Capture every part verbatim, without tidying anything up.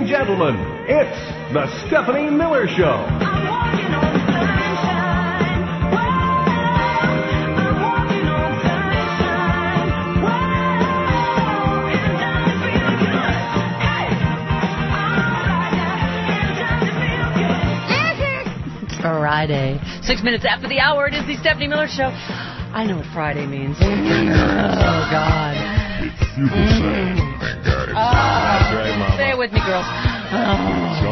and gentlemen, it's the Stephanie Miller Show. I'm walking on sunshine. Whoa, I'm walking on sunshine. Whoa, and time to feel good. Hey, all right now, and time to feel good. Friday. Six minutes after the hour, it is the Stephanie Miller Show. I know what Friday means. Oh, God. You can say, thank God it's Oh, That's right, Mama. say it with me, girls. Oh.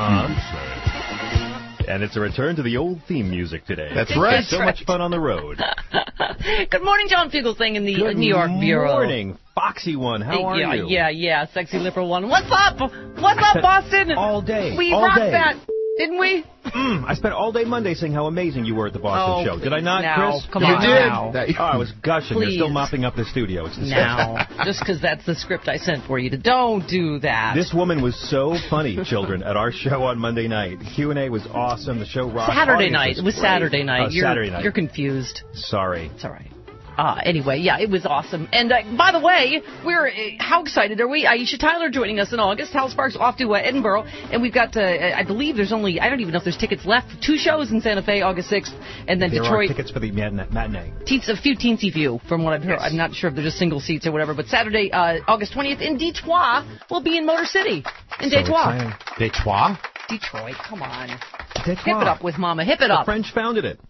Uh-huh. And it's a return to the old theme music today. That's right. So right. much fun on the road. Good morning, John Fugelsang in the Good New York Bureau. morning, Foxy One. How are yeah, you? Yeah, yeah, sexy liberal one. What's up? What's up, Boston? All day. We all rocked day. that, didn't we? Mm, I spent all day Monday saying how amazing you were at the Boston Oh, show. Did I not, now, Chris? come you on did. now. Oh, I was gushing. You're still Please. mopping up the studio. It's disgusting. Now, just because that's the script I sent for you. To don't do that. This woman was so funny, children, at our show on Monday night. Q and A was awesome. The show rocked. Saturday Audience night. was It was great. Saturday night. Oh, you're, Saturday night. You're confused. Sorry. It's all right. Uh, anyway, yeah, it was awesome. And uh, by the way, we're uh, how excited are we? Aisha Tyler joining us in August. Hal Sparks off to uh, Edinburgh, and we've got uh, I believe there's only I don't even know if there's tickets left. Two shows in Santa Fe, August sixth, and then There Detroit. are tickets for the matin- matinee. Teens, a few teensy few, from what I've heard. I'm not sure if they're just single seats or whatever. But Saturday, uh, August twentieth in Detroit, we'll be in Motor City in So Detroit. exciting. Detroit? Detroit, come on, Detroit. hip it up with Mama, hip it The up. French founded it.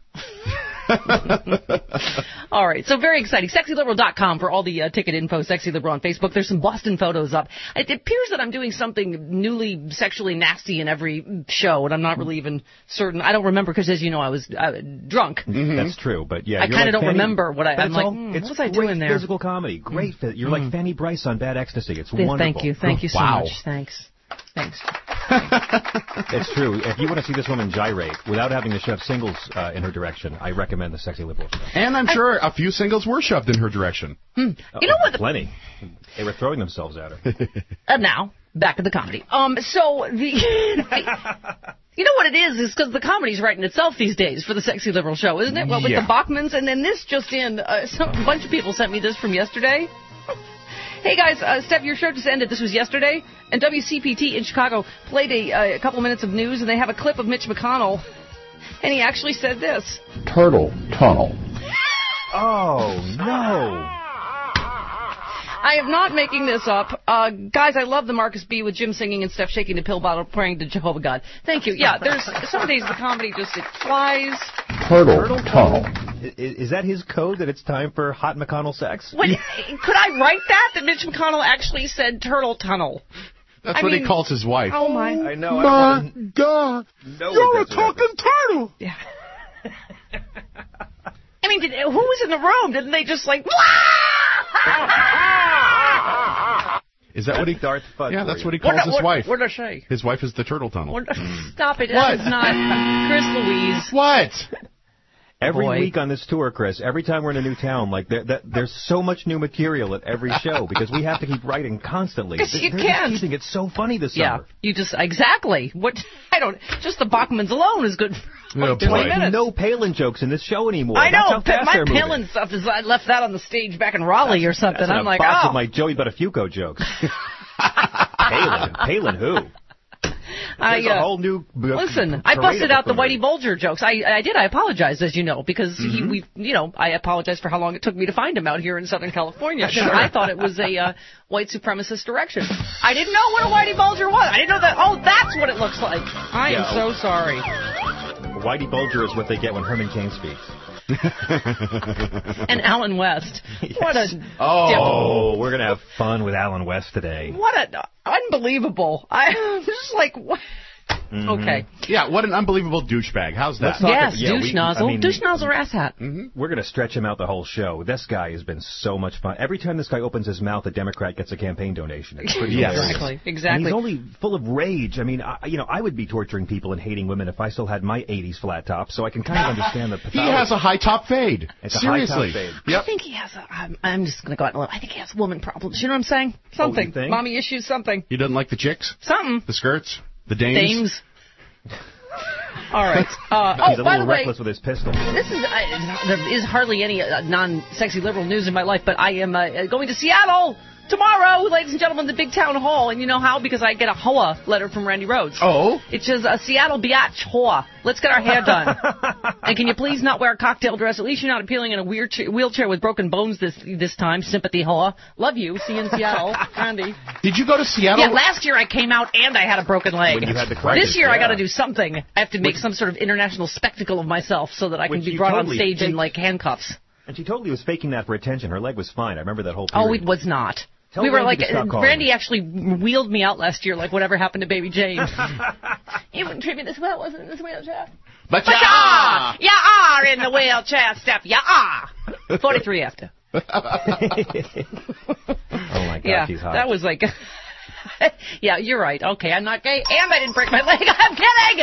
All right, so very exciting. sexy liberal dot com for all the uh, ticket info. Sexy Liberal on Facebook. There's some Boston photos up. It appears that I'm doing something newly sexually nasty in every show, and I'm not really even certain. I don't remember because, as you know, I was uh, drunk. Mm-hmm. That's true, but yeah, I you're kind like of don't Fanny- remember what I. That's I'm like, all. hmm, it's what was I great doing there? Physical comedy, great. Phys- You're like Fanny Bryce on Bad Ecstasy. It's Th- wonderful. Thank you, thank you so Wow. much. Thanks, thanks. It's true. If you want to see this woman gyrate without having to shove singles uh, in her direction, I recommend the Sexy Liberal show. And I'm sure a few singles were shoved in her direction. You know what? The, Plenty. They were throwing themselves at her. uh, now back to the comedy. Um, so the. You know what it is? Is because the comedy's writing itself these days for the Sexy Liberal show, isn't it? Well, with Yeah. the Bachmans, and then this just in. Uh, some, a bunch of people sent me this from yesterday. Hey guys, uh, Steph, your show just ended. This was yesterday, and W C P T in Chicago played a, uh, a couple minutes of news, and they have a clip of Mitch McConnell, and he actually said this. Turtle Tunnel. Oh, no. I am not making this up. Uh, guys, I love the Marcus B. with Jim singing and Steph shaking the pill bottle, praying to Jehovah God. Thank you. Yeah, there's some days the comedy just, it flies. Turtle Tunnel. Is, is that his code that it's time for hot McConnell sex? What, could I write that? That Mitch McConnell actually said turtle tunnel. That's I what mean- he calls his wife. Oh, my. I know. I My don't want God. to know You're a what that's about. talking turtle. Yeah. I mean, did, who was in the room? Didn't they just like... Is that what he... Darth Fudd Yeah, for that's you. what he calls What, his what, wife. what did I say? His wife is the Turtle Tunnel. What, stop it. What? That is not Chris Louise. What? Every Boy. week on this tour, Chris, every time we're in a new town, like there, that, there's so much new material at every show because we have to keep writing constantly. Yes, They're you just can. keeping it so funny this Yeah, summer. you just... Exactly. What? I don't... Just the Bachmans alone is good for Oh, like boy. twenty There's minutes. no Palin jokes in this show anymore. I That's know. how fast My they're moving. Palin stuff is... I left that on the stage back in Raleigh or something. That's in I'm a like, box oh. of my Joey Buttafuoco jokes. Palin. Palin who? I, There's a uh, whole new b- Listen, I parade busted of out the buffoonry. Whitey Bulger jokes. I I did. I apologize, as you know, because he, we, you know, I apologize for how long it took me to find him out here in Southern California. Because I thought it was a uh, white supremacist direction. I didn't know what a Whitey Bulger was. I didn't know that. Oh, that's what it looks like. I am Yeah. so sorry. Whitey Bulger is what they get when Herman Cain speaks. And Alan West. What a Oh, we're going to have fun with Alan West today. what a unbelievable. I just like what. Mm-hmm. Okay. Yeah, what an unbelievable douchebag. How's that? Let's talk Yes, yeah, douche we- nozzle. I mean- douche nozzle or asshat. We're going to stretch him out the whole show. This guy has been so much fun. Every time this guy opens his mouth, a Democrat gets a campaign donation. It's pretty Yes. hilarious. Exactly. And Exactly. he's only full of rage. I mean, I, you know, I would be torturing people and hating women if I still had my eighties flat top, so I can kind of understand the He pathology. has a high top fade. It's a high top Seriously. fade. I Yep. think he has a. I'm, I'm just going to go out and look. I think he has woman problems. You know what I'm saying? Something. you think? Mommy issues. Something. He doesn't like the chicks, Something. the skirts, the dames. Dames. All right. Uh, He's oh, a by little the way, reckless with his pistol. this is uh, there is hardly any uh, non-sexy liberal news in my life, but I am uh, going to Seattle Tomorrow, ladies and gentlemen, the big town hall. And you know how? Because I get a H O A letter from Randy Rhodes. Oh? It says, uh, Seattle Biatch H O A. Let's get our hair done. And can you please not wear a cocktail dress? At least you're not appealing in a wheelchair, wheelchair with broken bones this this time. Sympathy, H O A. Love you. See you in Seattle. Randy. Did you go to Seattle? Yeah, last year I came out and I had a broken leg. When you had the crisis, This year I yeah. got to do something. I have to make some sort of international spectacle of myself so that I can Which be you brought totally on stage in faked. like handcuffs. And she totally was faking that for attention. Her leg was fine. I remember that whole Oh, period. it was not. Tell we were Randy like, to stop calling Randy me. actually wheeled me out last year, like whatever happened to Baby Jane. You wouldn't treat me this well, wasn't it, this wheelchair? But, But you are! You are in the wheelchair, Steph. You are! forty-three after. Oh my God, Yeah, she's hot. that was like... Yeah, you're right. Okay, I'm not gay, and I didn't break my leg. I'm kidding!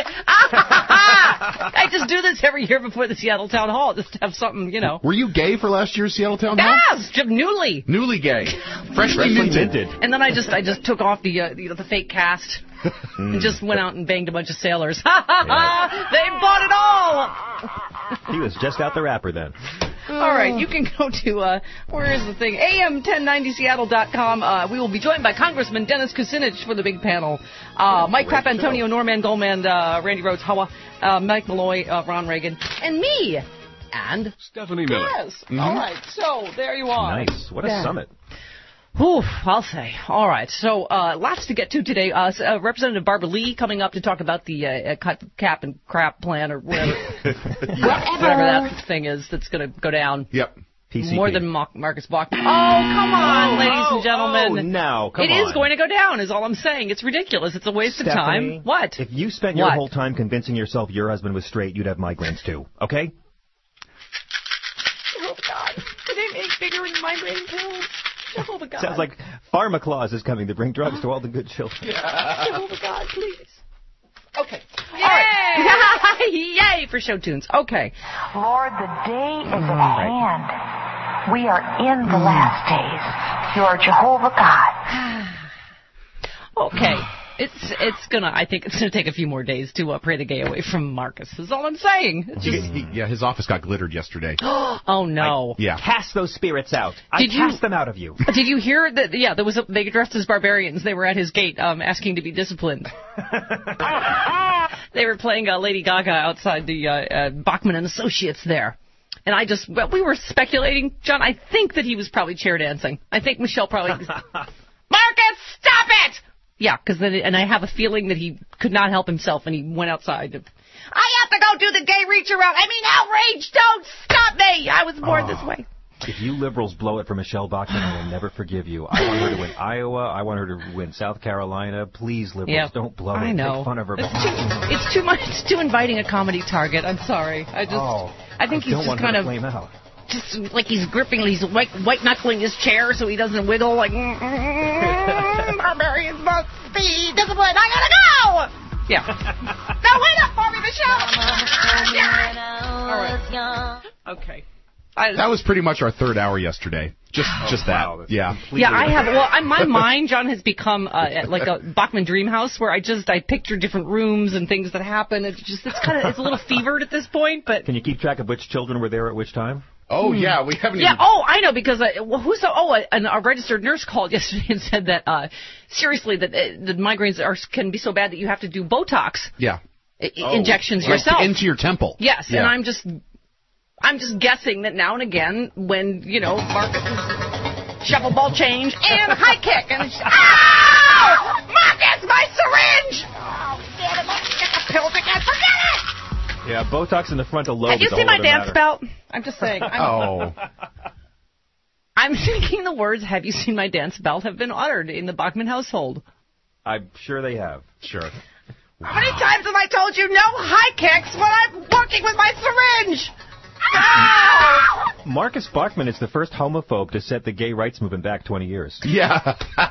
I just do this every year before the Seattle Town Hall, just to have something, you know. Were you gay for last year's Seattle Town Hall? Yes, just newly. Newly gay. Freshly Freshly minted. minted. And then I just I just took off the uh, the, the fake cast and just went out and banged a bunch of sailors. Ha ha ha! They bought it all. He was just out the wrapper then. All right, you can go to, uh, where is the thing? A M ten ninety Seattle dot com. Uh, we will be joined by Congressman Dennis Kucinich for the big panel. Uh, Mike Great Papantonio, Norman Goldman, uh, Randy Rhodes, Hawa, uh, Mike Malloy, uh, Ron Reagan, and me. And Stephanie Miller. yes. All right, so there you are. Nice. What a Yeah. summit. Whew, I'll say. All right, so uh, lots to get to today. Uh, s- uh, Representative Barbara Lee coming up to talk about the uh, cut, cap, and crap plan or whatever, whatever that thing is that's going to go down. Yep. P C P. More than Mar- Marcus Bachmann. Oh, come on, ladies oh, and gentlemen. Oh, no, come It on. is going to go down, is all I'm saying. It's ridiculous. It's a waste Stephanie, of time. What? If you spent your What? whole time convincing yourself your husband was straight, you'd have migraines too, okay? Oh, God. Do they make bigger migraine pills? Oh, my God. Sounds like Pharma Claus is coming to bring drugs to all the good children. Oh, my God, please. Okay. Yay! All right. Yay for show tunes. Okay. Lord, the day is at hand. We are in the last days. You are Jehovah God. Okay. It's it's gonna. I think it's gonna take a few more days to uh, pray the gay away from Marcus. Is all I'm saying. It's He- just, he- yeah, his office got glittered yesterday. oh no. Yeah. Cast those spirits out. I Did you- cast them out of you. Did you hear that? Yeah, there was a, they dressed as barbarians. They were at his gate, um, asking to be disciplined. They were playing uh, Lady Gaga outside the uh, uh, Bachman and Associates there. And I just, well, we were speculating, John. I think that he was probably chair dancing. I think Michelle probably. Marcus, stop it! Yeah, because then, and I have a feeling that he could not help himself, and he went outside. To, I have to go do the gay reach around. I mean, outrage! Don't stop me! I was born Oh. this way. If you liberals blow it for Michelle Bachmann, I will never forgive you. I want her to win Iowa. I want her to win South Carolina. Please, liberals, Yeah. don't blow I it. know. Make fun of her. It's too, it's too much. It's too inviting a comedy target. I'm sorry. I just, Oh, I think I he's don't just want kind her of to flame out. just like he's gripping, he's white, white knuckling his chair so he doesn't wiggle. Like mm, mm, barbarians must be disciplined. I gotta go. Yeah. Now wait up for me, Michelle. All right. Okay. I, That was pretty much our third hour yesterday. Just just that. Wow, that's yeah. completely Yeah, I have. different. Well, I, my mind, John, has become uh, like a Bachman dream house where I just I picture different rooms and things that happen. It's just it's kind of it's a little fevered at this point, but Can you keep track of which children were there at which time? Oh, yeah, we haven't yeah. even... Oh, I know because uh, well, who's the, oh a, a registered nurse called yesterday and said that uh, seriously that uh, the migraines are can be so bad that you have to do Botox Yeah. i- injections Like yourself. into your temple. Yes, Yeah. and I'm just I'm just guessing that now and again when you know Marcus is shuffle ball change and high kick and it's, ow! Marcus, my syringe! Oh, get him! Get the pills again. Forget it! Yeah, Botox in the frontal lobe. Have you is a seen whole my other dance matter. belt? I'm just saying. I'm, Oh. I'm thinking the words "Have you seen my dance belt?" have been uttered in the Bachman household. I'm sure they have. Sure. How many times have I told you no high kicks when I'm working with my syringe? Ow! Marcus Bachmann is the first homophobe to set the gay rights movement back twenty years. Yeah.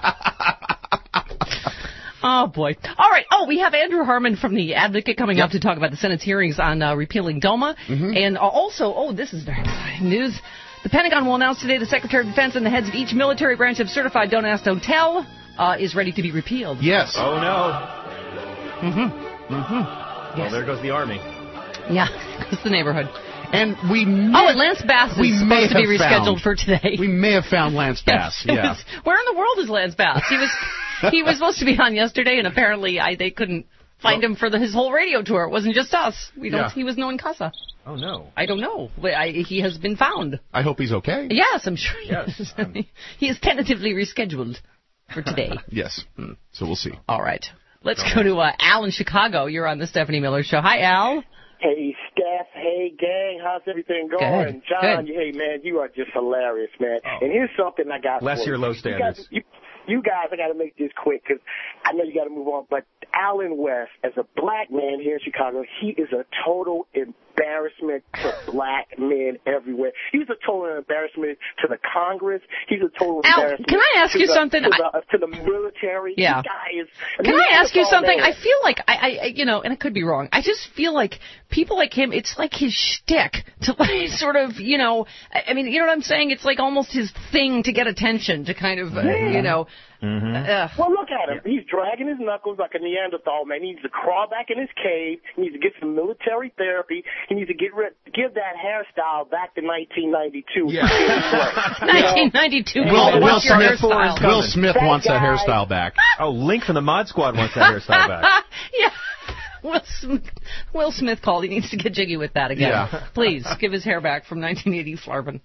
Oh, boy. All right. Oh, we have Andrew Harmon from The Advocate coming up to talk about the Senate's hearings on uh, repealing DOMA. And uh, also, oh, this is very exciting news. The Pentagon will announce today the Secretary of Defense and the heads of each military branch have certified Don't Ask, Don't Tell uh, is ready to be repealed. Yes. Oh, no. Mm-hmm. Mm-hmm. Well, there goes the Army. Yeah, it's the neighborhood. And we may, Oh, and Lance Bass is we may supposed to be have rescheduled found- for today. We may have found Lance Bass. Yes, it yeah. was- where in the world is Lance Bass? He was he was supposed to be on yesterday, and apparently I, they couldn't find him for the, his whole radio tour. It wasn't just us. We don't. Yeah. He was no in casa. Oh, no. I don't know. But I, he has been found. I hope he's okay. Yes, I'm sure. He Yes, is. I'm- He is tentatively rescheduled for today. Yes. So we'll see. All right. Let's go to uh, Al in Chicago. You're on the Stephanie Miller Show. Hi, Al. Hey, Steph. Hey, gang. How's everything going? Good. John, Good. hey, man, you are just hilarious, man. And here's something I got Bless for your you. low You standards. guys, you, you guys, I got to make this quick because I know you got to move on. But Alan West, as a black man here in Chicago, he is a total embarrassment to black men everywhere. He's a total embarrassment to the Congress. He's a total Al, embarrassment can I ask to you the, something? To the, to the military. Yeah. This guy is, Can mean, I ask he's you all something? man. I feel like I, I, you know, and I could be wrong. I just feel like people like him. It's like his shtick to like sort of, you know. I I mean, you know what I'm saying? It's like almost his thing to get attention, to kind of, uh, you know. Uh, Well, look at him. He's dragging his knuckles like a Neanderthal, man. He needs to crawl back in his cave. He needs to get some military therapy. He needs to get rid, give that hairstyle back to nineteen ninety-two. Yeah. nineteen ninety-two. Will, Will, Will what's your Smith, hairstyle? Will Smith That wants that guy- hairstyle back. Oh, Link from the Mod Squad wants that hairstyle back. Yeah. Will Smith, Will Smith called. He needs to get jiggy with that again. Yeah. Please give his hair back from nineteen eighty, Flarvin.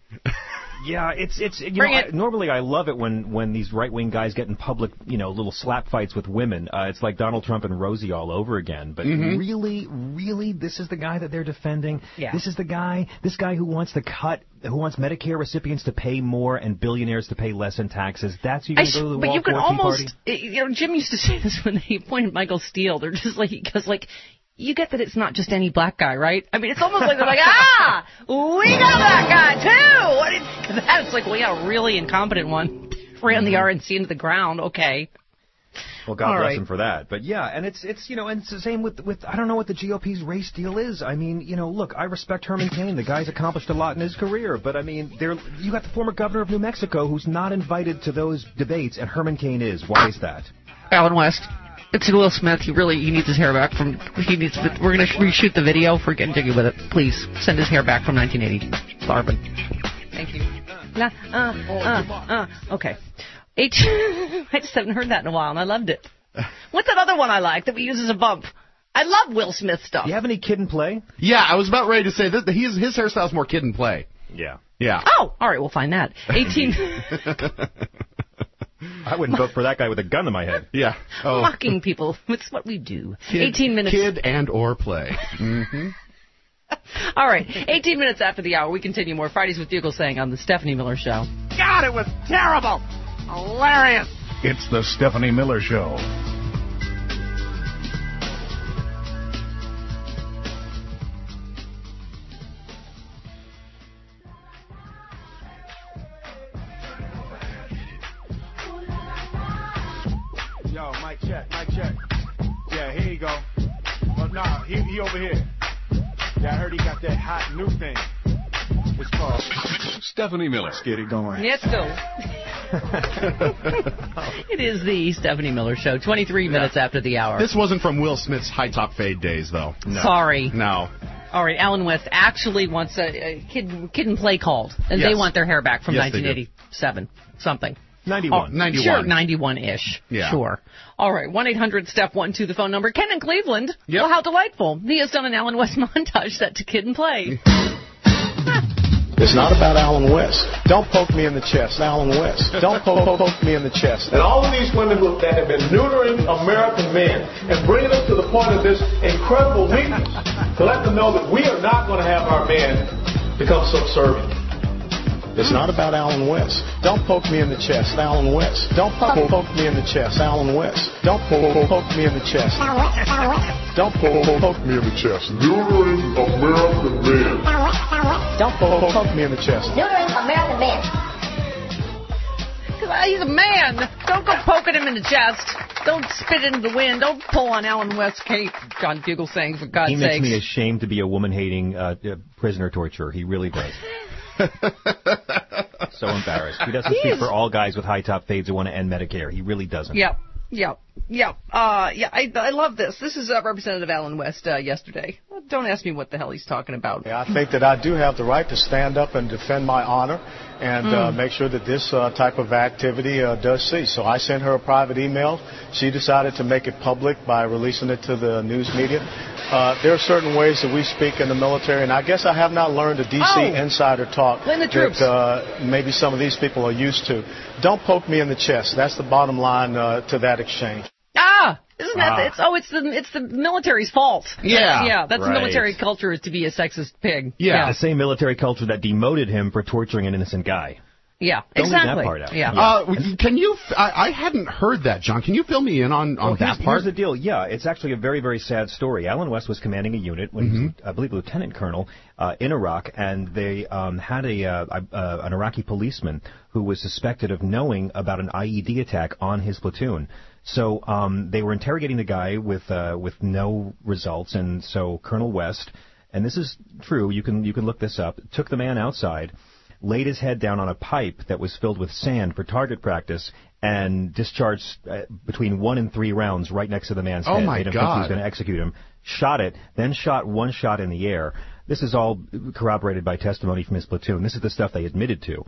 Yeah, it's it's you Bring know it. I, normally I love it when when these right wing guys get in public, you know, little slap fights with women. Uh, it's like Donald Trump and Rosie all over again. But really, really, this is the guy that they're defending. Yeah. This is the guy, this guy who wants to cut, who wants Medicare recipients to pay more and billionaires to pay less in taxes. That's who you're I going to s- go to the but wall you can for, Tea almost, Party? you know, Jim used to say this when he appointed Michael Steele. They're just like, because like, you get that it's not just any black guy, right? I mean, it's almost like they're like, ah, we got that guy too. What is, cause that it's like, well, yeah, a really incompetent one ran the R N C into the ground. Okay. Well, God All bless right. him for that. But yeah, and it's it's you know, and it's the same with with I don't know what the G O P's race deal is. I mean, you know, look, I respect Herman Cain. The guy's accomplished a lot in his career, but I mean, there you got the former governor of New Mexico who's not invited to those debates, and Herman Cain is. Why is that? Alan West. It's Will Smith. He really he needs his hair back from. He needs. We're gonna reshoot the video for getting jiggy with it. Please send his hair back from nineteen eighty. Flarvin. Thank you. La, uh, uh, uh. Okay. H. I just haven't heard that in a while, and I loved it. What's that other one I like that we use as a bump? I love Will Smith stuff. Do you have any Kid and Play? Yeah, I was about ready to say that his his hairstyle's more kid and play. Yeah. Yeah. Oh, all right. We'll find that. eighteen. I wouldn't vote for that guy with a gun to my head. Yeah. Oh. Mocking people. It's what we do. Kid, eighteen minutes. Kid and or play. Mm-hmm. All right. eighteen minutes after the hour, we continue more Fridays with Bugle saying on the Stephanie Miller Show. God, it was terrible. Hilarious. It's the Stephanie Miller Show. Yo, mic check, mic check. Yeah, here you go. Well, nah, he, he over here. Yeah, I heard he got that hot new thing. It's called Stephanie Miller. Let's Get It Going. Let's go. It is the Stephanie Miller Show, twenty-three minutes after the hour. This wasn't from Will Smith's high top fade days, though. No. Sorry. No. All right, Alan West actually wants a, a kid, kid and play called, and Yes. they want their hair back from Yes, they do. nineteen eighty-seven, something. ninety-one. Oh, ninety-one. Sure, ninety-one-ish. Yeah. Sure. All right, one eight hundred step one two, the phone number. Ken in Cleveland. Yep. Well, how delightful. He has done an Alan West montage set to Kid and Play. It's not about Alan West. Don't poke me in the chest, Alan West. Don't poke, poke, poke me in the chest. And all of these women who, that have been neutering American men and bringing them to the point of this incredible weakness to let them know that we are not going to have our men become subservient. It's not about Alan West. Don't poke me in the chest, Alan West. Don't poke, poke me in the chest, Alan West. Don't poke, poke, poke me in the chest. Don't poke, poke, poke me in the chest. Neutering American men. Don't poke, poke, poke me in the chest. Neutering American men. He's a man. Don't go poking him in the chest. Don't spit into the wind. Don't pull on Alan West's cape. John Bugle saying, for God's He makes sakes. me ashamed to be a woman-hating uh, uh, prisoner torturer. He really does. So embarrassed. He doesn't He speak is- for all guys with high top fades who want to end Medicare. He really doesn't. Yep. Yeah, yeah, uh, yeah. I, I love this. This is uh, Representative Alan West uh, yesterday. Don't ask me what the hell he's talking about. I think that I do have the right to stand up and defend my honor and Mm. uh, make sure that this uh, type of activity uh, does cease. So I sent her a private email. She decided to make it public by releasing it to the news media. Uh, there are certain ways that we speak in the military, and I guess I have not learned the D C Oh. insider talk Blame the troops. that uh, maybe some of these people are used to. Don't poke me in the chest. That's the bottom line uh, to that exchange. Ah, isn't that? Ah. It's oh, it's the it's the military's fault. Yeah. yeah. That's Right. military culture, is to be a sexist pig. The same military culture that demoted him for torturing an innocent guy. yeah, Don't leave that exactly. part out. Yeah. Uh, can you? f- I, I hadn't heard that, John. Can you fill me in on, on Well, here's, that part? here's the deal. Yeah, it's actually a very, very sad story. Alan West was commanding a unit when he was, I believe, lieutenant colonel uh, in Iraq, and they um, had a uh, uh, an Iraqi policeman who was suspected of knowing about an I E D attack on his platoon. So um, they were interrogating the guy with uh, with no results, and so Colonel West, and this is true, you can you can look this up, took the man outside, laid his head down on a pipe that was filled with sand for target practice, and discharged uh, between one and three rounds right next to the man's Oh, head. my Made him think he was God. going to execute him. Shot it, then shot one shot in the air. This is all corroborated by testimony from his platoon. This is the stuff they admitted to.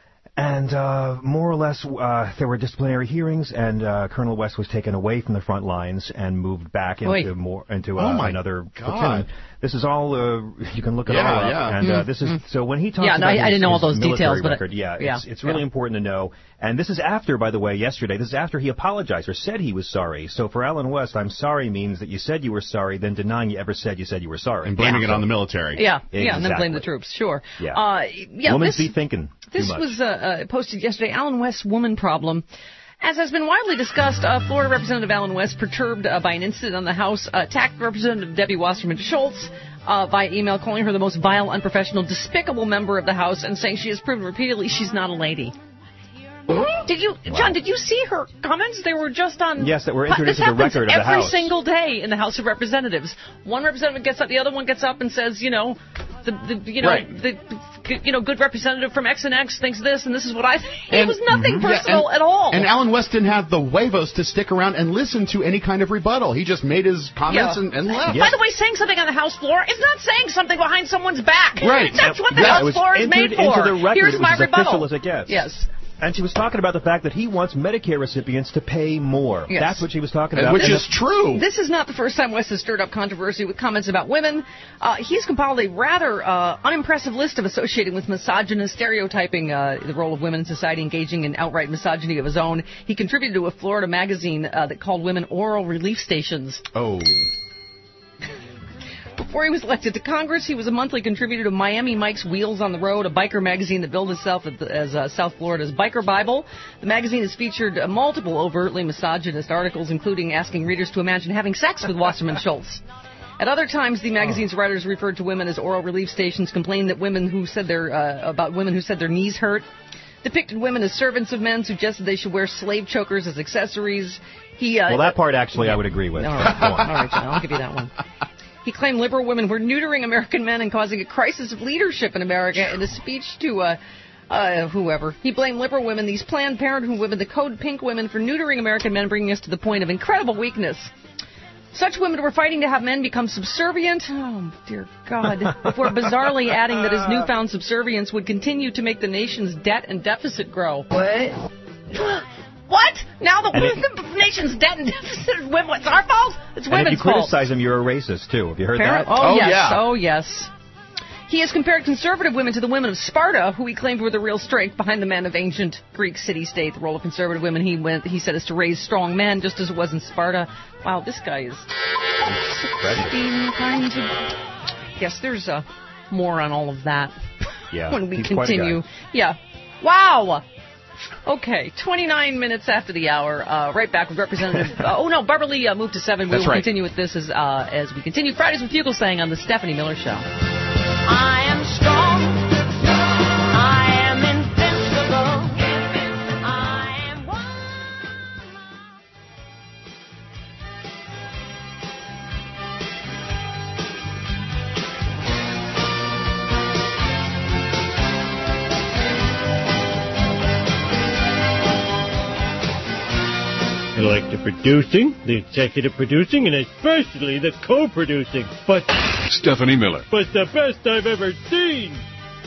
And uh, more or less, uh, there were disciplinary hearings, and uh, Colonel West was taken away from the front lines and moved back into Oy. more into Oh, uh, my another God. platoon. This is all uh, you can look it Yeah, all up. yeah. And uh, Mm, this is mm. so when he talks Yeah, no, about I- I his, didn't know all his those military details, but it- record, yeah, yeah, it's it's really yeah. important to know. And this is after, by the way, yesterday. This is after he apologized or said he was sorry. So for Alan West, I'm sorry means that you said you were sorry, then denying you ever said you said you were sorry. And blaming Yeah. it on the military. Yeah, yeah, and then blame Exactly. the troops. Sure. Yeah. Uh, yeah. Women's this, be thinking too This much. was uh, uh, posted yesterday. Alan West's woman problem. As has been widely discussed, uh, Florida Representative Alan West, perturbed uh, by an incident on the House, uh, attacked Representative Debbie Wasserman Schultz uh, via email, calling her the most vile, unprofessional, despicable member of the House, and saying she has proven repeatedly she's not a lady. Did you, John? Did you see her comments? They were just on. Yes, that were entered This into the happens record of the every House. single day in the House of Representatives. One representative gets up, the other one gets up and says, you know, the, the you know Right. the you know good representative from X and X thinks this, and this is what I think. It And- was nothing Mhm. Yeah, personal and- at all. And Alan West didn't have the huevos to stick around and listen to any kind of rebuttal. He just made his comments Yeah. and, and left. By the way, saying something on the House floor is not saying something behind someone's back. Right. That's what the Yeah, it House was floor is entered made for. into the record. Here's It was my as rebuttal. official as it gets. Yes. And she was talking about the fact that he wants Medicare recipients to pay more. Yes. That's what she was talking about. Which And is true. This is not the first time West has stirred up controversy with comments about women. Uh, he's compiled a rather uh, unimpressive list of associating with misogynist stereotyping uh, the role of women in society, engaging in outright misogyny of his own. He contributed to a Florida magazine uh, that called women oral relief stations. Oh. Before he was elected to Congress, he was a monthly contributor to Miami Mike's Wheels on the Road, a biker magazine that billed itself as uh, South Florida's Biker Bible. The magazine has featured uh, multiple overtly misogynist articles, including asking readers to imagine having sex with Wasserman Schultz. At other times, the magazine's writers referred to women as oral relief stations, complained that women who said their uh, about women who said their knees hurt, depicted women as servants of men, suggested they should wear slave chokers as accessories. He uh, well, that part actually I would agree with. all right, all right, John, I'll give you that one. He claimed liberal women were neutering American men and causing a crisis of leadership in America in a speech to uh, uh, whoever. He blamed liberal women, these Planned Parenthood women, the Code Pink women, for neutering American men, bringing us to the point of incredible weakness. Such women were fighting to have men become subservient. Oh, dear God. Before bizarrely adding that his newfound subservience would continue to make the nation's debt and deficit grow. What? What? Now the, the nation's debt and deficit is women. It's our fault? It's And if women's you fault. criticize him, you're a racist, too. Have you heard Apparent- that? Oh, Oh, yes. yeah. Oh, yes. He has compared conservative women to the women of Sparta, who he claimed were the real strength behind the men of ancient Greek city-state. The role of conservative women, he went, he said, is to raise strong men, just as it was in Sparta. Wow, this guy is sixteen kinds of... Yes, there's uh, more on all of that Yeah, when we he's quite a continue. guy. Yeah. Wow. Okay, twenty-nine minutes after the hour, uh, right back with Representative... Uh, oh, no, Barbara Lee uh, moved to seven. We That's will right. continue with this as, uh, as we continue Fridays with Fugelsang on the Stephanie Miller Show. I am strong. I am invincible. I am one. like the producing, the executive producing, and especially the co-producing. But Stephanie Miller. was the best I've ever seen.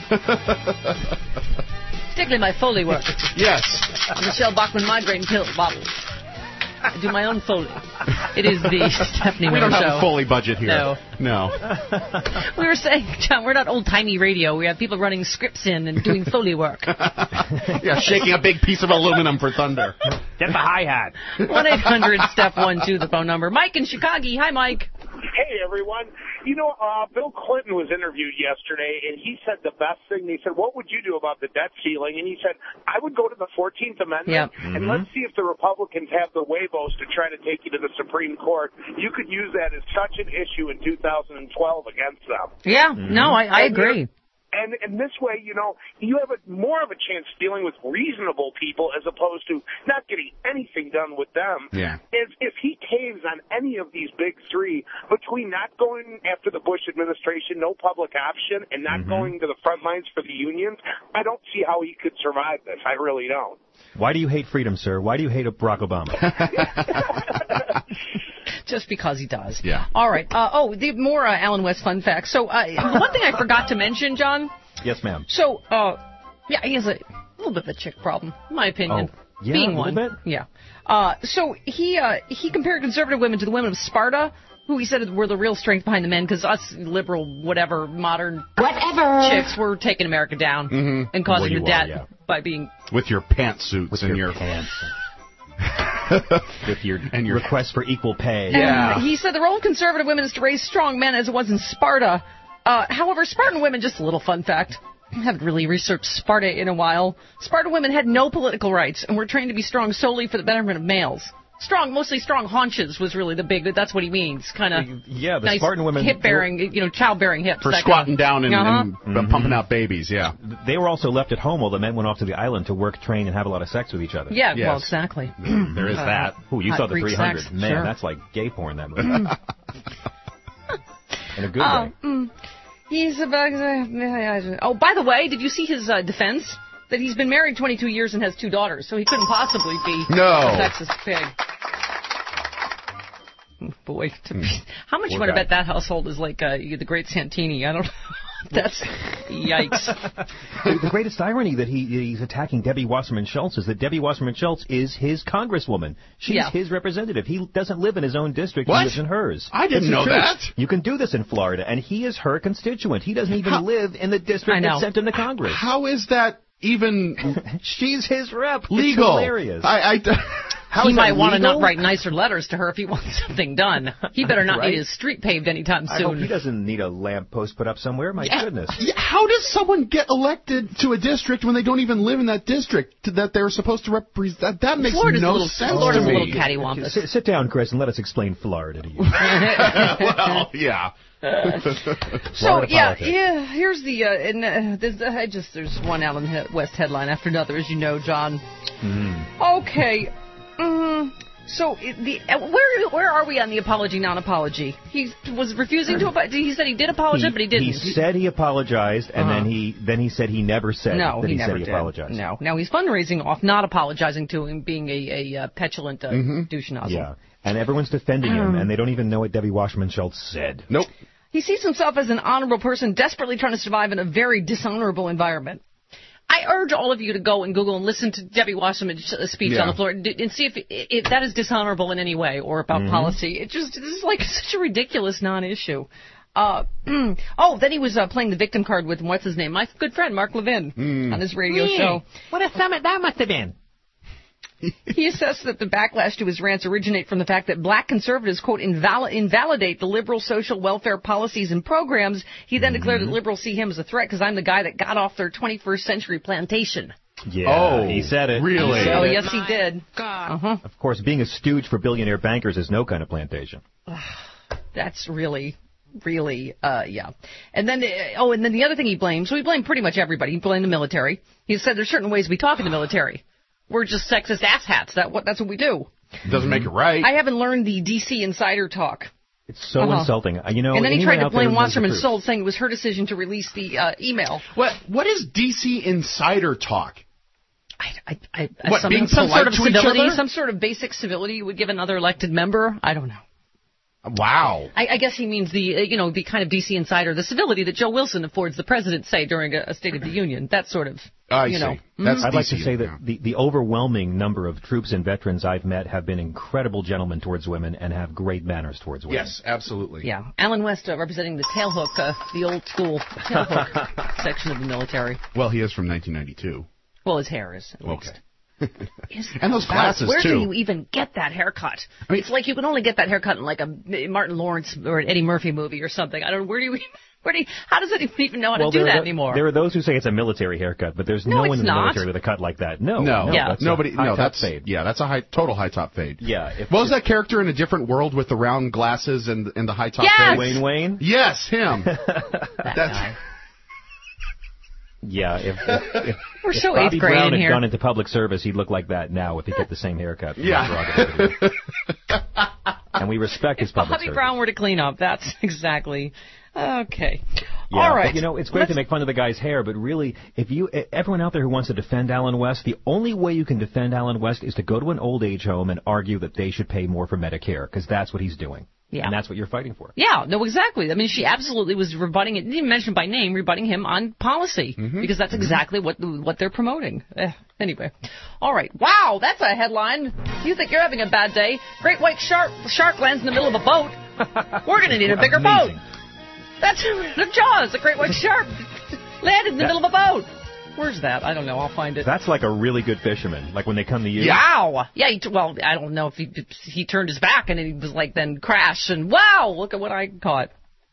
Particularly my Foley work. Yes. Michelle Bachman migraine pill bottle. I do my own Foley. It is the Stephanie We Miller don't have Show. a Foley budget here. No. No. We were saying, John, we're not old-timey radio. We have people running scripts in and doing Foley work. Yeah, shaking a big piece of aluminum for thunder. Get the hi-hat. one eight hundred step one two, the phone number. Mike in Chicago. Hi, Mike. Hey, everyone. You know, uh, Bill Clinton was interviewed yesterday, and he said the best thing. He said, what would you do about the debt ceiling? And he said, I would go to the fourteenth Amendment, Yep. and Mhm. let's see if the Republicans have the huevos to try to take you to the Supreme Court. You could use that as such an issue in two thousand twelve against them. Yeah, no, I, I And agree. And in this way, you know, you have a, more of a chance dealing with reasonable people as opposed to not getting anything done with them. Yeah. If, if he caves on any of these big three, between not going after the Bush administration, no public option, and not Mm-hmm. going to the front lines for the unions, I don't see how he could survive this. I really don't. Why do you hate freedom, sir? Why do you hate Barack Obama? Just because he does. Yeah. All right. Uh, oh, the more uh, Alan West fun facts. So uh, one thing I forgot to mention, John. Yes, ma'am. So, uh, yeah, he has a little bit of a chick problem, in my opinion. Oh, yeah, Being a little one. bit? Yeah. Uh, so he uh, he compared conservative women to the women of Sparta, who he said were the real strength behind the men, because us liberal, whatever, modern Whatever. chicks were taking America down Mhm. and causing Well, you the debt are, yeah. by being... With your pantsuits With and your your pants. With your, And your- request for equal pay. Yeah. And he said the role of conservative women is to raise strong men as it was in Sparta. Uh, however, Spartan women, just a little fun fact, I haven't really researched Sparta in a while. Spartan women had no political rights and were trained to be strong solely for the betterment of males. Strong, mostly strong haunches was really the big, that's what he means. Kind of Yeah, the nice Spartan women... hip-bearing, you know, childbearing hips. for that squatting kind of- down and, Uh-huh. and pumping out babies, yeah. They were also left at home while the men went off to the island to work, train, and have a lot of sex with each other. Yeah, Yes. well, exactly. There is Uh, that. Ooh, you Hot saw the Greek three hundred. sex, Man, sure. that's like gay porn, that movie. In a good Uh, way. mm, he's about. Uh, oh, by the way, did you see his uh, defense? That he's been married twenty-two years and has two daughters, so he couldn't possibly be No. a sexist pig. Boy, to be, how much you Poor want to guy. bet that household is like uh, the Great Santini? I don't know. That's yikes. The, the greatest irony that he he's attacking Debbie Wasserman Schultz is that Debbie Wasserman Schultz is his congresswoman. She's Yeah. his representative. He doesn't live in his own district. What? He lives in hers. I didn't It's the know truth. that. You can do this in Florida, and he is her constituent. He doesn't even How- live in the I district know. that sent him to Congress. How is that even She's his rep. It's legal? hilarious. I, I, how he is that might want to legal? not write nicer letters to her if he wants something done. He better not Right? need his street paved anytime I hope soon. he doesn't need a lamppost put up somewhere. My Yeah. goodness. Yeah, how does someone get elected to a district when they don't even live in that district to- that they're supposed to represent? That, that makes Florida's no a little, sense Florida's to a me. little cattywampus. Sit, sit down, Chris, and let us explain Florida to you. Well, yeah. So Florida yeah, politics. yeah. Here's the uh, and uh, there's, uh, I just there's one Alan he- West headline after another, as you know, John. Mm. Okay. Mm, so it, the uh, where where are we on the apology non-apology? He was refusing to. apo- He said he did apologize, but he didn't. He said he apologized, and Uh-huh. then he then he said he never said no, that he, he, never said he did. apologized. No. Now he's fundraising off not apologizing to him, being a, a uh, petulant uh, douche nozzle. Yeah, and everyone's defending him, and they don't even know what Debbie Wasserman Schultz said. Nope. He sees himself as an honorable person desperately trying to survive in a very dishonorable environment. I urge all of you to go and Google and listen to Debbie Wasserman's speech Yeah. on the floor and, and see if, if that is dishonorable in any way or about Mm-hmm. policy. It just this is like such a ridiculous non-issue. Uh, oh, then he was uh, playing the victim card with what's his name, my good friend Mark Levin Mm. on his radio show. What a summit that must have been. He assessed that the backlash to his rants originate from the fact that black conservatives, quote, inval- invalidate the liberal social welfare policies and programs. He then declared that liberals see him as a threat because I'm the guy that got off their twenty-first century plantation. Yeah, Oh, he said it. really? He said Oh, it. yes, he did. Uh-huh. Of course, being a stooge for billionaire bankers is no kind of plantation. That's really, really, uh, yeah. And then, uh, oh, and then the other thing he blamed, so he blamed pretty much everybody. He blamed the military. He said there's certain ways we talk in the military. We're just sexist asshats. That what that's what we do. Doesn't make it right. I haven't learned the D C insider talk. It's so Uh-huh. insulting. Uh, You know, And then he anyone tried to out there blame who knows the Wasserman truth. Schultz, saying it was her decision to release the uh, email. What What is D C insider talk? I, I, I, What, some, being some polite sort of to each civility, other? some sort of basic civility you would give another elected member? I don't know. Wow. I, I guess he means the, uh, you know, the kind of D C insider, the civility that Joe Wilson affords the president, say, during a, a State of the Union. That sort of, I you see. know. That's I'd like D C, to say that yeah. the, the overwhelming number of troops and veterans I've met have been incredible gentlemen towards women and have great manners towards women. Yes, absolutely. Yeah. Alan West uh, representing the tailhook, uh, the old school tailhook section of the military. Well, he is from nineteen ninety-two. Well, his hair is, at Okay. least. And those glasses, Where too. do you even get that haircut? I mean, it's like you can only get that haircut in like a Martin Lawrence or an Eddie Murphy movie or something. I don't know. Where do you where do you, how does it even know how Well, to do there that are the- anymore? There are those who say it's a military haircut, but there's No, no, one it's in the not. military with a cut like that. No, No, no, Yeah. that's a nobody. high No, top that's fade. yeah, that's a high, total high top fade. Yeah. If, What was that character in A Different World with the round glasses and and the high top Yes! fade? Wayne Wayne? Yes, him. that That's guy. Yeah, if, if, if, We're if so Bobby eighth grade Brown in had here. gone into public service, he'd look like that now if he kept the same haircut. Yeah. And we respect his If public Bobby service. Brown were to clean up, that's exactly okay. Yeah, All right. but, you know, it's great Let's- to make fun of the guy's hair, but really, if you, everyone out there who wants to defend Alan West, the only way you can defend Alan West is to go to an old age home and argue that they should pay more for Medicare, because that's what he's doing. Yeah. And that's what you're fighting for. Yeah, no, exactly. I mean, she absolutely was rebutting it. Didn't even mention by name, rebutting him on policy Mm-hmm. because that's exactly what what they're promoting. Eh, anyway, all right. Wow, that's a headline. You think you're having a bad day? Great white shark shark lands in the middle of a boat. We're going to need a bigger Amazing. boat. That's the Jaws. A great white shark landed in the That- middle of a boat. Where's that? I don't know. I'll find it. That's like a really good fisherman, like when they come to you. Wow. Yeah, he t- well, I don't know if he he turned his back and he was like then crashed and wow, look at what I caught.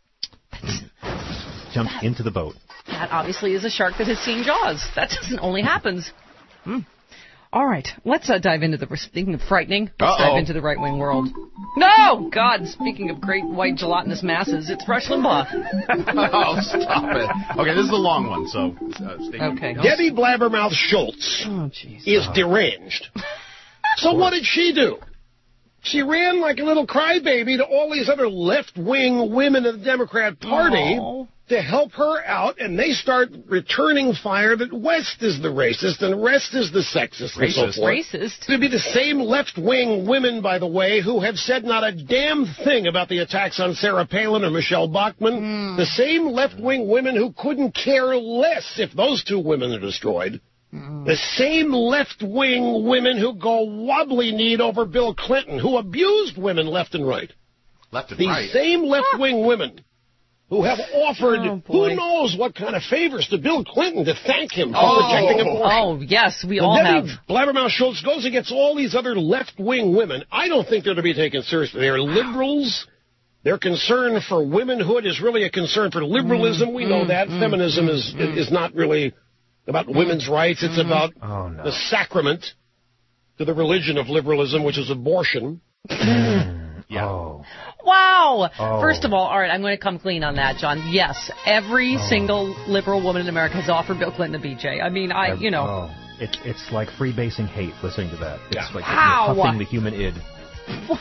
Jumped into the boat. That obviously is a shark that has seen Jaws. That doesn't only happens. Hmm. All right, let's uh, dive into the, speaking of frightening, let's Uh-oh. dive into the right-wing world. No! God, speaking of great white gelatinous masses, it's Rush Limbaugh. Oh, stop it. Okay, this is a long one, so uh, stay tuned. Okay. Debbie Blabbermouth Schultz Oh, jeez. is deranged. So what did she do? She ran like a little crybaby to all these other left-wing women of the Democrat Party Oh. to help her out, and they start returning fire that West is the racist and West is the sexist and so Racist. forth. Racist? To be the same left-wing women, by the way, who have said not a damn thing about the attacks on Sarah Palin or Michelle Bachmann. The same left-wing women who couldn't care less if those two women are destroyed. The same left-wing women who go wobbly-kneed over Bill Clinton, who abused women left and right. Left and These right. same left-wing women who have offered Oh, boy. who knows what kind of favors to Bill Clinton to thank him for Oh. protecting abortion. Oh, yes, we Well, all Debbie have. Blabbermouth Schultz goes against all these other left-wing women. I don't think they're to be taken seriously. They're liberals. Their concern for womenhood is really a concern for liberalism. We know that. Feminism is is not really about women's rights. It's about Oh, no. the sacrament to the religion of liberalism, which is abortion. Yeah. Oh. Wow. Oh. First of all, all right, I'm going to come clean on that, John. Yes, every single liberal woman in America has offered Bill Clinton a B J. I mean, I, you know. Oh. It's, it's like freebasing hate listening to that. It's Yeah. like Wow. you're huffing the human id. Wow.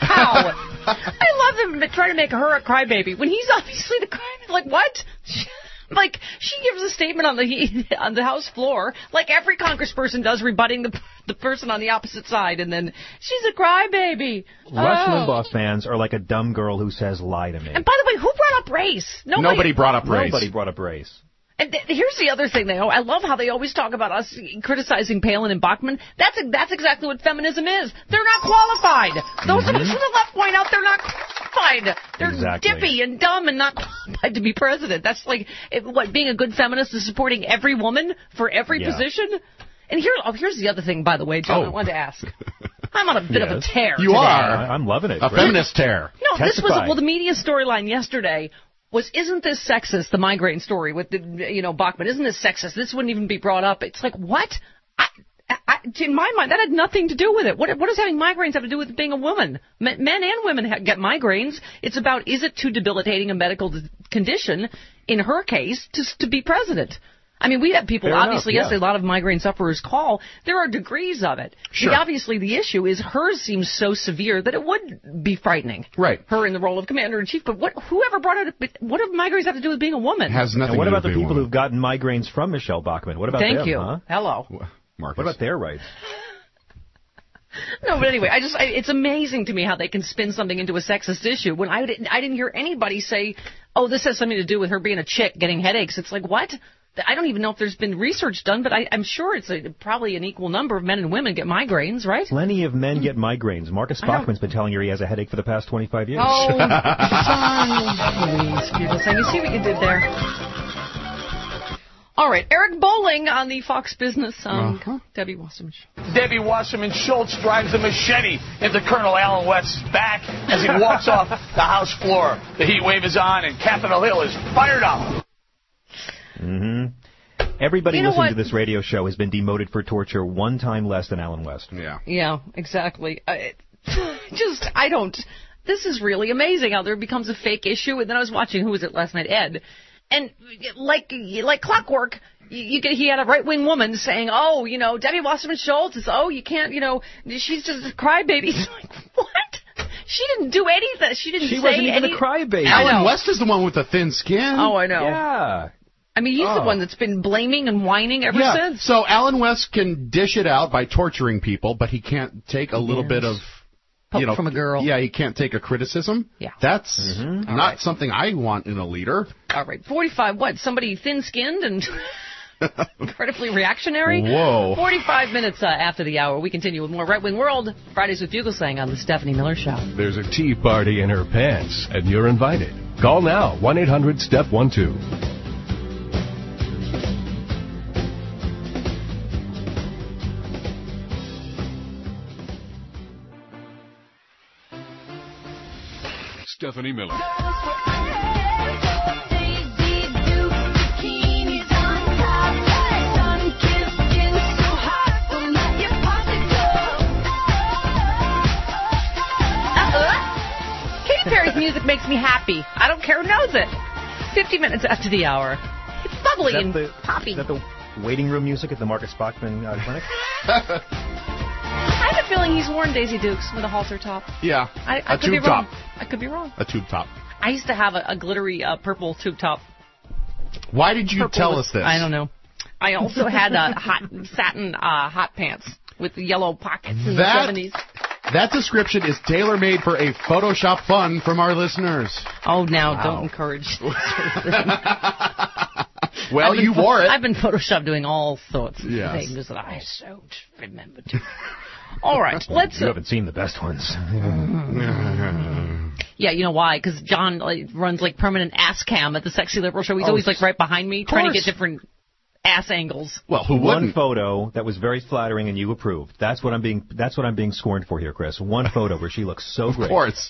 I love them trying to make her a crybaby when he's obviously the crybaby. Like, what? Like, she gives a statement on the on the House floor, like every congressperson does, rebutting the the person on the opposite side, and then she's a crybaby. Rush Oh. Limbaugh fans are like a dumb girl who says, lie to me. And by the way, who brought up race? Nobody brought up race. Nobody brought up race. And th- here's the other thing, though. I love how they always talk about us criticizing Palin and Bachmann. That's that's exactly what feminism is. They're not qualified. Those of us from the left point out they're not qualified. They're Exactly. dippy and dumb and not qualified to be president. That's like if, what being a good feminist is supporting every woman for every Yeah. position. And here, oh, here's the other thing, by the way, John. I Oh. wanted to ask. I'm on a bit of a Yes. tear. You today. are. I, I'm loving it. A Great. feminist tear. No, this was Testify. well. The media storyline yesterday was, isn't this sexist? The migraine story with the, you know, Bachmann. Isn't this sexist? This wouldn't even be brought up. It's like, what? I, I, in my mind, that had nothing to do with it. What, what does having migraines have to do with being a woman? Men men and women ha- get migraines. It's about, is it too debilitating a medical d- condition, in her case, to, to be president? I mean, we have people, Fair obviously, enough, yes, yeah. a lot of migraine sufferers call. There are degrees of it. Sure. The, obviously, the issue is hers seems so severe that it would be frightening. Right. Her in the role of commander-in-chief. But what, whoever brought it up, what do migraines have to do with being a woman? Has nothing And what to do about the with being people a who've gotten migraines from Michelle Bachmann? What about Thank them, you. huh? Hello. Marcus. What about their rights? No, but anyway, I just I, it's amazing to me how they can spin something into a sexist issue when I didn't I didn't hear anybody say, "Oh, this has something to do with her being a chick getting headaches." It's like, what? I don't even know if there's been research done, but I, I'm sure it's a, probably an equal number of men and women get migraines, right? Plenty of men get migraines. Marcus Bachman's been telling her he has a headache for the past twenty-five years. Oh, John, you see what you did there? All right, Eric Bolling on the Fox Business on uh-huh. Debbie Wasserman Schultz. Debbie Wasserman Schultz drives a machete into Colonel Alan West's back as he walks off the House floor. The heat wave is on, and Capitol Hill is fired up. Mm-hmm. Everybody you know listening what? to this radio show has been demoted for torture one time less than Alan West. Yeah. Yeah, exactly. I, just, I don't. This is really amazing how there becomes a fake issue. And then I was watching, who was it last night? Ed. And like like clockwork, you, you get, he had a right-wing woman saying, oh, you know, Debbie Wasserman Schultz is, oh, you can't, you know, she's just a crybaby. It's like, what? She didn't do anything. She didn't she say wasn't even any... a crybaby. Alan West is the one with the thin skin. Oh, I know. Yeah. I mean, he's oh. the one that's been blaming and whining ever yeah. since. So Alan West can dish it out by torturing people, but he can't take a little yes. bit of... Poke You know, from a girl. Yeah, he can't take a criticism. Yeah. That's mm-hmm. not right. something I want in a leader. All right, forty-five, what, somebody thin-skinned and incredibly reactionary? Whoa. forty-five minutes uh, after the hour, we continue with more Right Wing World, Fridays with Fugelsang on the Stephanie Miller Show. There's a tea party in her pants, and you're invited. Call now, one eight hundred step one two. Stephanie Miller. Katy Perry's music makes me happy. I don't care who knows it. fifty minutes after the hour. It's bubbly and the, poppy. Is that the waiting room music at the Marcus Bachman uh, clinic? I have a feeling he's worn Daisy Dukes with a halter top. Yeah, I, I a could tube be wrong. top. I could be wrong. A tube top. I used to have a, a glittery uh, purple tube top. Why did you Purple tell was, us this? I don't know. I also had uh, hot satin uh, hot pants with the yellow pockets in that, the seventies. That description is tailor-made for a Photoshop fun from our listeners. Oh, now wow. don't encourage. Well, you pho- wore it. I've been Photoshop doing all sorts of yes. things that I don't remember to. All right, let's. You haven't seen the best ones. Yeah, you know why? Because John like, runs like permanent ass cam at the Sexy Liberal Show. He's Oh, always like right behind me, trying to course. get different ass angles. Well, who One wouldn't? photo that was very flattering and you approved. That's what I'm being. That's what I'm being scorned for here, Chris. One photo where she looks so Of great. course.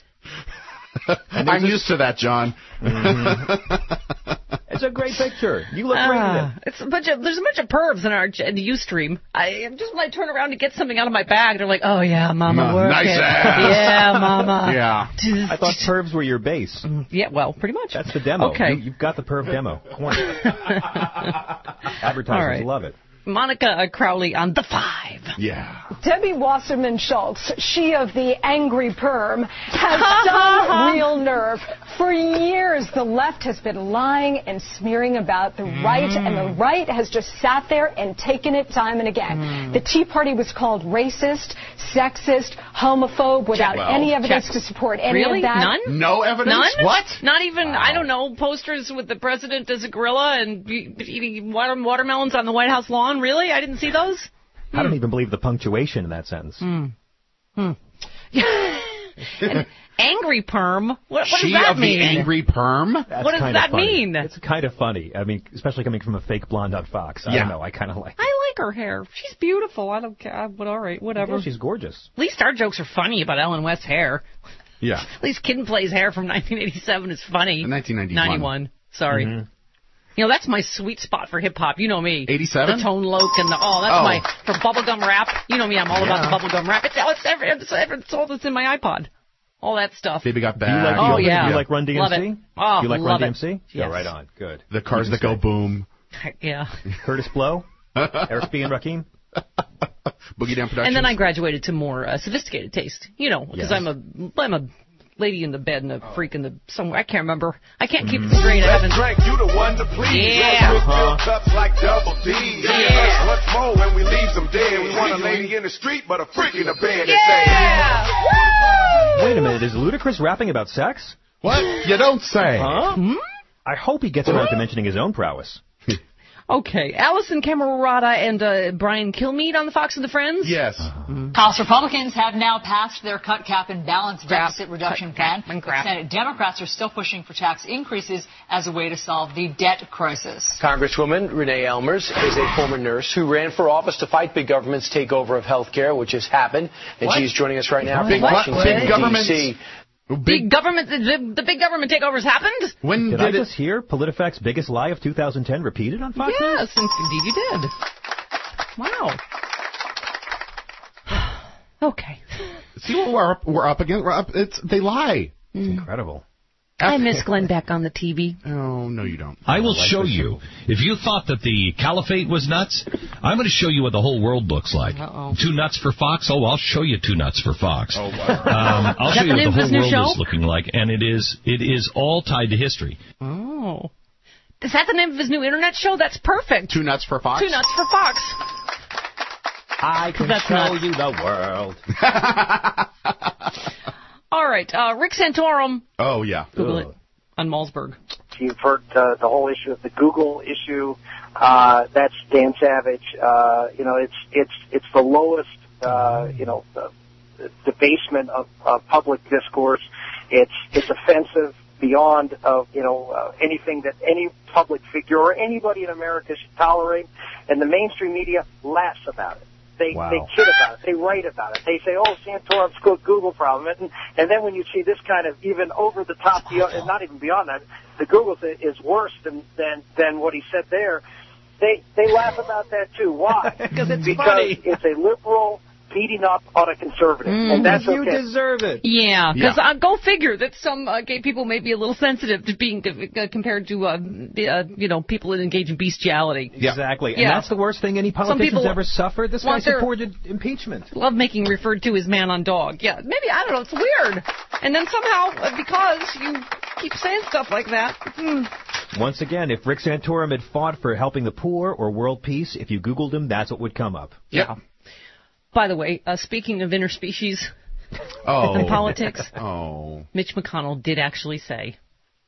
I'm a- used to that, John. Mm-hmm. It's a great picture. You look great in Ah, it. it's a bunch of there's a bunch of pervs in our in the Ustream. I just when I turn around to get something out of my bag, they're like, "Oh yeah, Mama, No, work nice it. ass. Yeah, Mama." Yeah. I thought pervs were your base. Yeah, well, pretty much. That's the demo. Okay. You, you've got the perv demo. Corner. Advertisers All right. love it. Monica uh, Crowley on The Five. Yeah. Debbie Wasserman Schultz, she of the angry perm, has some real nerve. For years, the left has been lying and smearing about the right, and the right has just sat there and taken it time and again. Mm. The Tea Party was called racist, sexist, homophobe, without well, any evidence check. to support any Really? of that. None? No evidence? None? What? Not even, Wow. I don't know, posters with the president as a gorilla and be- eating water- watermelons on the White House lawn? Really? I didn't see those? I don't even believe the punctuation in that sentence. Hmm. Hmm. An angry perm? What, what she does that of mean? the angry perm? That's What does kinda that funny. mean? It's kind of funny. I mean, especially coming from a fake blonde on Fox. I Yeah. don't know. I kind of like it. I like her hair. She's beautiful. I don't care. But all right, whatever. Yeah, she's gorgeous. At least our jokes are funny about Ellen West's hair. Yeah. At least Kid and Play's hair from nineteen eighty-seven is funny. nineteen ninety-one. ninety-one. Sorry. Mm-hmm. You know, that's my sweet spot for hip-hop. You know me. eighty-seven? The Tone Loc and the... Oh, that's Oh. my... For bubblegum rap. You know me, I'm all Yeah. about the bubblegum rap. It's, it's, every, it's, every, it's all that's in my iPod. All that stuff. Baby got Do you like back. the Oh, old- yeah. Do you like Run D M C? Love it. Oh, you like love Run it. D M C? Yeah, Yes. right on. Good. The cars that go boom. Yeah. Curtis Blow, Eric B. and Rakim. Boogie Down Productions. And then I graduated to more uh, sophisticated taste. You know, because Yes. I'm a... I'm a lady in the bed and a freak in the somewhere. I can't remember. I can't keep it straight. I haven't. Drink, you the one to please. Yeah. Uh-huh. Cups like double D. Yeah. What's more when we leave them dead? We want a lady in the street, but a freak in the bed. Yeah. Wait a minute, is Ludacris rapping about sex? What? You don't say. Huh? Hmm? I hope he gets around to mentioning his own prowess. Okay, Allison Camerata and uh, Brian Kilmeade on the Fox and the Friends? Yes. Mm-hmm. House Republicans have now passed their cut, cap, and balance Crap. deficit reduction Cut, plan. cap, and But crap. Senate Democrats are still pushing for tax increases as a way to solve the debt crisis. Congresswoman Renee Elmers is a former nurse who ran for office to fight big government's takeover of health care, which has happened. And What? she's joining us right now Big from what? Washington, Big government? D C Big, Big government, the, the big government takeovers happened? When Did did I it? just hear PolitiFact's biggest lie of two thousand ten repeated on Fox News? Yes, indeed you did. Wow. Okay. See what we're up, we're up against? We're up. It's they lie. It's incredible. I miss Glenn Beck on the T V. Oh no, you don't. I will like show this you. If you thought that the caliphate was nuts, I'm going to show you what the whole world looks like. Uh-oh. Two nuts for Fox? Oh, I'll show you two nuts for Fox. Oh, wow. Um, I'll Is show that you the name what of the his whole new world show? is looking like, and it is it is all tied to history. Oh. Is that the name of his new internet show? That's perfect. Two nuts for Fox. Two nuts for Fox. I can That's show nuts. you the world. All right, uh, Rick Santorum. Oh yeah. Google it on Malmsburg. You've heard uh, the whole issue of the Google issue. Uh, that's Dan Savage. Uh, you know, it's it's it's the lowest, uh, you know, uh, debasement of uh, public discourse. It's it's offensive beyond of you know uh, anything that any public figure or anybody in America should tolerate, and the mainstream media laughs about it. They Wow. they kid about it. They write about it. They say, "Oh, Santorum's good Google problem," and and then when you see this kind of even over the top, beyond, and not even beyond that, the Google thing is worse than than than what he said there. They they laugh about that too. Why? it's because funny. it's a liberal beating up on a conservative, Mm. and that's You okay. deserve it. Yeah, because Yeah. uh, go figure that some uh, gay people may be a little sensitive to being uh, compared to, uh, the, uh, you know, people that engage in bestiality. Yeah. Exactly. And Yeah. that's the worst thing any Some politician's people ever suffered. This guy want their- supported impeachment. Love making referred to as man on dog. Yeah, maybe, I don't know, it's weird. And then somehow, uh, because you keep saying stuff like that, hmm. Once again, if Rick Santorum had fought for helping the poor or world peace, if you Googled him, that's what would come up. Yeah. By the way, uh, speaking of interspecies Oh. and politics, Oh. Mitch McConnell did actually say,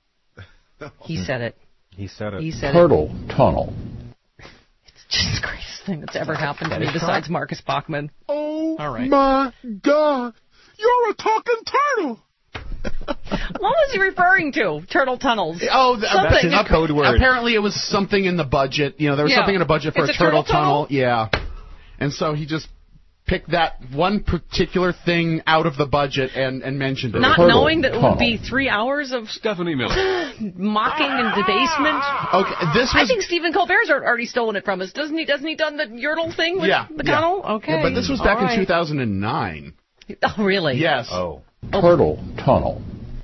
he said it. He said it. He said Turtle tunnel. it. It's just the greatest thing that's ever happened to That me is besides correct. Marcus Bachman. Oh All right. my God! You're a talking turtle. What was he referring to? Turtle tunnels. Oh, th- Something. that's his Up- code word. Apparently, it was something in the budget. You know, there was Yeah. something in the budget for It's a a turtle, turtle tunnel? Yeah, and so he just picked that one particular thing out of the budget and, and mentioned it. Not Turtle knowing that it would tunnel. be three hours of Stephanie Miller. mocking and debasement. Okay, this I was think Stephen Colbert's al- already stolen it from us. Doesn't he? Doesn't he done the Yordle thing with yeah, McConnell? yeah. Okay. Yeah, but this was All back right. in two thousand nine. Oh, really? Yes. Oh. Turtle tunnel.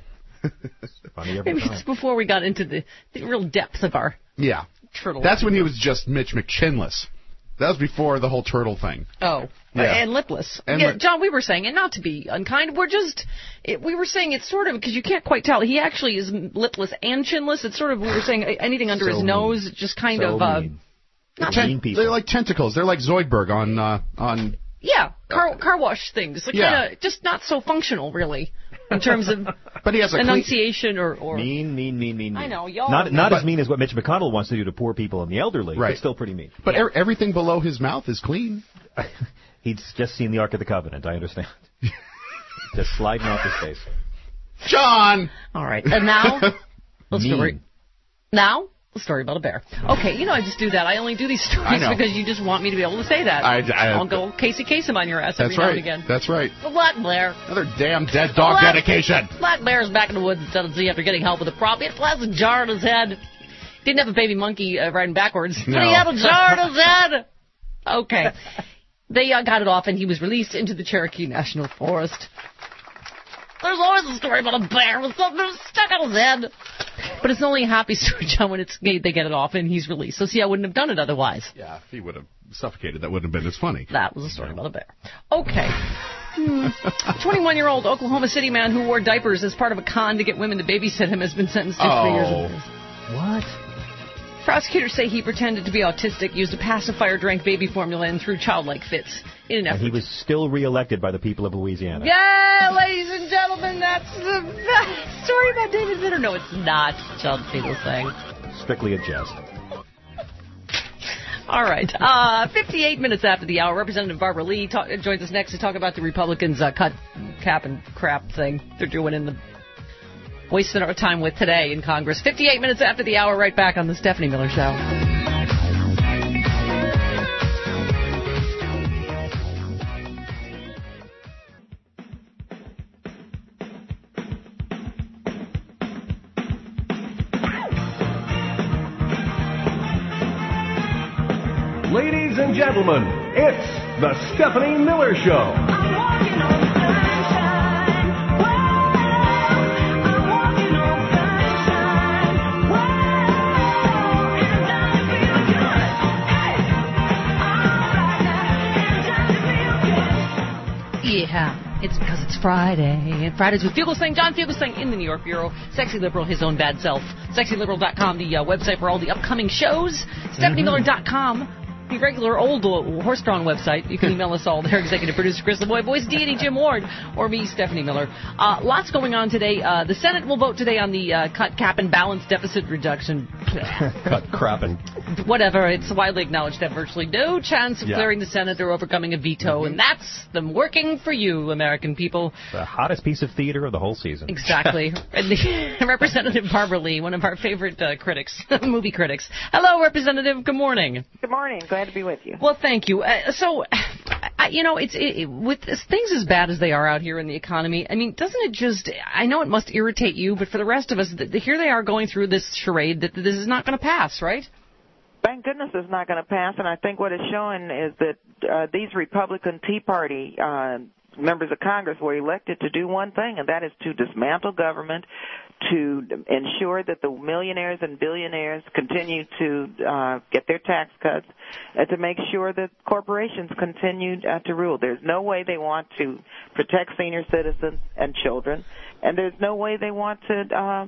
Funny every Maybe time. it's before we got into the, the real depth of our Yeah. turtle. That's when he was just Mitch McChinless. That was before the whole turtle thing. Oh, Yeah. and lipless. And yeah, lip- John, we were saying, and not to be unkind, we're just, it, we were saying it's sort of, because you can't quite tell, he actually is lipless and chinless. It's sort of, we were saying anything under So his mean. nose, just kind So of, uh, mean. not Ten- mean people. They're like tentacles. They're like Zoidberg on uh, on. yeah, car, car wash things. Like Yeah. kinda, just not so functional, really, in terms of But he has a clean- enunciation or, or Mean, mean, mean, mean, mean. I know, y'all Not, know. not But- as mean as what Mitch McConnell wants to do to poor people and the elderly, Right. but still pretty mean. But er- everything below his mouth is clean. He's just seen the Ark of the Covenant, I understand. Just sliding off his face. John! All right. And now, the Mean. story. Now, the story about a bear. Okay, you know I just do that. I only do these I stories know. because you just want me to be able to say that. I- I- I'll go Casey Kasem on your ass every That's now right. and again. That's right. The Black Bear. Another damn dead dog Black- dedication. Black Bear is back in the woods in Tennessee after getting help with a prop. He had a plastic jar in his head. Didn't have a baby monkey uh, riding backwards, but No. he had a jar in his head. Okay. They uh, got it off, and he was released into the Cherokee National Forest. There's always a story about a bear with something stuck on his head. But it's only a happy story, John, when it's they get it off and he's released. So see, I wouldn't have done it otherwise. Yeah, if he would have suffocated, that wouldn't have been as funny. That was a story about a bear. Okay. twenty-one-year-old Oklahoma City man who wore diapers as part of a con to get women to babysit him has been sentenced to three years in prison. What? Prosecutors say he pretended to be autistic, used a pacifier, drank baby formula, and threw childlike fits in an effort. And he was still reelected by the people of Louisiana. Yeah, ladies and gentlemen, that's the best story about David Vitter. No, it's not. Child people saying. Strictly a jest. All right. Uh, fifty-eight minutes after the hour, Representative Barbara Lee talk, joins us next to talk about the Republicans' uh, cut, cap, and crap thing they're doing in the wasting our time with today in Congress. fifty-eight minutes after the hour, right back on the Stephanie Miller Show. Ladies and gentlemen, it's the Stephanie Miller Show. Yeah, it's because it's Friday. And Fridays with Fugelsang, John Fugelsang in the New York Bureau. Sexy Liberal, his own bad self. Sexy Liberal dot com, the uh, website for all the upcoming shows. Stephanie Miller dot com. The regular old uh, horse-drawn website. You can email us all there. Executive producer Chris LeBoy, voice deity Jim Ward, or me, Stephanie Miller. Uh, lots going on today. Uh, the Senate will vote today on the uh, cut, cap, and balance deficit reduction. Cut, crap, and... Whatever. It's widely acknowledged to have virtually no chance of Yeah. clearing the Senate or overcoming a veto, Mm-hmm. and that's them working for you, American people. The hottest piece of theater of the whole season. Exactly. And the, Representative Barbara Lee, one of our favorite uh, critics, movie critics. Hello, Representative. Good morning. Good morning. Glad to be with you. Well, thank you. Uh, so, I, you know, it's it, it, with things as bad as they are out here in the economy. I mean, doesn't it just? I know it must irritate you, but for the rest of us, the, the, here they are going through this charade that this is not going to pass, right? Thank goodness it's not going to pass, and I think what it's showing is that uh, these Republican Tea Party uh, members of Congress were elected to do one thing, and that is to dismantle government, to ensure that the millionaires and billionaires continue to uh, get their tax cuts, and to make sure that corporations continue uh, to rule. There's no way they want to protect senior citizens and children, and there's no way they want to uh,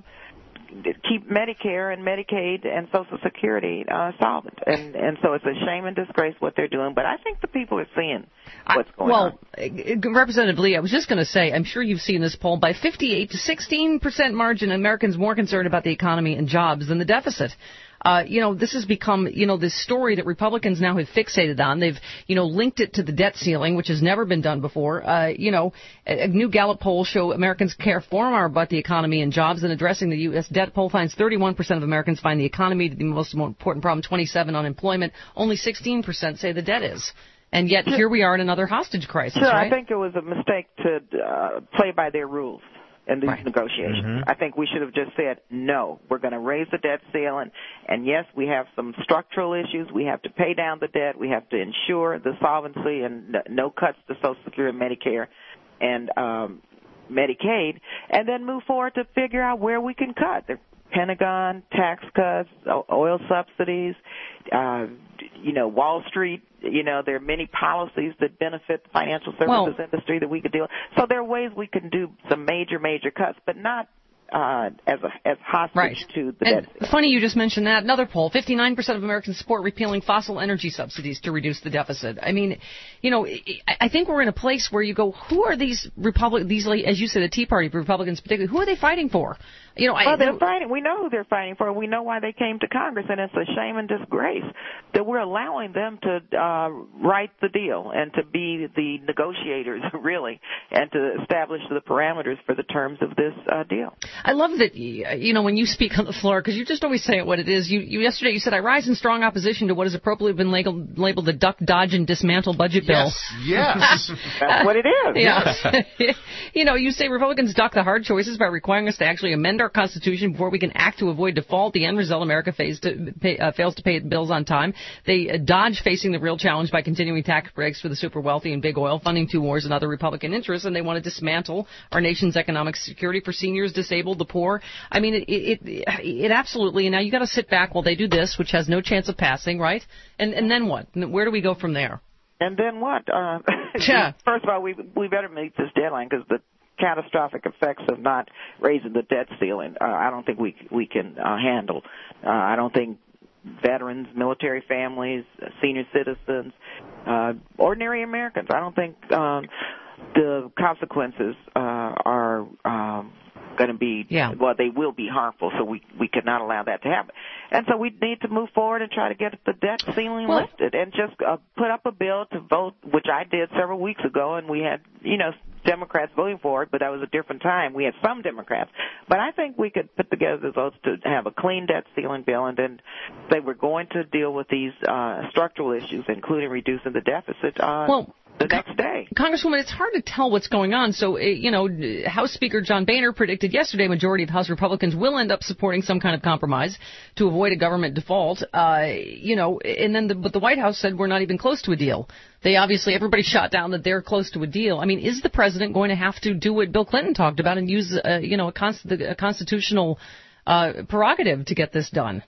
keep Medicare and Medicaid and Social Security uh, solvent. And, and so it's a shame and disgrace what they're doing, but I think the people are seeing what's going well, on. Well, Representative Lee, I was just going to say, I'm sure you've seen this poll. By fifty-eight to sixteen percent margin, Americans more concerned about the economy and jobs than the deficit. Uh, you know, this has become, you know, this story that Republicans now have fixated on. They've, you know, linked it to the debt ceiling, which has never been done before. Uh, you know, a, a new Gallup poll show Americans care far more about the economy and jobs than addressing the U S debt. Poll finds thirty-one percent of Americans find the economy the most important problem, twenty-seven unemployment. Only sixteen percent say the debt is. And yet here we are in another hostage crisis, Sure, right? I think it was a mistake to uh, play by their rules in these Right. negotiations. Mm-hmm. I think we should have just said, no, we're going to raise the debt ceiling, and yes, we have some structural issues. We have to pay down the debt. We have to ensure the solvency and no cuts to Social Security, Medicare, and um, Medicaid, and then move forward to figure out where we can cut. The Pentagon, tax cuts, oil subsidies, uh, you know, Wall Street. You know, there are many policies that benefit the financial services Well, industry that we could deal. So there are ways we can do some major, major cuts, but not uh, as a, as hostage Right. to the And debt. funny you just mentioned that. Another poll, fifty-nine percent of Americans support repealing fossil energy subsidies to reduce the deficit. I mean, you know, I I think we're in a place where you go, who are these Republic, these, as you said, the Tea Party Republicans particularly, who are they fighting for? You know, well, I, they're fighting. We know who they're fighting for. We know why they came to Congress, and it's a shame and disgrace that we're allowing them to uh, write the deal and to be the negotiators, really, and to establish the parameters for the terms of this uh, deal. I love that, you know, when you speak on the floor, because you just always say it what it is. You, you yesterday you said, I rise in strong opposition to what has appropriately been labeled, labeled the duck, dodge, and dismantle budget bill. Yes, That's what it is. Yeah. You know, you say Republicans duck the hard choices by requiring us to actually amend our Constitution before we can act to avoid default. The end result, America fails to pay, uh, fails to pay bills on time. They uh, dodge facing the real challenge by continuing tax breaks for the super wealthy and big oil, funding two wars and other Republican interests, and they want to dismantle our nation's economic security for seniors, disabled, the poor. I mean, it it, it, it absolutely. And now you got to sit back while they do this, which has no chance of passing, right? And and then what? Where do we go from there? And then what? Uh, Yeah. First of all, we we better meet this deadline because the catastrophic effects of not raising the debt ceiling, uh, I don't think we we can uh, handle. Uh, I don't think veterans, military families, uh, senior citizens, uh, ordinary Americans, I don't think um, the consequences uh, are um, going to be, yeah. well, they will be harmful, so we, we cannot allow that to happen. And so we need to move forward and try to get the debt ceiling well, lifted and just uh, put up a bill to vote, which I did several weeks ago, and we had, you know, Democrats voting for it, but that was a different time. We had some Democrats. But I think we could put together the votes to have a clean debt ceiling bill and then say we're going to deal with these uh, structural issues, including reducing the deficit uh, well, the next day. Congresswoman, it's hard to tell what's going on. So, you know, House Speaker John Boehner predicted yesterday a majority of House Republicans will end up supporting some kind of compromise to avoid a government default. Uh, you know, and then the, but the White House said we're not even close to a deal. They obviously, everybody shot down that they're close to a deal. I mean, is the president going to have to do what Bill Clinton talked about and use, uh, you know, a, const- a constitutional uh, prerogative to get this done?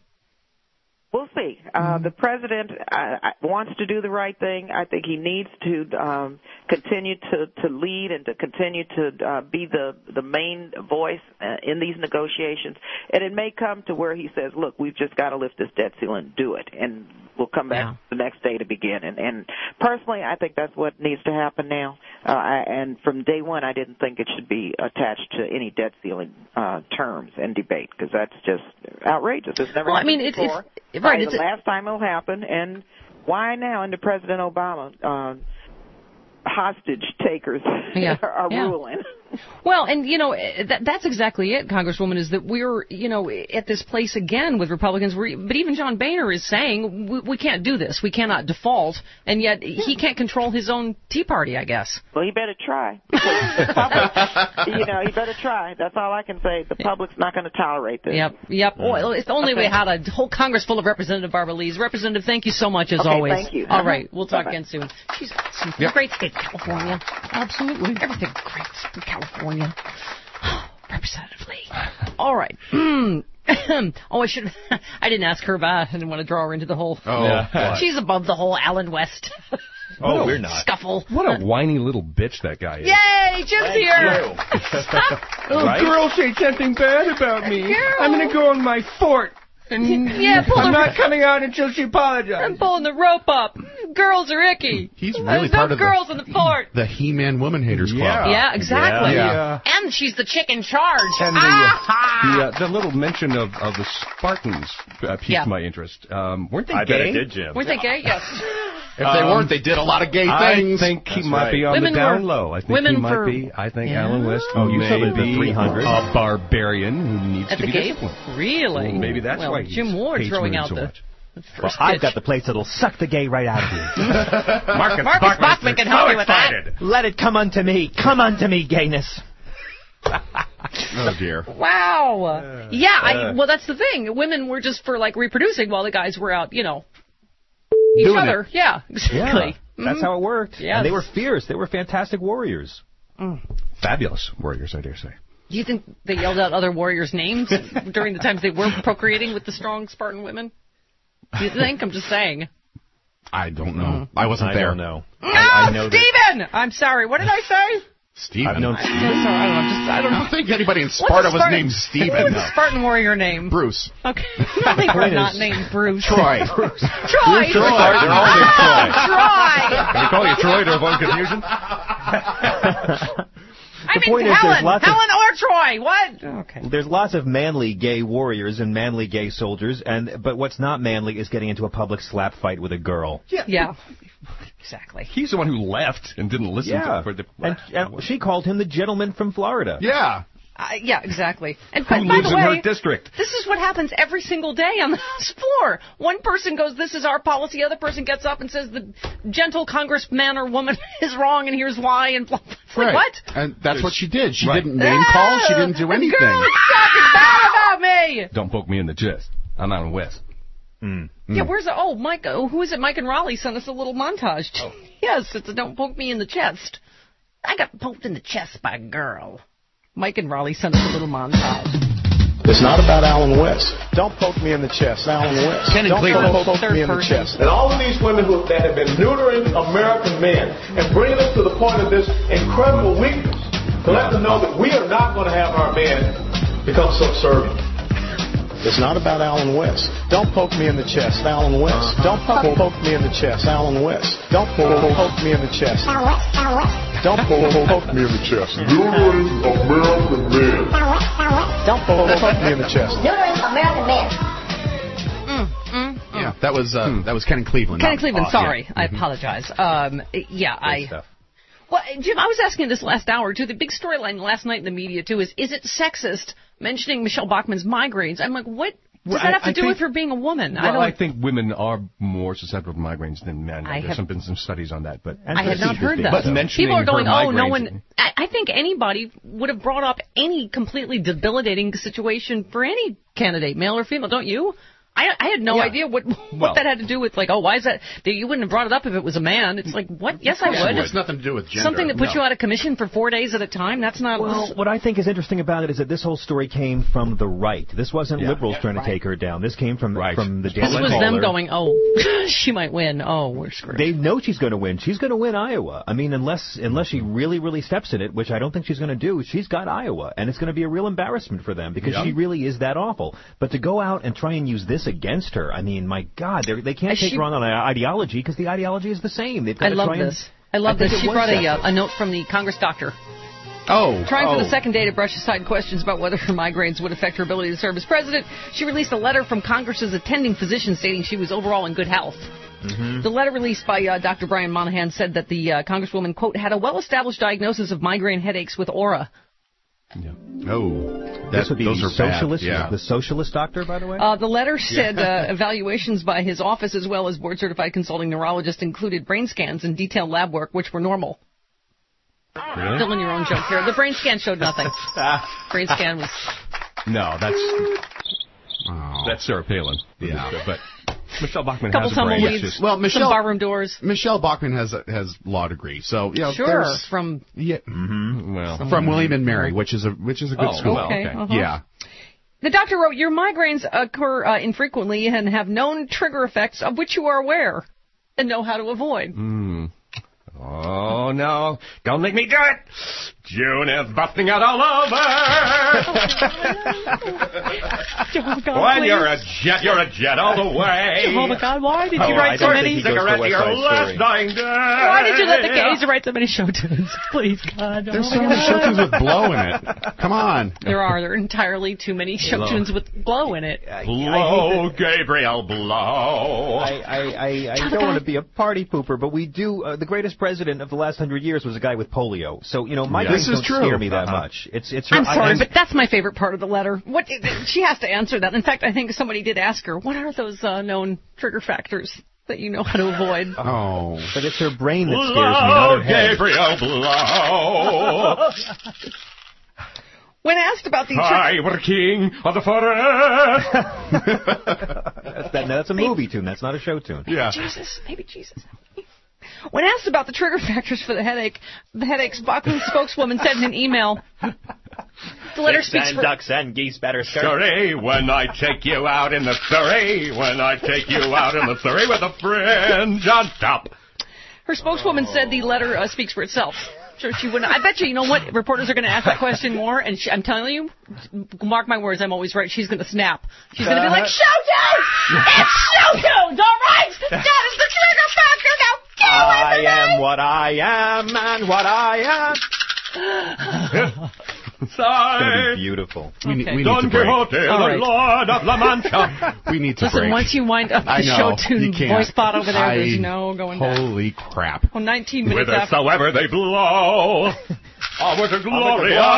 We'll see. Uh, the president uh, wants to do the right thing. I think he needs to um, continue to, to lead and to continue to uh, be the, the main voice uh, in these negotiations. And it may come to where he says, look, we've just got to lift this debt ceiling and do it. And we'll come back yeah. the next day to begin. And, and personally, I think that's what needs to happen now. Uh, I, and from day one, I didn't think it should be attached to any debt ceiling uh, terms and debate because that's just outrageous. It's never well, happened I mean, it's, before. it's right. It's the a, last time it'll happen, and why now under President Obama? Uh, hostage takers yeah. are yeah. ruling. Well, and, you know, that, that's exactly it, Congresswoman, is that we're, you know, at this place again with Republicans. Where, but even John Boehner is saying we, we can't do this. We cannot default. And yet he can't control his own Tea Party, I guess. Well, he better try. The public, you know, he better try. That's all I can say. The public's not going to tolerate this. Yep, yep. Well, it's the only okay. way how to, whole Congress full of Representative Barbara Lees. Representative, thank you so much, as okay, always. thank you. All right, we'll talk Bye-bye. again soon. She's awesome. Yep. Great state, California. Absolutely. Everything great in California. Representative Lee. All right. oh, I should. I didn't ask her about. I didn't want to draw her into the whole. Oh, yeah. She's above the whole Alan West. Oh, we're not. Scuffle. What a whiny little bitch that guy is. Yay, Jim's here. Oh, right? Girls say something bad about me. Girl. I'm going to go on my fort. And yeah, pull I'm the, not coming out until she apologizes. I'm pulling the rope up. Girls are icky. He's really There's part no of girls the, in the fort. The He-Man Woman Haters Club. Yeah, yeah exactly. Yeah. Yeah. And she's the chick in charge. And the, uh, the, uh, the little mention of, of the Spartans uh, piqued Yeah. my interest. Um, weren't they I gay? bet it did, Jim. Weren't they gay? Yes. If they Um, weren't, they did a lot of gay I things. think he That's might right. be on Women the down were- low. I think women he might for- be. I think Yeah. Alan West Oh, you may said it the be three hundred? a barbarian who needs At to the be gate? disciplined. Really? Well, maybe that's well, why he's Jim Ward hates throwing women out so the, much. the Well, first I've pitch. got the place that'll suck the gay right out of you. Marcus, Marcus Bachman can help so you with that. excited. Let it come unto me. Come unto me, gayness. Oh, dear. Wow. Uh, yeah, I, uh. well, that's the thing. Women were just for, like, reproducing while the guys were out, you know, each Doing other. it. Yeah, exactly. Yeah, that's Mhm. how it worked. Yes. And they were fierce. They were fantastic warriors. Mm. Fabulous warriors, I dare say. Do you think they yelled out other warriors' names during the times they were procreating with the strong Spartan women? Do you think? I'm just saying. I don't know. I wasn't I there. don't know. No, I, I know that- Stephen! I'm sorry. What did I say? Steven. I've known I'm so sorry. I don't know. Just, I don't I know. don't think anybody in What's a Sparta was Spartan- named Steven. What's a Spartan warrior name? Bruce. Okay. No, they were point not is- named Bruce. Troy. Bruce. Troy. Troy. They're all named Troy. Troy. Can we call you Troy to avoid confusion? I The mean point is there's Helen. lots of- Helen or Troy. What? Okay. There's lots of manly gay warriors and manly gay soldiers, and but what's not manly is getting into a public slap fight with a girl. Yeah. Yeah. Exactly. He's the one who left and didn't listen Yeah, to for the. and, and she called him the gentleman from Florida. Yeah. Uh, yeah, exactly. And Who by, by lives the in way, her district? this is what happens every single day on the House floor. One person goes, "This is our policy." The other person gets up and says, "The gentle congressman or woman is wrong, and here's why." And blah, blah. It's like, Right. what? And that's what she did. She Right. didn't name call. She didn't do anything. Girl is talking bad about me. Don't poke me in the chest. I'm Alan West. Mm. Yeah, where's the, oh, Mike, oh, who is it? Mike and Raleigh sent us a little montage. Oh. Yes, it's a don't poke me in the chest. I got poked in the chest by a girl. Mike and Raleigh sent us a little montage. It's not about Alan West. Don't poke me in the chest, Alan West. Ken and Don't Cleveland. poke, poke me in the chest. And all of these women who, that have been neutering American men and bringing us to the point of this incredible weakness, to let them know that we are not going to have our men become subservient. It's not about Alan West. Don't poke me in the chest, Alan West. Don't poke, poke me in the chest, Alan West. Don't poke, poke me in the chest. Alan West, Alan West. Don't poke, poke me in the chest. Neutering American men. Don't poke, poke me in the chest. Neutering American men. Mm, mm, mm. Yeah, that was uh, that was Ken and Cleveland. Ken and Cleveland, Oh, sorry. yeah. I Mhm. apologize. Um, yeah, I... stuff. Well, Jim, I was asking this last hour, too. The big storyline last night in the media, too, is, is it sexist mentioning Michelle Bachmann's migraines? I'm like, what does Well, that I- have to I do think- with her being a woman? I Well, don't... I think women are more susceptible to migraines than men. I There's have- been some studies on that, but I had not heard that. But mentioning People are going, her oh, no migraines- one... I, I think anybody would have brought up any completely debilitating situation for any candidate, male or female, don't you? I, I had no Yeah. idea what what Well- that had to do with, like, oh, why is that? that you wouldn't have brought it up if it was a man. It's like, what? Yes, I Yeah, would. It's nothing to do with gender. Something that puts no. you out of commission for four days at a time? That's not... Well, what I think is interesting about it is that this whole story came from the right. This wasn't Yeah. liberals Yeah, trying right. to take her down. This came from Right. from the This Dan was Caller. them going, oh, she might win. Oh, we're screwed. They know she's going to win. She's going to win Iowa. I mean, unless unless she really, really steps in it, which I don't think she's going to do, she's got Iowa. And it's going to be a real embarrassment for them because Yeah. she really is that awful. But to go out and try and use this against her, I mean, my God, they're, they can't As take she- her on an ideology because the ideology is the same. They've got I to love try and- this. I love I think this. it She was brought a, sexist. uh, a note from the Congress doctor. Oh. Trying oh. for the second day to brush aside questions about whether her migraines would affect her ability to serve as president, she released a letter from Congress's attending physician stating she was overall in good health. Mm-hmm. The letter released by uh, Doctor Brian Monahan said that the uh, Congresswoman, quote, had a well-established diagnosis of migraine headaches with aura. Oh. That, This would be those the are bad. socialist, Yeah. the socialist doctor, by the way. Uh, the letter said uh, evaluations by his office as well as board-certified consulting neurologist included brain scans and detailed lab work, which were normal. Really? Fill in your own joke here. The brain scan showed nothing. Brain scan was... No, that's Oh. that's Sarah Palin. Yeah. But Michelle Bachmann Couple has a brain. tumbleweeds. It's just- Well, Some Michelle barroom doors. Michelle Bachmann has a, has law degree, so you know Sure, there's from... yeah Mm-hmm. Well, from William and Mary, which is a which is a good Oh, school. well, Okay, okay. uh-huh. Yeah. The doctor wrote, your migraines occur uh, infrequently and have known trigger effects of which you are aware and know how to avoid. Mm. Oh, no. Don't make me do it. June is busting out all over. Oh, God, when please. you're a jet, you're a jet all the way. Oh, my God, why did you Oh, I write so don't many... think he goes Cigarette to to your West Side last Story. dying day. Why did you let the gays write so many show tunes? Please, God. There's oh so my many God. show tunes with blow in it. Come on. There are. There are entirely too many show Blow. tunes with blow in it. Blow, Gabriel, blow. I, I, I, I don't want to be a party pooper, but we do. Uh, the greatest president of the last hundred years was a guy with polio. So you know, my Yeah. This don't is true. scare me that Uh-huh. much. It's it's. Her, I'm sorry, I, but that's my favorite part of the letter. What she has to answer that. In fact, I think somebody did ask her, what are those uh, known trigger factors that you know how to avoid? Oh. but it's her brain that scares me, not Blow, her head. Gabriel, blow. When asked about the... I were king of the forest. That's, that, that's a movie tune. That's not a show tune. Yeah. Jesus, maybe Jesus. When asked about the trigger factors for the headache, the headache's Bachman spokeswoman said in an email, the letter speaks for... ducks and geese better Surrey, when I take you out in the Surrey, when I take you out in the Surrey with a fringe on top. Her spokeswoman said the letter uh, speaks for itself. Sure, she wouldn't. I bet you, you know what? Reporters are going to ask that question more, and she, I'm telling you, mark my words, I'm always right. She's going to snap. She's going to be like, Showtime! It's Showtime, all right? That is the trigger factor. Now get away I from me! am what I am, and what I am. It's gonna be beautiful. We, need- Okay. we need Don to break. Quixote, All the right. Lord of La Mancha. We need to Listen, break. once you wind up the I show know, tune you can't. voice spot over there, I- there's no going back. Holy crap. Oh, nineteen minutes after. Whithersoever they blow, onward to glory, glory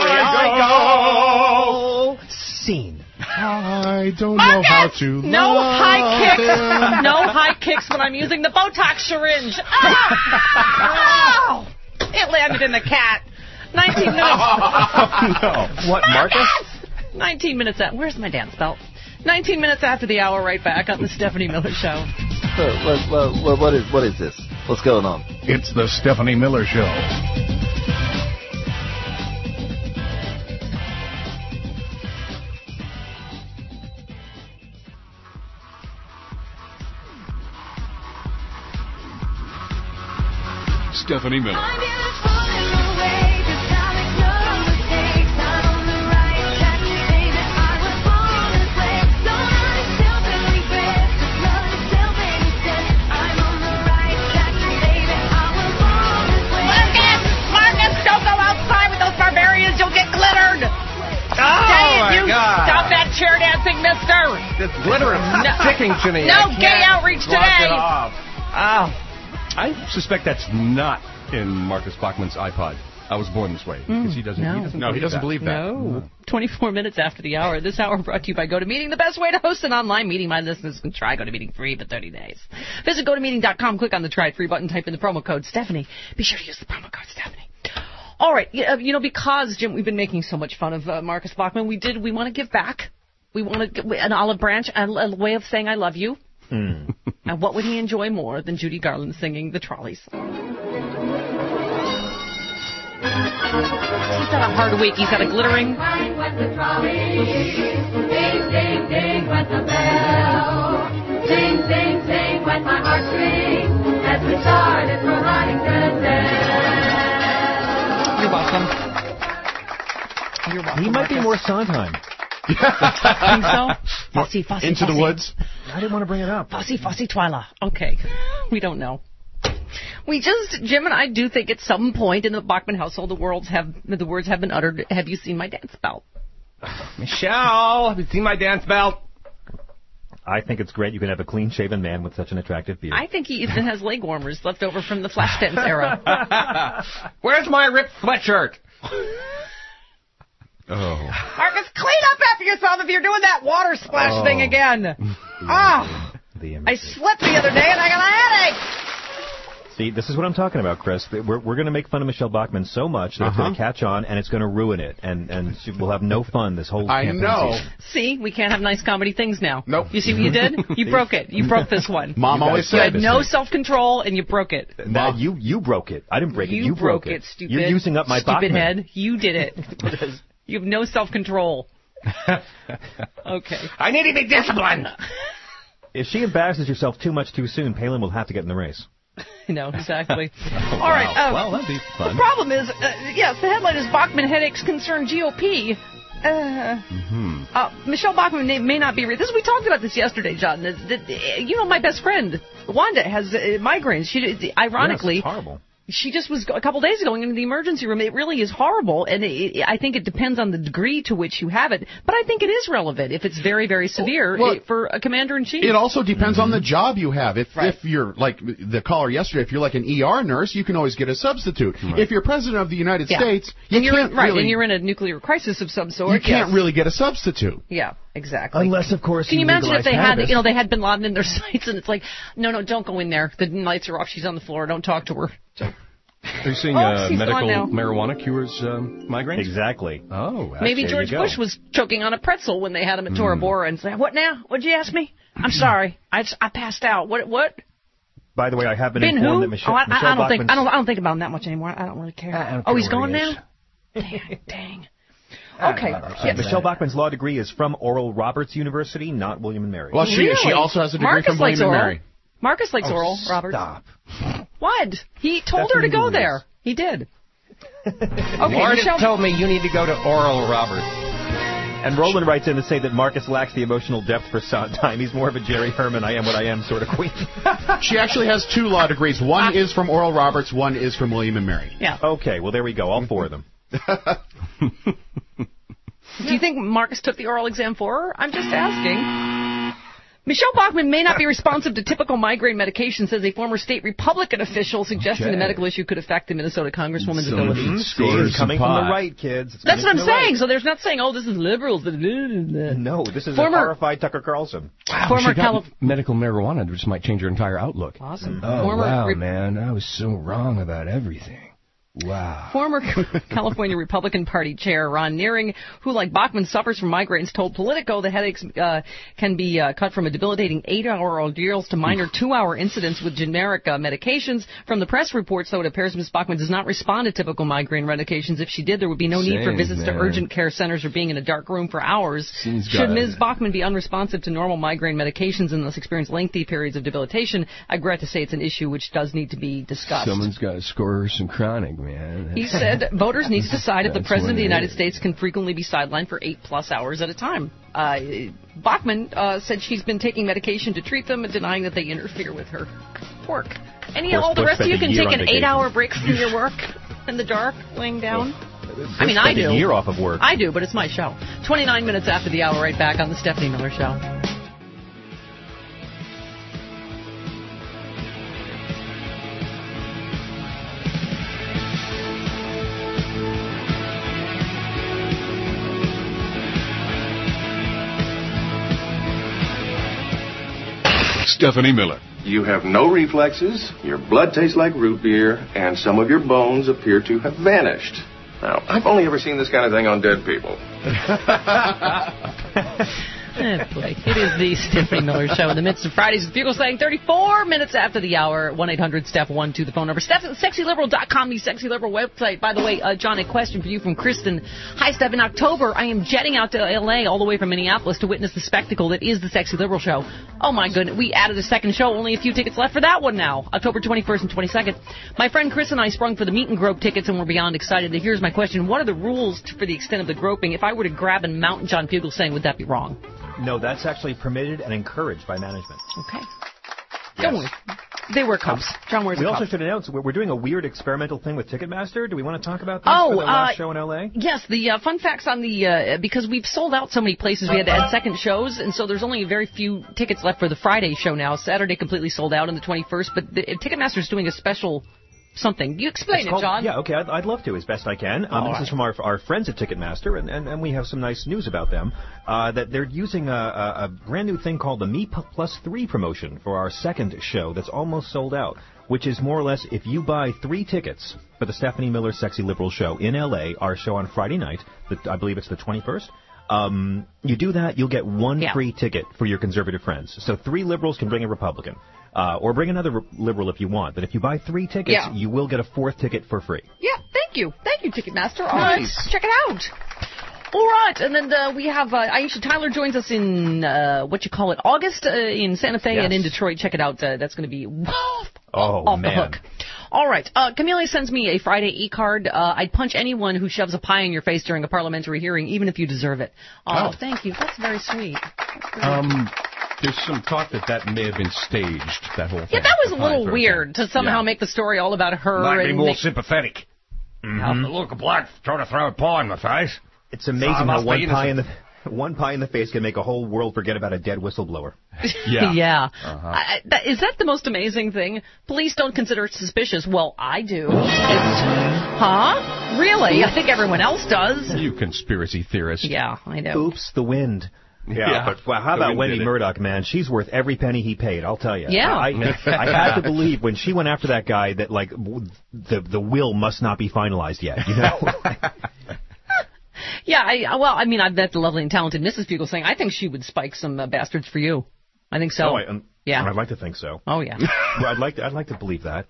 I go. Scene. I don't know Marcus! how to No love high kicks. him. No high kicks when I'm using the Botox syringe. Ah! Oh! It landed in the cat. Nineteen minutes. No. What, Marcus? Nineteen minutes after. Where's my dance belt? Nineteen minutes after the hour, right back on the Stephanie Miller Show. Well, well, well, what is what is this? What's going on? It's the Stephanie Miller Show. Stephanie Miller. You'll get glittered. Oh, Dang it, my you God. Stop that chair dancing, mister. This glitter is No. sticking to me. No I gay can't outreach wash today. It off. Oh. I suspect that's not in Marcus Bachman's iPod. I was born this way. Because he doesn't, no. he doesn't No, he doesn't believe that. No. twenty-four minutes after the hour. This hour brought to you by GoToMeeting, the best way to host an online meeting. My listeners can try GoToMeeting free for thirty days. Visit go to meeting dot com, click on the Try It Free button, type in the promo code Stephanie. Be sure to use the promo code Stephanie. All right, you know, because, Jim, we've been making so much fun of uh, Marcus Bachman, we did, we want to give back. We want to, an olive branch, a, a way of saying I love you. Hmm. And what would he enjoy more than Judy Garland singing The Trolleys? He's had a hard week. He's had a glittering. Went the trolley, ding, ding, ding, went the bell. Ding, ding, ding, went my heartstrings as we started for Huntington. You're welcome. You're welcome. He might be more Sondheim. Think so? Fussy, fussy, Into fussy. the woods. I didn't want to bring it up. Fussy, fussy, Twyla. Okay. We don't know. We just, Jim and I do think at some point in the Bachman household, the words have the words have been uttered. Have you seen my dance belt? Michelle, have you seen my dance belt? I think it's great you can have a clean-shaven man with such an attractive beard. I think he even has leg warmers left over from the flash dance era. Where's my ripped sweatshirt? Oh. Marcus, clean up after yourself if you're doing that water splash Oh. thing again. Ah, I slipped the other day and I got a headache. See, this is what I'm talking about, Chris. We're, we're going to make fun of Michelle Bachman so much that Uh-huh. it's going to catch on and it's going to ruin it. And, and she will have no fun this whole I campaign know. season. See, we can't have nice comedy things now. Nope. You see what you did? You broke it. You broke this one. Mom You always You said had no self-control and you broke it. That, you you broke it. I didn't break You it. You broke broke it, stupid. You're using up my Stupid Bachman. head. You did it. You have no self-control. Okay. I need to be disciplined. If she embarrasses herself too much too soon, Palin will have to get in the race. No, exactly. Oh, All right. wow. Uh, Well, that'd be fun. The problem is, uh, yes, the headline is Bachman headaches concern G O P. Uh, Mm-hmm. uh, Michelle Bachman may, may not be. Re- this we talked about this yesterday, John. That, that, you know, my best friend Wanda has uh, migraines. She, ironically, Yes, it's horrible. She just was a couple days ago going into the emergency room. It really is horrible, and it, I think it depends on the degree to which you have it. But I think it is relevant if it's very, very severe Well, it, for a commander-in-chief. It also depends Mm-hmm. on the job you have. If Right. if you're like the caller yesterday, if you're like an E R nurse, you can always get a substitute. If you're president of the United Yeah. States, you and you're can't in, right, really and you're in a nuclear crisis of some sort. you can't yes. really get a substitute. Yeah, exactly. Unless, of course, Can you imagine if legalize they had, cannabis. you know, they had Bin Laden in their sights, and it's like, no, no, don't go in there. The lights are off. She's on the floor. Don't talk to her. Are you saying Oh, uh, she's medical gone now. marijuana cures um, migraines? Exactly. Oh, Maybe there George you go. Bush was choking on a pretzel when they had him at Tora Bora and saying, "What now? What'd you ask me? I'm sorry. I just, I passed out. What? What? By the way, I have been Been informed who? that Michelle, oh, I, Michelle I don't think Bachman's- I don't I don't think about him that much anymore. I don't really care. I don't oh, care he's where gone he now. is. Dang, dang. I Okay. don't know. Yeah. Michelle Bachman's law degree is from Oral Roberts University, not William and Mary. Well, she Really? she also has a degree Marcus from William likes and oral. Mary. Marcus likes Oh, oral, Robert. Stop. What? He told her to Stephanie go Louise. there. He did. Okay, Lord Michelle. has told me you need to go to Oral Roberts. And Roland writes in to say that Marcus lacks the emotional depth for Sondheim. He's more of a Jerry Herman, I am what I am sort of queen. She actually has two law degrees. One is from Oral Roberts. One is from William and Mary. Yeah. Okay, well, there we go. All four of them. Do you think Marcus took the oral exam for her? I'm just asking. Michelle Bachman may not be responsive to typical migraine medication, says a former state Republican official, suggesting Okay. the medical issue could affect the Minnesota Congresswoman's So ability. he See, scores it's coming some from pot. the right, kids. It's That's what I'm coming from the saying. right. So there's not saying, oh, this is liberals. No, this is Former- a horrified Tucker Carlson. Wow, Former she got Calif- medical marijuana, which might change her entire outlook. Awesome. Oh, Former wow, Re- man. I was so wrong about everything. Wow. Former California Republican Party Chair Ron Nearing, who, like Bachman, suffers from migraines, told Politico the headaches uh, can be uh, cut from a debilitating eight-hour ordeals to minor two-hour incidents with generic uh, medications. From the press reports, though, it appears Miz Bachman does not respond to typical migraine medications. If she did, there would be no need for Same, visits man. to urgent care centers or being in a dark room for hours. Seems Should gotta- Miz Bachman be unresponsive to normal migraine medications and thus experience lengthy periods of debilitation, I regret to say it's an issue which does need to be discussed. Someone's got to score her some chronic, man. He said voters need to decide if the That's President of what the it United is. States can frequently be sidelined for eight-plus hours at a time. Uh, Bachman uh, said she's been taking medication to treat them and denying that they interfere with her work. Any Of course, all the Bush rest of you spent a can year take on an vacation. eight-hour break from your work in the dark, laying down? I mean, I Spent do. a year off of work. I do, but it's my show. twenty-nine minutes after the hour, right back on the Stephanie Miller Show. Stephanie Miller. You have no reflexes, your blood tastes like root beer, and some of your bones appear to have vanished. Now, I've only ever seen this kind of thing on dead people. Oh, boy. It is the Stephanie Miller Show in the midst of Fridays with Bugle saying thirty-four minutes after the hour. one eight hundred Steph one two, the phone number. Steph, sexy liberal dot com, the Sexy Liberal website. By the way, uh, John, a question for you from Kristen. Hi, Steph. In October, I am jetting out to L A all the way from Minneapolis to witness the spectacle that is the Sexy Liberal Show. Oh, my goodness. We added a second show. Only a few tickets left for that one now. October twenty-first and twenty-second. My friend Chris and I sprung for the meet and grope tickets, and we're beyond excited. Here's my question. What are the rules for the extent of the groping? If I were to grab and mount John Fugel saying, would that be wrong? No, that's actually permitted and encouraged by management. Okay. Don't worry. They wear cups. John wears We a also cup. should announce we're we're doing a weird experimental thing with Ticketmaster. Do we want to talk about this Oh, for the last uh, show in L A? Yes, the uh, fun facts on the, uh, because we've sold out so many places, we had to add second shows, and so there's only very few tickets left for the Friday show now. Saturday completely sold out on the twenty-first, but the, Ticketmaster's doing a special something. You explain It's it, called- John. Yeah, okay, I'd, I'd love to as best I can. Um, All this right. is from our our friends at Ticketmaster, and, and, and we have some nice news about them. Uh, that they're using a, a, a brand new thing called the Me P- Plus three promotion for our second show that's almost sold out, which is more or less if you buy three tickets for the Stephanie Miller Sexy Liberal Show in L A, our show on Friday night, the, I believe it's the twenty-first, um, you do that, you'll get one Yeah. free ticket for your conservative friends. So three liberals can bring a Republican. Uh, or bring another re- liberal if you want. But if you buy three tickets, Yeah. you will get a fourth ticket for free. Yeah, thank you. Thank you, Ticketmaster. All right, check it out. All right, and then uh, we have uh, Aisha Tyler joins us in, uh, what you call it, August uh, in Santa Fe Yes. and in Detroit. Check it out. Uh, that's going to be off, Oh, off man. the hook. All right. Uh, Camelia sends me a Friday e-card. Uh, I'd punch anyone who shoves a pie in your face during a parliamentary hearing, even if you deserve it. Uh, Oh. Thank you. That's very sweet. Um, there's some talk that that may have been staged, that whole thing. Yeah, that was a The little pie weird to somehow Yeah. make the story all about her. Might be and more make- sympathetic. Mhm. Look, a black trying to throw a pie in my face. It's amazing I how must one be pie in innocent. the one pie in the face can make a whole world forget about a dead whistleblower. Yeah. yeah. Uh-huh. I, that, is that the most amazing thing? Police don't consider it suspicious. Well, I do. It's, huh? Really? I think everyone else does. You conspiracy theorist. Yeah, I know. Oops, the wind. Yeah, Yeah. but well, how The about wind Wendy did it. Murdoch, man? She's worth every penny he paid, I'll tell you. Yeah. I, I had to believe when she went after that guy that, like, w- the the will must not be finalized yet, you know? Yeah, I, well, I mean, I bet the lovely and talented Missus Bugle saying, I think she would spike some uh, bastards for you. I think so. Oh, I, um, Yeah. I'd like to think so. Oh, yeah. Well, I'd like to, I'd like to believe that.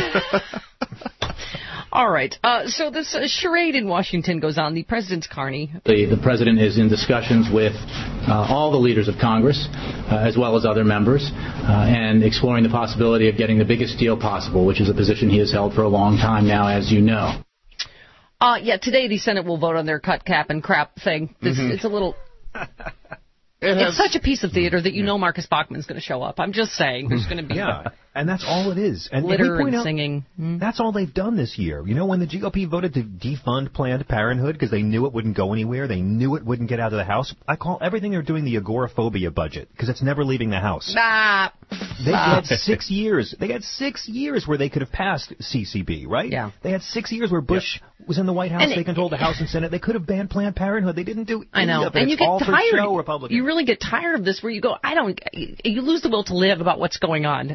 All right. Uh, so this uh, charade in Washington goes on. The president's carney. The, the president is in discussions with uh, all the leaders of Congress, uh, as well as other members, uh, and exploring the possibility of getting the biggest deal possible, which is a position he has held for a long time now, as you know. Uh, yeah, today the Senate will vote on their cut, cap, and crap thing. This, Mhm. It's a little... It it's such a piece of theater that you know Marcus Bachman's going to show up. I'm just saying. There's going to be Yeah, and that's all it is. And glitter we point and out, singing. Hmm. That's all they've done this year. You know, when the G O P voted to defund Planned Parenthood because they knew it wouldn't go anywhere, they knew it wouldn't get out of the House, I call everything they're doing the agoraphobia budget because it's never leaving the House. Nah. They Ah. had six years. They had six years where they could have passed C C B, right? Yeah. They had six years where Bush was in the White House. And they it- controlled the House and Senate. They could have banned Planned Parenthood. They didn't do I any know. of it. And you It's get all tired. for show, Republicans. You really get tired of this where you go, I don't, you lose the will to live about what's going on. You know, the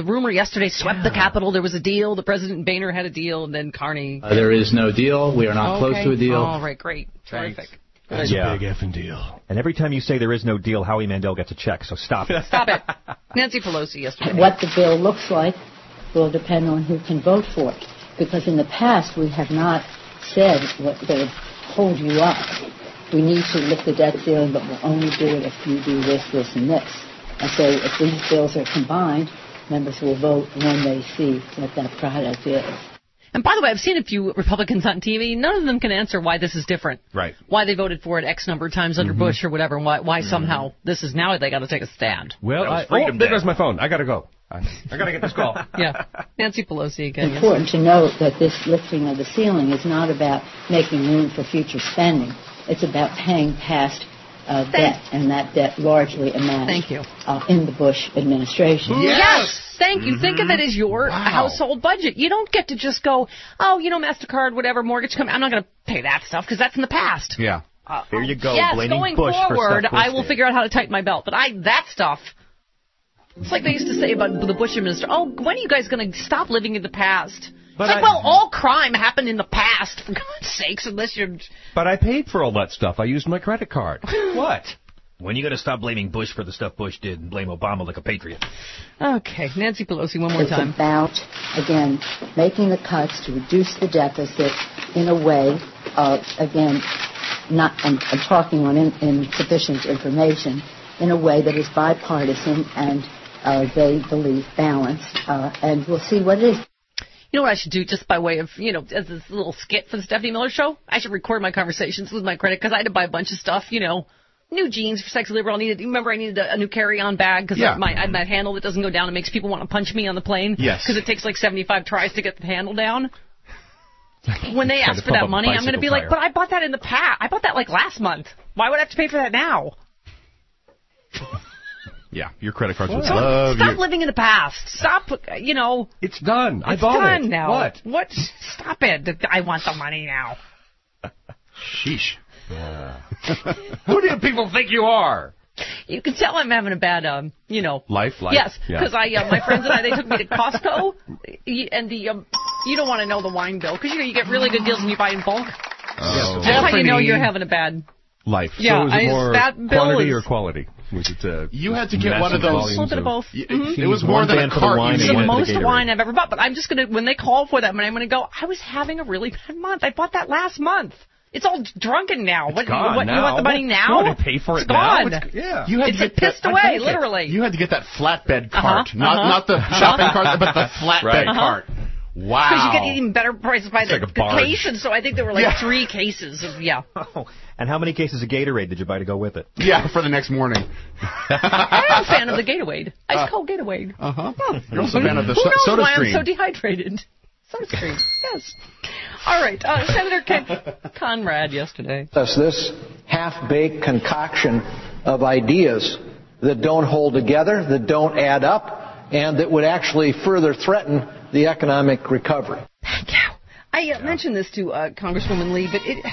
rumor yesterday swept the Capitol. There was a deal. The President Boehner had a deal, and then Carney. Uh, there is no deal. We are not okay. close to a deal. All right, great. Terrific. That's yeah. a big effing deal. And every time you say there is no deal, Howie Mandel gets a check, so stop it. Stop it. Nancy Pelosi yesterday. What the bill looks like will depend on who can vote for it. Because in the past, we have not said what would hold you up. We need to lift the debt ceiling, but we'll only do it if you do this, this, and this. And so if these bills are combined, members will vote when they see what that product is. And by the way, I've seen a few Republicans on T V. None of them can answer why this is different. Right. Why they voted for it X number of times under mm-hmm. Bush or whatever, and why, why mm-hmm. somehow this is now they got to take a stand. Well, I, oh, there goes my phone. I got to go. I, I got to get this call. Yeah. Nancy Pelosi again. It's important yes. to note that this lifting of the ceiling is not about making room for future spending. It's about paying past uh, debt, and that debt largely amassed Thank you. Uh, in the Bush administration. Yes! yes. Thank you. Mm-hmm. Think of it as your wow. household budget. You don't get to just go, oh, you know, MasterCard, whatever, mortgage company. I'm not going to pay that stuff because that's in the past. Yeah. Uh, there you go. Yes, blaming going Bush forward, for I will figure out how to tighten my belt. But I that stuff, it's like they used to say about the Bush administration. Oh, when are you guys going to stop living in the past? But it's like, I, well, all crime happened in the past, for God's sakes, unless you're... But I paid for all that stuff. I used my credit card. What? When are you going to stop blaming Bush for the stuff Bush did and blame Obama like a patriot? Okay, Nancy Pelosi, one more it's time. It's about, again, making the cuts to reduce the deficit in a way, uh, again, not I'm, I'm talking on in, insufficient information, in a way that is bipartisan and uh, they believe balanced, uh, and we'll see what it is. You know what I should do, just by way of, you know, as this little skit for the Stephanie Miller Show? I should record my conversations with my credit, because I had to buy a bunch of stuff, you know. New jeans for Sexy Liberal. I needed, remember I needed a, a new carry-on bag because yeah. I had that handle that doesn't go down and makes people want to punch me on the plane. Yes. Because it takes like seventy-five tries to get the handle down. When they ask for that money, I'm going to be tire. like, but I bought that in the past. I bought that like last month. Why would I have to pay for that now? Yeah, your credit cards would so love Stop you. living in the past. Stop, you know. It's done. I it's bought done it. now. What? What? Stop it. I want the money now. Sheesh. Yeah. Who do people think you are? You can tell I'm having a bad, um, you know. Life, life. Yes, because yeah. I, uh, my friends and I, they took me to Costco, and the, um, you don't want to know the wine bill, because you know you get really good deals when you buy in bulk. Oh. That's how you know you're having a bad life. Yeah, so is it more that bill quantity is, or quality? Was it, uh, you had to get one of those. A little bit of both. Mm-hmm. It was more than a cart. It's the most wine I've ever bought. But I'm just gonna, when they call for that money, I'm gonna go. I was having a really bad month. I bought that last month. It's all drunken now. It's what, gone what now. You want the money now? You want to pay for it it's now? Gone. It's, yeah. You had it's to get pissed that, away, literally. You had to get that flatbed cart, uh-huh, not uh-huh. not the uh-huh. shopping cart, but the flatbed right. uh-huh. cart. Wow. Because you get even better prices by it's the, like the case, and so I think there were like yeah. three cases of yeah. Oh, and how many cases of Gatorade did you buy to go with it? Yeah, for the next morning. I'm a fan of the Gatorade. Ice cold Gatorade. Uh huh. Oh, you're also a fan of the Who so- knows Soda why Stream. I'm so dehydrated? Soda Stream. Yes. All right. Uh, Senator Ken Conrad yesterday. That's this half-baked concoction of ideas that don't hold together, that don't add up, and that would actually further threaten the economic recovery. Thank you. I uh, yeah. mentioned this to uh, Congresswoman Lee, but it.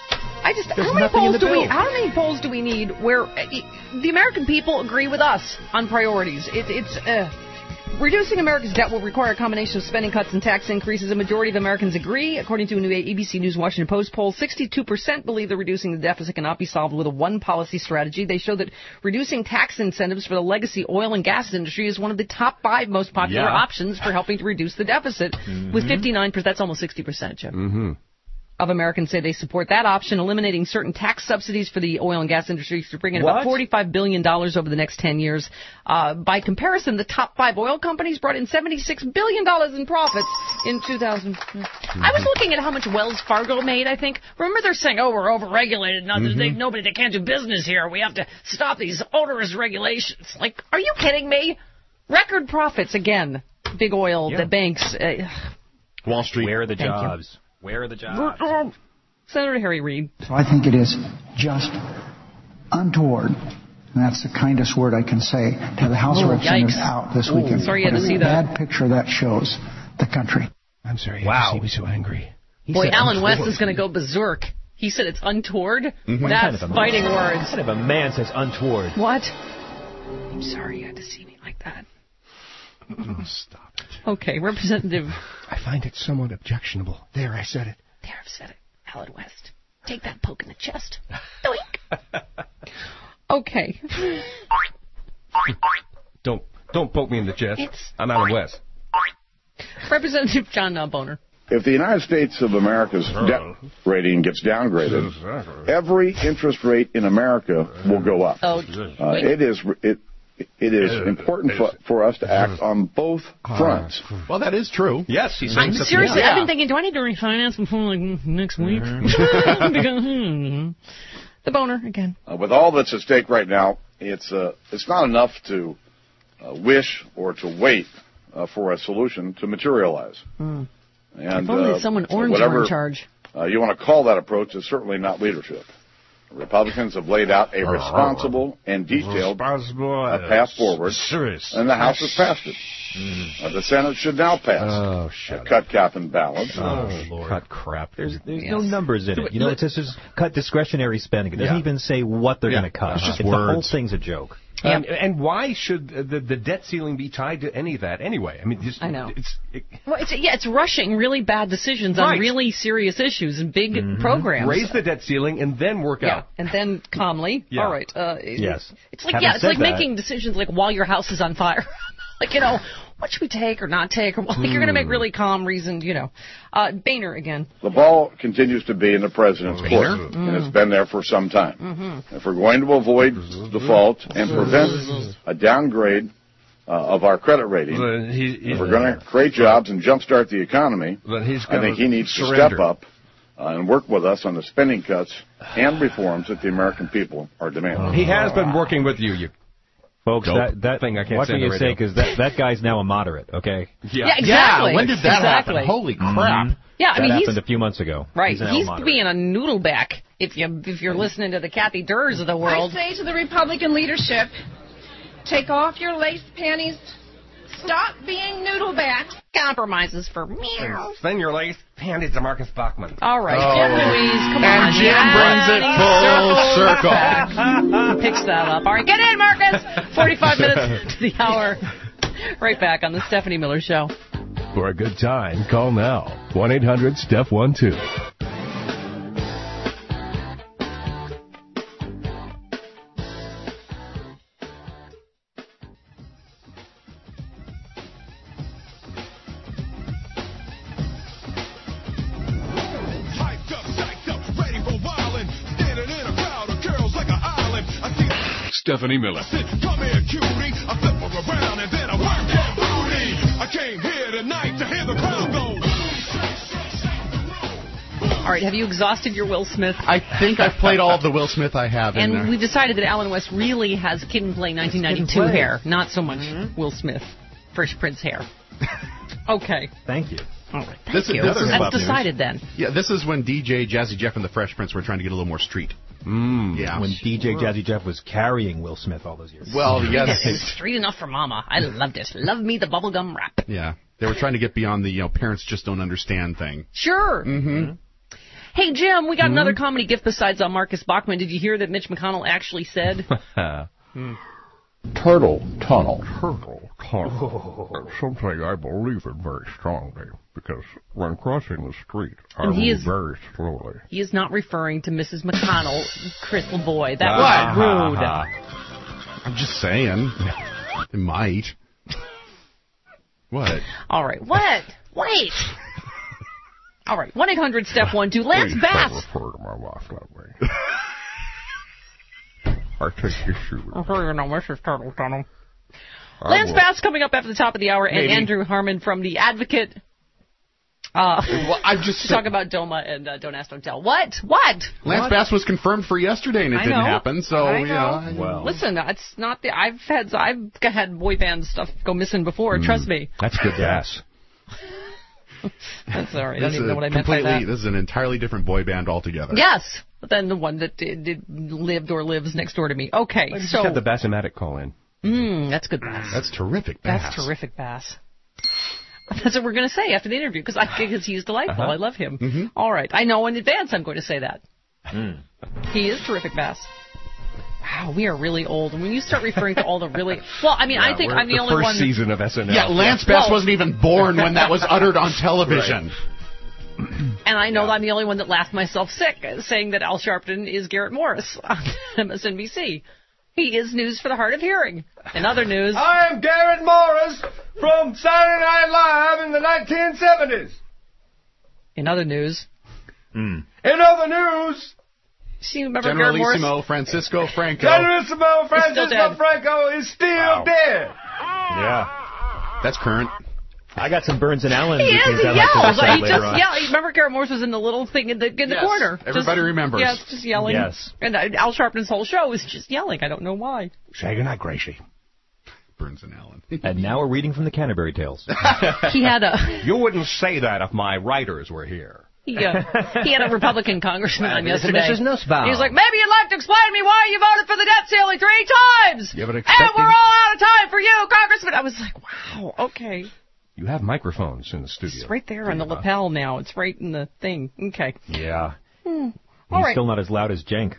I just There's how many nothing in polls the do bill. we how many polls do we need where uh, the American people agree with us on priorities? It, it's uh, reducing America's debt will require a combination of spending cuts and tax increases. A majority of Americans agree, according to a new A B C News Washington Post poll. sixty-two percent believe that reducing the deficit cannot be solved with a one policy strategy. They show that reducing tax incentives for the legacy oil and gas industry is one of the top five most popular yeah. options for helping to reduce the deficit. Mm-hmm. With fifty-nine percent, that's almost sixty percent, Jim. Mm-hmm. Of Americans say they support that option, eliminating certain tax subsidies for the oil and gas industry to bring in What? about forty-five billion dollars over the next ten years. Uh, by comparison, the top five oil companies brought in seventy-six billion dollars in profits in two thousand. Mm-hmm. I was looking at how much Wells Fargo made, I think. Remember they're saying, oh, we're overregulated. No, mm-hmm. they, nobody, they can't do business here. We have to stop these onerous regulations. Like, are you kidding me? Record profits again. Big oil, yeah. the banks. Uh, Wall Street. Where are the Thank jobs? You. Where are the jobs? Senator Harry Reid. So I think it is just untoward, and that's the kindest word I can say, to have the House oh, of Representatives yikes. out this Ooh, weekend. Sorry you had to see that. that. Bad picture that shows the country. I'm sorry. Wow. He was so angry. He Boy, Alan untoward. West is going to go berserk. He said it's untoward. Mm-hmm. That's kind of fighting words. What kind of a man says untoward? What? I'm sorry you had to see me like that. Oh, stop it. Okay, Representative. I find it somewhat objectionable. There, I said it. There, I've said it. Alan West. Take that poke in the chest. Doink. Okay. Don't don't poke me in the chest. It's I'm Alan West. Representative John uh, Boner. If the United States of America's debt rating gets downgraded, every interest rate in America will go up. Oh, uh, it is it it is important for, for us to act on both fronts. Well, that is true. Yes, he's I'm saying seriously. Yeah. I've been thinking, do I need to refinance before like next week? Because, hmm. The Boner again. Uh, with all that's at stake right now, it's uh, it's not enough to uh, wish or to wait uh, for a solution to materialize. Mm. And if only uh, someone orange whatever were in charge. Uh, you want to call that approach is certainly not leadership. Republicans have laid out a responsible and detailed uh, path forward, and the House has passed it. Mm. Uh, the Senate should now pass Oh, a shut cut, cap, and balance. Oh, Lord. Cut crap. There's there's no numbers in it. You know, it says just cut discretionary spending. It doesn't Yeah. even say what they're Yeah. going to cut. It's just It's the whole words. thing's a joke. Um, and why should the, the debt ceiling be tied to any of that anyway? I mean, just, I know. It's, it, Well, it's, yeah, it's rushing really bad decisions on Right. really serious issues and big Mm-hmm. programs. raise the debt ceiling and then work Yeah, out. and then calmly. Yeah. All right. Uh, it- Yes. It's like Having yeah, it's said like that- making decisions like while your house is on fire. Like, you know, what should we take or not take? Or like you're going to make really calm, reasoned, you know. Uh, Boehner again. The ball continues to be in the president's court, Mm. and it's been there for some time. Mm-hmm. If we're going to avoid default and prevent a downgrade uh, of our credit rating, Then he- he- if we're going to create jobs and jumpstart the economy, Then he's I think gotta he needs to surrender. step up uh, and work with us on the spending cuts and reforms that the American people are demanding. He has been working with you, you Folks, dope that, that thing I can't watch say what on you the say, radio. because that, that guy's now a moderate, okay? Yeah, Yeah, exactly. when did that exactly. happen? Holy crap. Mhm. Yeah, I that mean, he's happened a few months ago. right. He's, now He's a moderate. being a noodleback. If you if you're listening to the Kathy Durs of the world. I say to the Republican leadership, take off your lace panties, stop being noodlebacks. Compromises for meow. Send your lace panties to Marcus Bachman. All right, Oh. Jim Louise, come And on. Jim brings it full circle. Picks that up. All right, get in, Marcus. forty-five minutes to the hour. Right back on the Stephanie Miller Show. For a good time, call now. one eight hundred Steph one two. Stephanie Miller. Come here, cutie. I flip her around and then I work that booty. I came here tonight to hear the crowd go. All right, have you exhausted your Will Smith? I think I've played all of the Will Smith I have in And there. we've decided that Alan West really has Kid and Play nineteen ninety-two Play. hair, not so much Will Smith Fresh Prince hair. Okay. Thank you. All right, thank This is- you. this is That's Bob News. decided then. Yeah, this is when D J Jazzy Jeff and the Fresh Prince were trying to get a little more street. Mm, Yeah. When D J Jazzy Jeff was carrying Will Smith all those years. Well, yes. Street enough for Mama. I loved it. Love me the bubblegum rap. Yeah. They were trying to get beyond the, you know, parents just don't understand thing. Sure. Mm-hmm. Hey, Jim, we got another comedy gift besides uh, Marcus Bachman. Did you hear that Mitch McConnell actually said? Turtle tunnel. Turtle tunnel. Something I believe in very strongly because when crossing the street, I And he move is- very slowly. He is not referring to Missus McConnell, Crystal Boy. That What? was rude. I'm just saying. It might. What? All right. What? Wait. All right. one eight hundred step one two. Lance Please Bass. don't refer to my wife that way. I take issue with I'm sure you know Missus Turtle Tunnel. I Lance will. Bass coming up after the top of the hour, and Maybe. Andrew Harmon from The Advocate. Uh, Well, I'm just to talk about DOMA and uh, Don't Ask, Don't Tell. What? What? Lance What? Bass was confirmed for yesterday, and it I didn't know. happen. So I you know. know, Well, Listen, it's not the. I've had I've had boy band stuff go missing before. Trust me. That's good gas. I'm sorry. I this don't even is know what I meant by completely. that. This is an entirely different boy band altogether. Yes, but then the one that did, did lived or lives next door to me. Okay, I just so had the Bassomatic call in. mm, that's good bass. That's terrific bass. That's terrific bass. That's what we're going to say after the interview because I because he's delightful. Uh-huh. I love him. Mm-hmm. All right, I know in advance I'm going to say that. Mm. He is terrific bass. Wow, we are really old. And when you start referring to all the really... Well, I mean, Yeah, I think we're I'm the, the only first one... season of S N L. Yeah, Lance Bass Well- wasn't even born when that was uttered on television. And I know that I'm the only one that laughed myself sick saying that Al Sharpton is Garrett Morris on M S N B C. He is news for the hard of hearing. In other news... I am Garrett Morris from Saturday Night Live in the nineteen seventies. In other news... In other news... See, remember Garrett Morris? Generalissimo Francisco Franco. Generalissimo still Francisco dead. Franco is still Wow. dead. Yeah. That's current. I got some Burns and Allen He is, routines he I'd like to yells. recite He later just on. yells. Remember Garrett Morris was in the little thing in the, in the Yes, corner. everybody Just- remembers. Yes, just yelling. Yes. And uh, Al Sharpton's whole show is just yelling. I don't know why. Say goodnight, Gracie. Burns and Allen. And now we're reading from the Canterbury Tales. He had a... You wouldn't say that if my writers were here. He, uh, he had a Republican congressman on yesterday. Missus Nussbaum. He was like, maybe you'd like to explain to me why you voted for the debt ceiling three times. You ever And expected- we're all out of time for you, Congressman. I was like, wow, okay. You have microphones in the studio. It's right there on the lapel now. It's right in the thing. Okay. Yeah. Hmm. He's All right. still not as loud as Jenk.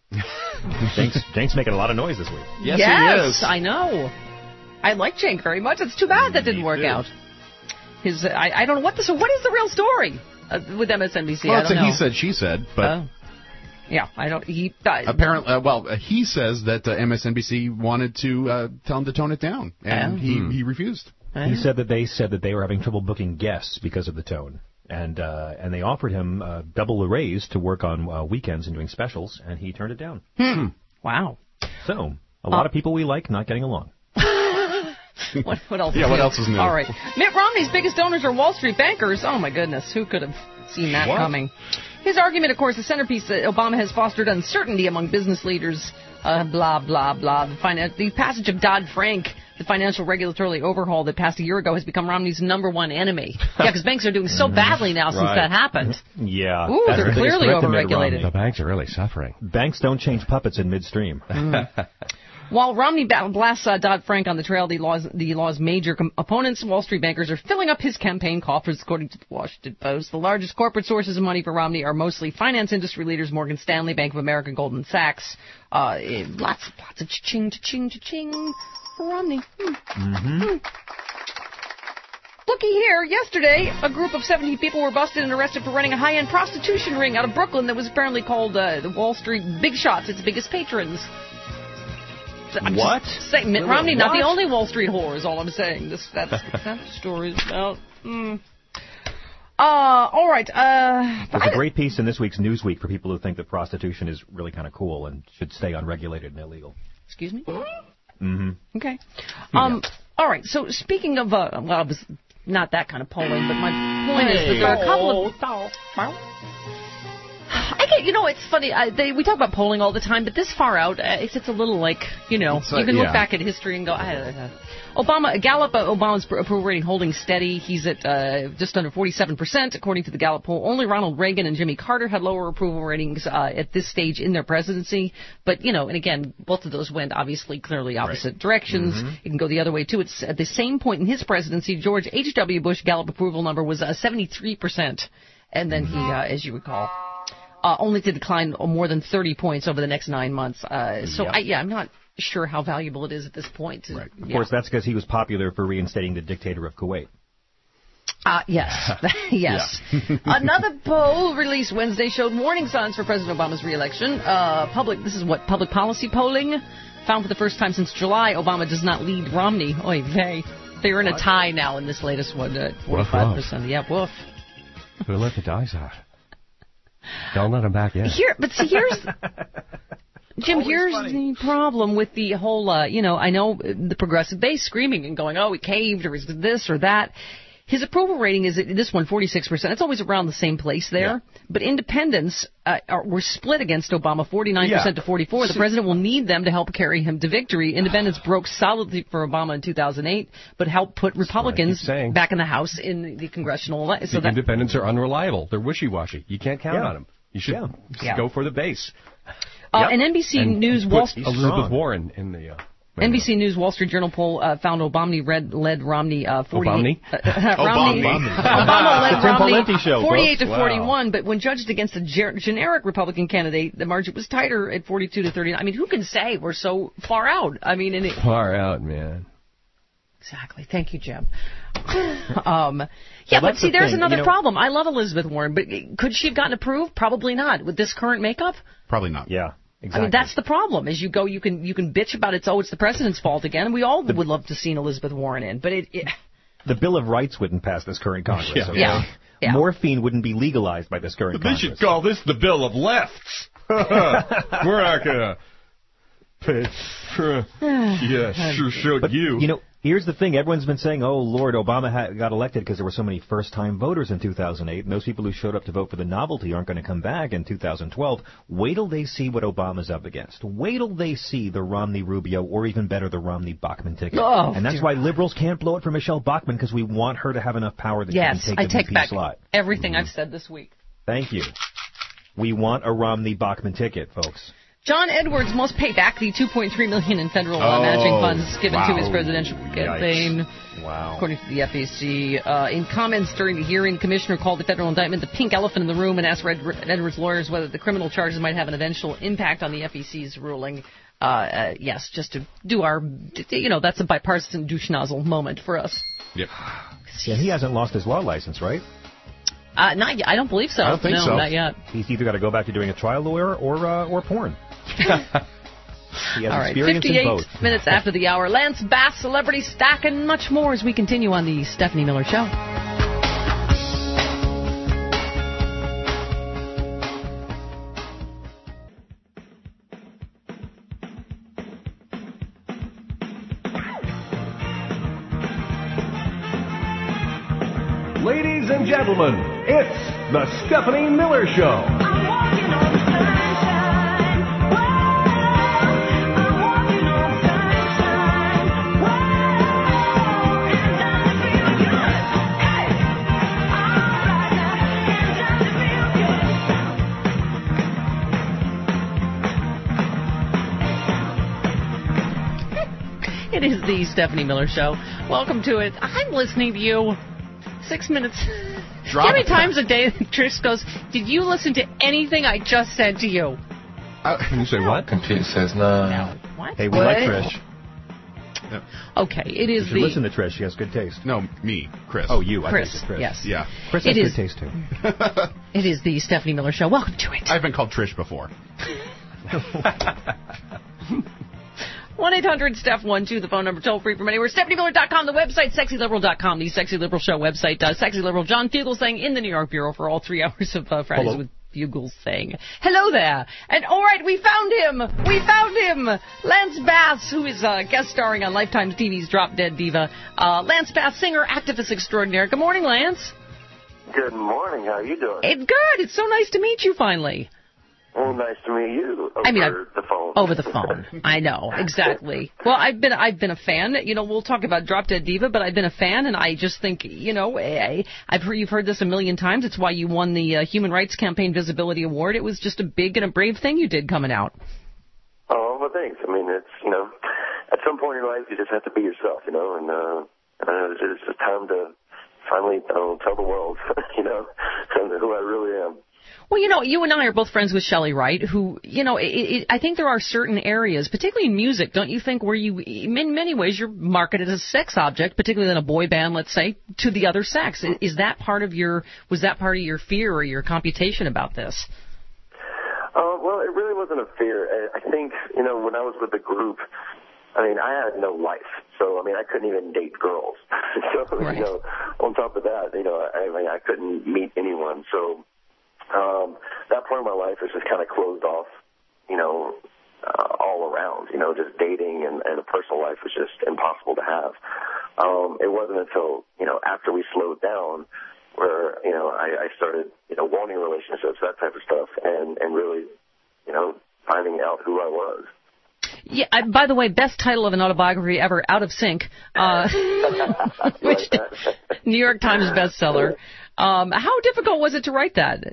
Jenk's, Jenk's making a lot of noise this week. Yes, yes, he is. I know. I like Cenk very much. It's too bad that didn't work too. out. His, uh, I, I don't know what the, so what is the real story uh, with M S N B C? Well, I it's don't a know. he said, she said, but Oh. Yeah, I don't, he, uh, apparently, uh, well, uh, he says that uh, M S N B C wanted to uh, tell him to tone it down, and Oh. he, Hmm. he refused. He said that they said that they were having trouble booking guests because of the tone, and uh, and they offered him uh, double the raise to work on uh, weekends and doing specials, and he turned it down. Hmm. Wow. So a lot Uh, of people we like not getting along. What, what else? Yeah, is what new? else is new? All right. Mitt Romney's biggest donors are Wall Street bankers. Oh, my goodness. Who could have seen that What? coming? His argument, of course, the centerpiece that Obama has fostered uncertainty among business leaders, uh, blah, blah, blah. The, finan- the passage of Dodd-Frank, the financial regulatory overhaul that passed a year ago, has become Romney's number one enemy. Yeah, because banks are doing so badly now since Right. that happened. Yeah. Ooh, that's they're the biggest clearly threat to Mitt overregulated. Romney. The banks are really suffering. Banks don't change puppets in midstream. While Romney ba- blasts uh, Dodd-Frank on the trail, the law's, the law's major com- opponents, Wall Street bankers, are filling up his campaign coffers, according to the Washington Post. The largest corporate sources of money for Romney are mostly finance industry leaders, Morgan Stanley, Bank of America, Goldman Sachs. Uh, eh, lots, lots of cha-ching, cha-ching, cha-ching for Romney. Hmm. Mm-hmm. Looky here, yesterday, a group of seventeen people were busted and arrested for running a high-end prostitution ring out of Brooklyn that was apparently called uh, the Wall Street Big Shots, its biggest patrons. I'm What? Just saying, Mitt Wait, Romney, not the what? only Wall Street whore, is all I'm saying. This, that's what that story is about. Mm. Uh, all right. Uh, There's I- a great piece in this week's Newsweek for people who think that prostitution is really kind of cool and should stay unregulated and illegal. Excuse me? Mm-hmm. Okay. Um. All right. So speaking of, uh, well, it was not that kind of polling, but my point is that there are a couple of. I get, you know, it's funny. I, they, we talk about polling all the time, but this far out, uh, it's, it's a little like, you know, It's you like- can look yeah. back at history and go, I, uh, Obama, Gallup, uh, Obama's approval rating holding steady. He's at uh, just under forty-seven percent, according to the Gallup poll. Only Ronald Reagan and Jimmy Carter had lower approval ratings uh, at this stage in their presidency. But, you know, and again, both of those went obviously clearly opposite directions. Mm-hmm. It can go the other way, too. It's at the same point in his presidency, George H W. Bush Gallup approval number was uh, seventy-three percent. And then he, uh, as you recall, uh, only to decline more than thirty points over the next nine months. Uh, so, Yep. I, yeah, I'm not sure how valuable it is at this point. To, Of yeah. course, that's because he was popular for reinstating the dictator of Kuwait. Uh, yes. yes. Another poll released Wednesday showed warning signs for President Obama's reelection. Uh, public, this is what, public policy polling found for the first time since July, Obama does not lead Romney. Oy vey. They're in a tie now in this latest one, uh, forty-five percent. Yeah, woof. Who let the dice out? Don't let him back in. Here, but see, here's... Jim, here's the problem with the whole, uh, you know, I know the progressive base screaming and going, oh, he caved or is this or that. His approval rating is, this one, forty-six percent. It's always around the same place there. Yeah. But independents uh, are, were split against Obama, forty-nine percent yeah. to forty-four. The president will need them to help carry him to victory. Independents broke solidly for Obama in two thousand eight, but helped put Republicans back in the House in the congressional election. So the independents are unreliable. They're wishy-washy. You can't count yeah. on them. You should yeah. go for the base. Uh, yep. and N B C and News put Wall Street Elizabeth Warren in the uh, N B C News Wall Street Journal poll uh, found Obama led, led Romney uh, forty-eight. Obama? Uh, Romney, Obama. Obama led The Tim Romney Pawlenty show, forty-eight folks. to forty-one, but when judged against a ger- generic Republican candidate, the margin was tighter at forty-two to thirty-nine. I mean, who can say we're so far out? I mean, and it, Far out, man. exactly. Thank you, Jim. um, yeah, Well, but that's see, the there's thing, another you know- problem. I love Elizabeth Warren, but could she have gotten approved? Probably not with this current makeup. Probably not. Yeah, exactly. I mean, that's the problem. As you go, you can you can bitch about it's oh, it's the president's fault again. And we all would love to see Elizabeth Warren in, but it. it The Bill of Rights wouldn't pass this current Congress. Yeah. Okay? Yeah. Yeah. Morphine wouldn't be legalized by this current They Congress. should call this the Bill of Lefts. We're not gonna pay. Yeah, sure showed But, you. you know, here's the thing. Everyone's been saying, oh, Lord, Obama ha- got elected because there were so many first-time voters in two thousand eight, and those people who showed up to vote for the novelty aren't going to come back in two thousand twelve. Wait till they see what Obama's up against. Wait till they see the Romney-Rubio, or even better, the Romney-Bachmann ticket. Oh, and that's dear. why liberals can't blow it for Michelle Bachmann, because we want her to have enough power that yes, she can I take the take V P back slot. everything I've said this week. Thank you. We want a Romney-Bachmann ticket, folks. John Edwards must pay back the two point three million dollars in federal uh, Oh, matching funds given wow. to his presidential campaign. Wow. According to the F E C, uh, in comments during the hearing, the commissioner called the federal indictment the pink elephant in the room and asked Red, Edwards' lawyers whether the criminal charges might have an eventual impact on the F E C's ruling. Uh, uh, yes, just to do our, you know, that's a bipartisan douche nozzle moment for us. Yep. Yeah, he hasn't lost his law license, right? Uh, not yet. I don't believe so. I don't think no, so. not yet. He's either got to go back to doing a trial lawyer or uh, or porn. He has All right, experience in fifty-eight both. minutes after the hour. Lance Bass, Celebrity Stack, and much more as we continue on the Stephanie Miller Show. Ladies and gentlemen, it's the Stephanie Miller Show. It is the Stephanie Miller Show. Welcome to it. I'm listening to you. Six minutes. Drop How many it. times a day Trish goes, did you listen to anything I just said to you? Uh, you say what? Computer says no. No. What? Hey, we What? like Trish. Okay, it You is should the... listen to Trish. She has good taste. No, me, Chris. Oh, you. I Chris, think it's Chris. yes. Yeah. Chris It has is- good taste, too. It is the Stephanie Miller Show. Welcome to it. I've been called Trish before. one eight hundred Steph one two, the phone number, toll free from anywhere. Stephanie Miller dot com, the website, sexy liberal dot com, the Sexy Liberal Show website. Uh, Sexy Liberal John Fugel saying in the New York Bureau for all three hours of uh, Fridays Hello. with Fugel saying, hello there. And all right, we found him. We found him. Lance Bass, who is uh, guest starring on Lifetime T V's Drop Dead Diva. Uh, Lance Bass, singer, activist extraordinaire. Good morning, Lance. Good morning. How are you doing? It's good. It's so nice to meet you finally. Well, nice to meet you over I mean, I- the phone. Over the phone. I know, exactly. Well, I've been I've been a fan. You know, we'll talk about Drop Dead Diva, but I've been a fan, and I just think, you know, I, I've heard you've heard this a million times. It's why you won the uh, Human Rights Campaign Visibility Award. It was just a big and a brave thing you did coming out. Oh, well, thanks. I mean, it's, you know, at some point in your life, you just have to be yourself, you know, and uh, uh, it's, it's time to finally uh, tell the world, you know, who I really am. Well, you know, you and I are both friends with Shelley Wright, who, you know, it, it, I think there are certain areas, particularly in music, don't you think, where you, in many ways, you're marketed as a sex object, particularly in a boy band, let's say, to the other sex. Is that part of your, was that part of your fear or your computation about this? Uh, well, it really wasn't a fear. I, I think, you know, when I was with the group, I mean, I had no life. So, I mean, I couldn't even date girls. so, Right. you know, on top of that, you know, I, I mean, I couldn't meet anyone. So, Um, that part of my life is just kind of closed off, you know, uh, all around. You know, just dating and, and a personal life was just impossible to have. Um, it wasn't until, you know, after we slowed down where, you know, I, I started, you know, wanting relationships, that type of stuff, and, and really, you know, finding out who I was. Yeah. I, by the way, best title of an autobiography ever, Out of Sync, uh, which New York Times bestseller. Um, how difficult was it to write that?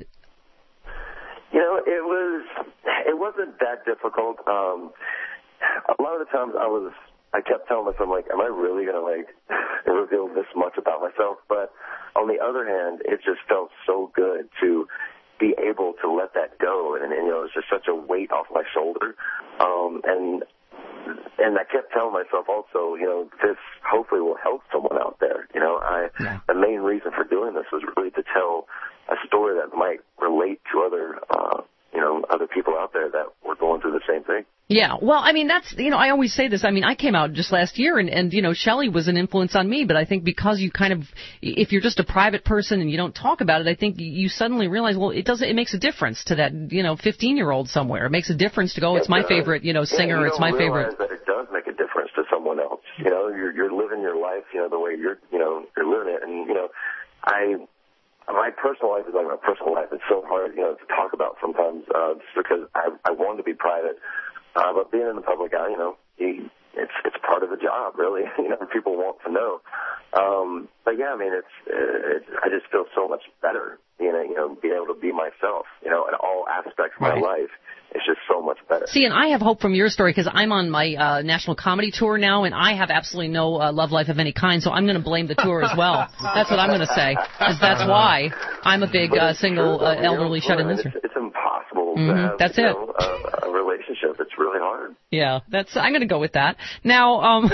You know, it was, it wasn't that difficult. Um, a lot of the times I was I kept telling myself, like, am I really going to, like, reveal this much about myself? But on the other hand, it just felt so good to be able to let that go. And, and you know, it was just such a weight off my shoulder. Um, and and I kept telling myself also, you know, this hopefully will help someone out there. You know, I yeah. the main reason for doing this was really to tell a story that might relate to other, uh, you know, other people out there that were going through the same thing. Yeah, well, I mean, that's, you know, I always say this. I mean, I came out just last year, and, and you know, Shelley was an influence on me, but I think because you kind of, if you're just a private person and you don't talk about it, I think you suddenly realize, well, it doesn't, it makes a difference to that, you know, fifteen-year-old somewhere. It makes a difference to go, it's my favorite, you know, singer, yeah, you it's my favorite. That it does make a difference to someone else. You know, you're, you're living your life, you know, the way you're, you know, you're living it, and, you know, I... My personal life is like my personal life. It's so hard, you know, to talk about sometimes, uh, just because I, I want to be private. Uh, but being in the public eye, you know, you, it's it's part of the job, really. You know, people want to know. Um, but yeah, I mean, it's, it's I just feel so much better, you know, you know, being able to be myself, you know, in all aspects of right. my life. It's just so much better. See, and I have hope from your story because I'm on my uh, national comedy tour now, and I have absolutely no uh, love life of any kind, so I'm going to blame the tour as well. That's what I'm going to say, because that's why I'm a big uh, single uh, elderly shut-in listener. It's, it's impossible mm-hmm. to have that's you it. know, a, a relationship. It's really hard. Yeah, that's. I'm going to go with that. Now, um,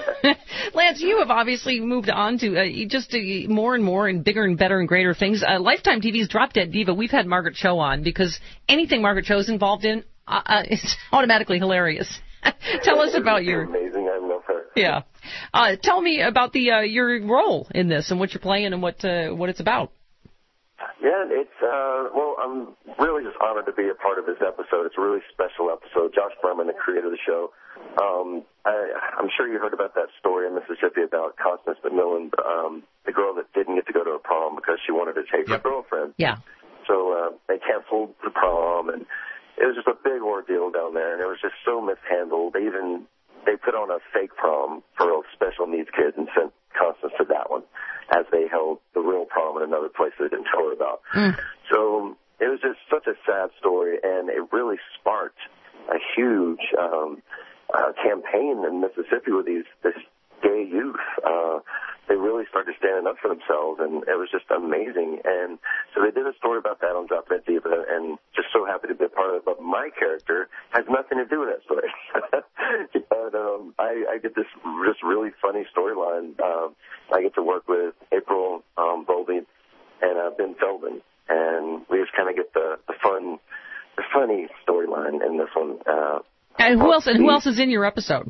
Lance, you have obviously moved on to uh, just uh, more and more and bigger and better and greater things. Uh, Lifetime T V's Drop Dead Diva. We've had Margaret Cho on because anything Margaret Cho's involved in, uh, uh, it's automatically hilarious. Tell us about your. Amazing. I love her. Yeah. Uh, tell me about the uh, your role in this and what you're playing and what uh, what it's about. Yeah, it's, uh, well, I'm really just honored to be a part of this episode. It's a really special episode. Josh Berman, the creator of the show, um, I, I'm sure you heard about that story in Mississippi about Constance McMillan, um, the girl that didn't get to go to her prom because she wanted to take yep. her girlfriend. Yeah. So uh, they canceled the prom, and it was just a big ordeal down there, and it was just so mishandled. They even they put on a fake prom for special needs kids and sent Constance to that one, as they held the real prom in another place they didn't tell her about. Mm. So it was just such a sad story, and it really sparked a huge um, uh, campaign in Mississippi with these this gay youth. Uh, they really started standing up for themselves, and it was just amazing. And so they did a story about that on Drop Dead Diva, and just so happy to be a part of it. But my character has nothing to do with that story. But, um, I, I get this just really funny storyline. Uh, I get to work with April um, Bowlby and uh, Ben Feldman, and we just kind of get the, the fun, the funny storyline in this one. Uh, and who else? And who else is in your episode?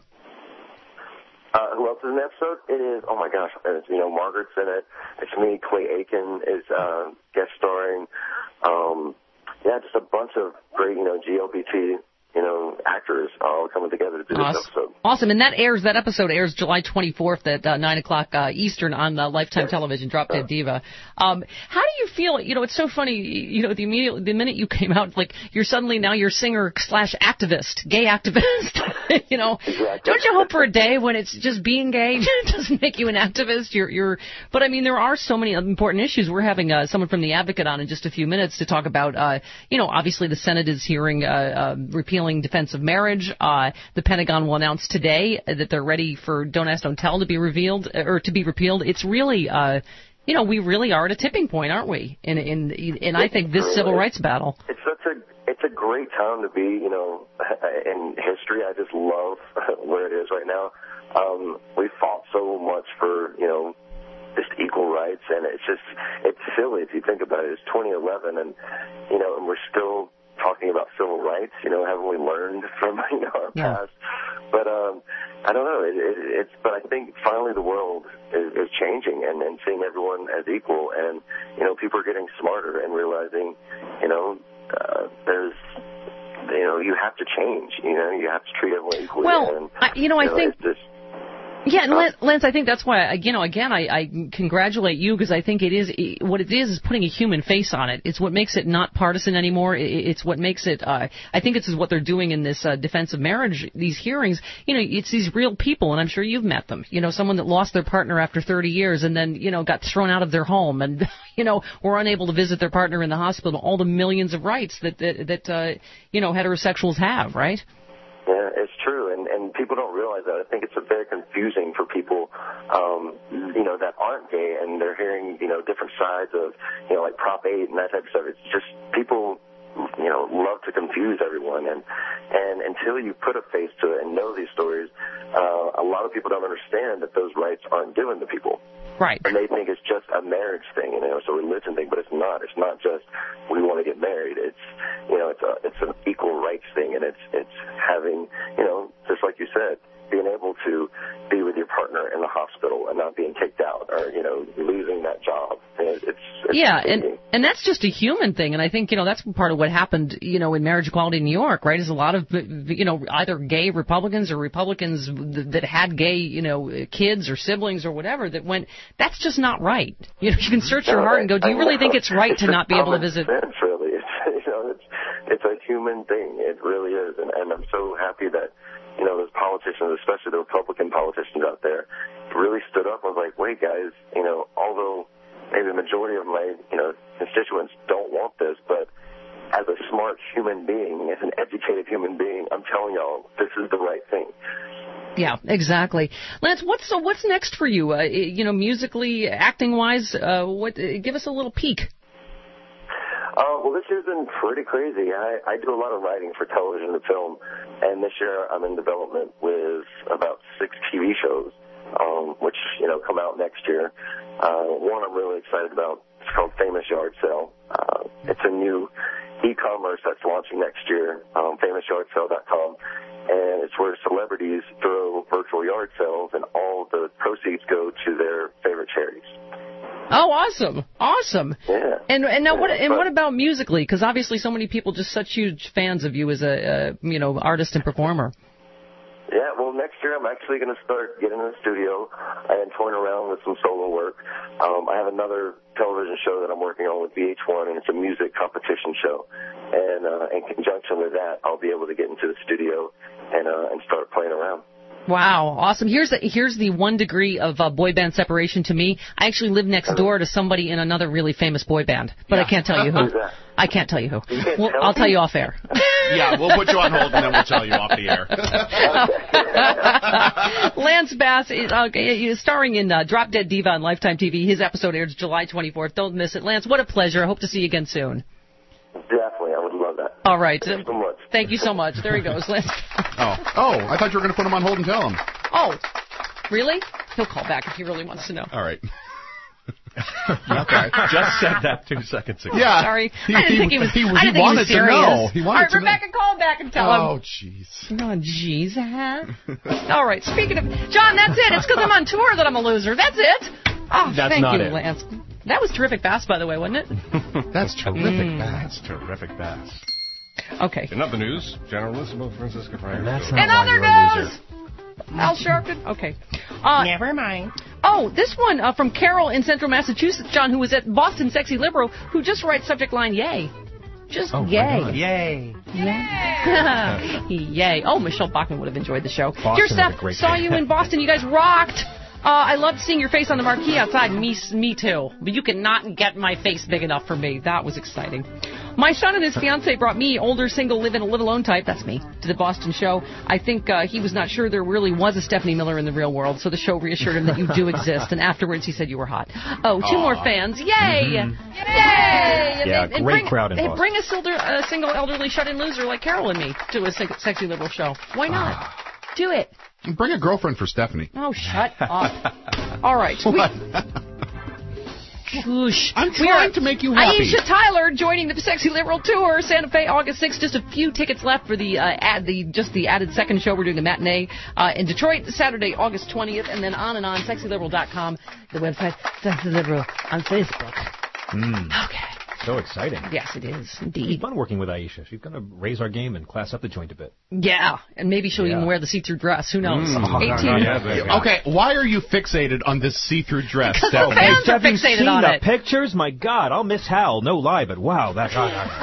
Uh, who else is in the episode? It is, oh my gosh, it's, you know, Margaret's in it. It's me, Clay Aiken is uh, guest starring. Um, yeah, just a bunch of great, you know, G L B T, you know, actors all coming together to do awesome. this episode. Awesome. And that airs, that episode airs July twenty-fourth at uh, nine o'clock uh, Eastern on uh, Lifetime Television, Drop Dead Diva. Um, how do you feel, you know, it's so funny, you know, the immediate, the minute you came out, like, you're suddenly now you're singer slash activist, gay activist, you know. Exactly. Don't you hope for a day when it's just being gay doesn't make you an activist? You're, you're, but I mean, there are so many important issues. We're having uh, someone from The Advocate on in just a few minutes to talk about, uh, you know, obviously the Senate is hearing, uh, uh, repealing Defense of Marriage. Uh, the Pentagon will announce today that they're ready for Don't Ask, Don't Tell to be revealed or to be repealed. It's really, uh, you know, we really are at a tipping point, aren't we? In in in I think this civil rights battle. It's such a it's a great time to be, you know, in history. I just love where it is right now. Um, we fought so much for, you know, just equal rights, and it's just it's silly if you think about it. It's twenty eleven, and you know, and we're still talking about civil rights, you know, haven't we learned from, you know, our yeah. past? But um, I don't know. It, it, it's, but I think finally the world is, is changing and, and seeing everyone as equal, and you know, people are getting smarter and realizing, you know, uh, there's, you know, you have to change. You know, you have to treat everyone equally. Well, and, I, you know, I you know, think. It's just, Yeah, and Lance, Lance, I think that's why, you know, again, I, I congratulate you because I think it is, what it is is putting a human face on it. It's what makes it not partisan anymore. It's what makes it, uh, I think it's what they're doing in this uh, Defense of Marriage, these hearings. You know, it's these real people, and I'm sure you've met them. You know, someone that lost their partner after thirty years and then, you know, got thrown out of their home and, you know, were unable to visit their partner in the hospital. All the millions of rights that, that, that uh, you know, heterosexuals have, right? Yeah, it's true, and, and and people don't realize that. I think it's very confusing for people, um, you know, that aren't gay, and they're hearing, you know, different sides of, you know, like Prop eight and that type of stuff. It's just people, you know, love to confuse everyone, and and until you put a face to it and know these stories, uh, a lot of people don't understand that those rights aren't given to people. Right. And they think it's just a marriage thing, you know, it's a religion thing, but it's not. It's not just we want to get married. It's, you know, it's a it's an equal rights thing, and it's it's having, you know, just like you said, being able to be with your partner in the hospital and not being kicked out, or, you know, losing that job. It's, it's yeah, and and that's just a human thing, and I think, you know, that's part of what happened, you know, in marriage equality in New York, right? Is a lot of, you know, either gay Republicans or Republicans that had gay, you know, kids or siblings or whatever that went, that's just not right. You know, you can search your heart and go, do you really think it's right to not be able to visit? Sense, really. It's, you know, it's it's a human thing. It really is, and, and I'm so happy that, you know, those politicians, especially the Republican politicians out there, really stood up and was like, wait, guys, you know, although maybe the majority of my, you know, constituents don't want this, but as a smart human being, as an educated human being, I'm telling y'all, this is the right thing. Yeah, exactly. Lance, what's so what's next for you? Uh, you know, musically, acting wise, uh, what? Uh, give us a little peek. Uh, well, this year's been pretty crazy. I, I do a lot of writing for television and film, and this year I'm in development with about six T V shows, um, which, you know, come out next year. Uh, one I'm really excited about. It's called Famous Yard Sale. Uh, it's a new e-commerce that's launching next year, um, famous yard sale dot com, and it's where celebrities throw virtual yard sales, and all the proceeds go to their favorite charities. Oh, awesome! Awesome. Yeah. And and now yeah, what? And but, what about musically? Because obviously, so many people just such huge fans of you as a uh, you know artist and performer. Yeah. Well, next year I'm actually going to start getting in the studio and toying around with some solo work. Um, I have another television show that I'm working on with V H one, and it's a music competition show. And uh, in conjunction with that, I'll be able to get into the studio and uh, and start playing around. Wow, awesome. Here's the, here's the one degree of uh, boy band separation to me. I actually live next door to somebody in another really famous boy band, but yeah. I can't tell you who. I can't tell you who. You well, tell I'll me? tell you off air. Yeah, we'll put you on hold and then we'll tell you off the air. Lance Bass is uh, starring in uh, Drop Dead Diva on Lifetime T V. His episode airs July twenty-fourth. Don't miss it. Lance, what a pleasure. I hope to see you again soon. Definitely, I would love that. All right. Thank you so much. Thank you so much. There he goes, Lance. Oh, oh! I thought you were going to put him on hold and tell him. Oh, really? He'll call back if he really wants to know. All right. Okay. Just said that two seconds ago. Yeah. Sorry. He, I didn't he, think he was. He, he, I didn't he think wanted he was to know. He wanted All right, to Rebecca, know. call back and tell oh, him. Oh, jeez. Oh, jeez, huh? All right. Speaking of John, that's it. It's because I'm on tour that I'm a loser. That's it. Oh, that's thank not you, it. Lance. That was terrific bass, by the way, wasn't it? That's terrific mm. bass. That's terrific bass. Okay. In other news, General Elizabeth Francisca Frank. In other news, Al Sharpton. Okay. Uh, Never mind. Oh, this one uh, from Carol in Central Massachusetts, John, who was at Boston Sexy Liberal, who just writes subject line, yay. Just oh, yay. Yay. Yay. Yay. Oh, Michelle Bachman would have enjoyed the show. Boston Dear Steph, great saw day. you in Boston. You guys rocked. Uh, I loved seeing your face on the marquee outside. Me, me too. But you cannot get my face big enough for me. That was exciting. My son and his fiancée brought me, older, single, live-in, a little alone type, that's me, to the Boston show. I think uh, he was not sure there really was a Stephanie Miller in the real world, so the show reassured him that you do exist. And afterwards he said you were hot. Oh, two Aww. more fans. Yay! Mm-hmm. Yay! And yeah, they, and great bring, crowd in They Boston. bring a, silder, a single, elderly, shut-in loser like Carol and me to a sexy liberal show. Why not? Do it. Bring a girlfriend for Stephanie. Oh, shut up. All right. What? Whoosh. I'm trying are, to make you happy. Aisha Tyler joining the Sexy Liberal Tour, Santa Fe, August sixth. Just a few tickets left for the uh, ad, the just the added second show. We're doing the matinee uh, in Detroit, Saturday, August twentieth, and then on and on. sexy liberal dot com, the website. Sexy Liberal on Facebook. Mm. Okay. So exciting. Yes, it is, It's indeed. fun working with Aisha. She's going to raise our game and class up the joint a bit. Yeah, and maybe she'll yeah. even wear the see-through dress. Who knows? Mm. eighteen. Yeah, okay, why are you fixated on this see-through dress, because Stephanie? fans are Have you fixated seen on the it. pictures? My God, I'll miss Hal. No lie, but wow, that.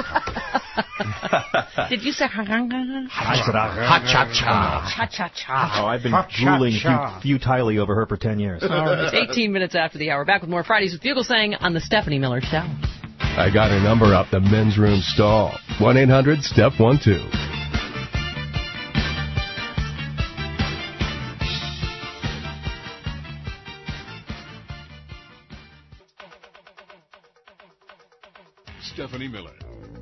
Did you say ha I said ha cha cha cha cha cha? Oh, I've been drooling fu- futilely over her for ten years. All right, it's eighteen minutes after the hour. Back with more Fridays with Fugelsang on the Stephanie Miller Show. I got a number up the men's room stall. one eight hundred step one two. Stephanie Miller.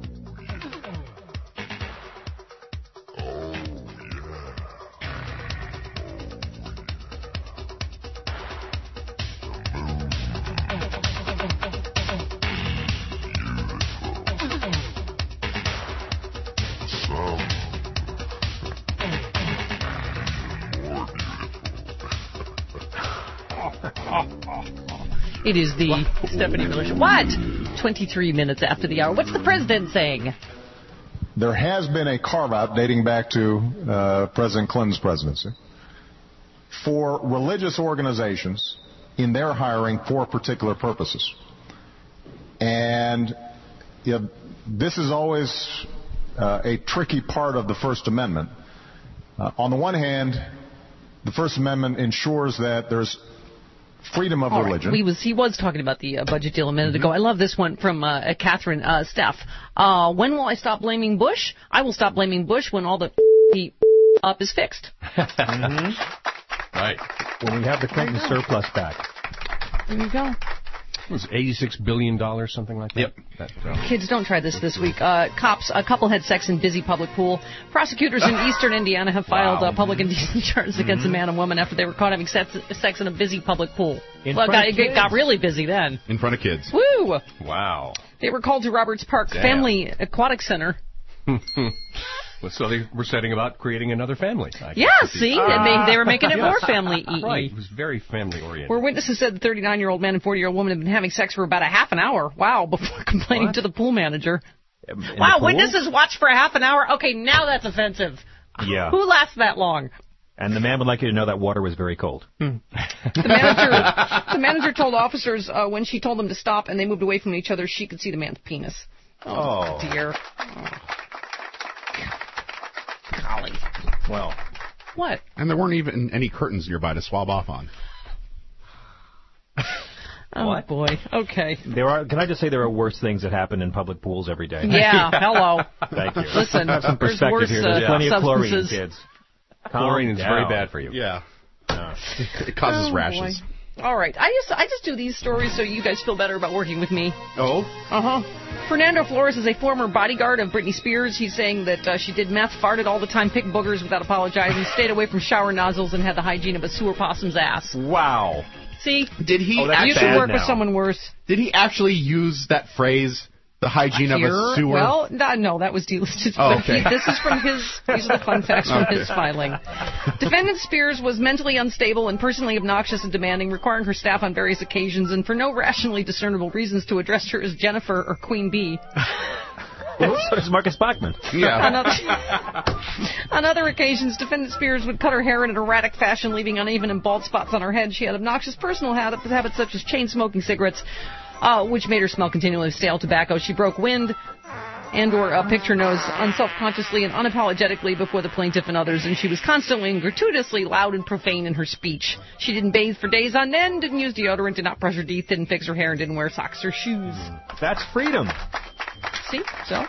It is the what? Stephanie Miller Show. What? twenty-three minutes after the hour. What's the president saying? There has been a carve-out dating back to uh, President Clinton's presidency for religious organizations in their hiring for particular purposes. And you know, this is always uh, a tricky part of the First Amendment. Uh, on the one hand, the First Amendment ensures that there's freedom of All religion. Right. We was, he was talking about the uh, budget deal a minute mm-hmm. ago. I love this one from uh, Catherine uh, Steph. Uh, when will I stop blaming Bush? I will stop blaming Bush when all the he up is fixed. mm-hmm. Right. When we have the Clinton surplus back. There you go. It was eighty-six billion dollars, something like that. Yep. That, uh, Kids, don't try this this week. Uh, cops, a couple had sex in busy public pool. Prosecutors in eastern Indiana have filed wow. uh, public indecent charges mm-hmm. against a man and woman after they were caught having sex, sex in a busy public pool. In well, front it got, of it got really busy then. In front of kids. Woo! Wow. They were called to Roberts Park Damn. Family Aquatic Center. So they were setting about creating another family. I yeah, see? Uh, they, they were making it more family-y. Right, it was very family-oriented. Where witnesses said the thirty-nine-year-old man and forty-year-old woman had been having sex for about a half an hour. Wow, before complaining what? to the pool manager. In wow, pool? Witnesses watched for a half an hour? Okay, now that's offensive. Yeah. Who lasts that long? And the man would like you to know that water was very cold. Hmm. The manager the manager told officers uh, when she told them to stop and they moved away from each other, she could see the man's penis. Oh, oh. dear. Oh. Golly. Well. What? And there weren't even any curtains nearby to swab off on. Oh, what? boy. Okay. There are. Can I just say there are worse things that happen in public pools every day? Yeah, hello. Thank you. Listen, have some perspective worse, here. There's uh, plenty of chlorine, substances. kids. Chlorine is down. very bad for you. Yeah. Uh, it causes oh, rashes. Boy. All right. I just I just do these stories so you guys feel better about working with me. Oh? Uh-huh. Fernando Flores is a former bodyguard of Britney Spears. He's saying that uh, she did meth, farted all the time, picked boogers without apologizing, stayed away from shower nozzles, and had the hygiene of a sewer possum's ass. Wow. See? Did he? Oh, you should work now. with someone worse. Did he actually use that phrase? The hygiene Here, of a sewer? Well, no, no that was delisted. Oh, okay. This is from his, these are the fun facts from okay. his filing. Defendant Spears was mentally unstable and personally obnoxious and demanding, requiring her staff on various occasions and for no rationally discernible reasons to address her as Jennifer or Queen Bee. So does Marcus Bachmann. Yeah. on, other, on other occasions, Defendant Spears would cut her hair in an erratic fashion, leaving uneven and bald spots on her head. She had obnoxious personal habits, habits such as chain smoking cigarettes, Uh, which made her smell continually of stale tobacco. She broke wind and or uh, picked her nose unselfconsciously and unapologetically before the plaintiff and others, and she was constantly and gratuitously loud and profane in her speech. She didn't bathe for days on end, didn't use deodorant, did not brush her teeth, didn't fix her hair, and didn't wear socks or shoes. That's freedom. See? So?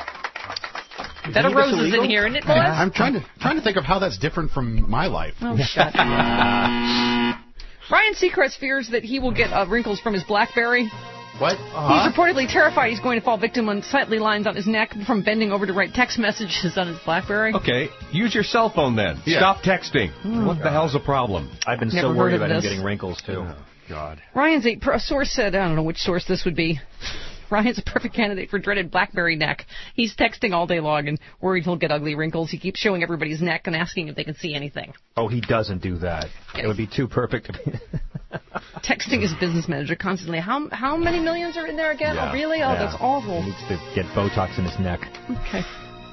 Better roses in here, isn't it, boys? I'm trying to trying to think of how that's different from my life. Oh, shut up. Ryan Seacrest fears that he will get uh, wrinkles from his BlackBerry. What? Uh-huh. He's reportedly terrified he's going to fall victim to unsightly lines on his neck from bending over to write text messages on his BlackBerry. Okay, use your cell phone then. Yeah. Stop texting. Oh, what God. the hell's the problem? I've been Never so worried about this. him getting wrinkles, too. Oh, God. Ryan's a, a source said, I don't know which source this would be. Ryan's a perfect candidate for dreaded BlackBerry neck. He's texting all day long and worried he'll get ugly wrinkles. He keeps showing everybody his neck and asking if they can see anything. Oh, he doesn't do that. It would be too perfect to be... Texting his business manager constantly. How how many millions are in there again? Yeah, oh, really? Oh, yeah. that's awful. He needs to get Botox in his neck. Okay.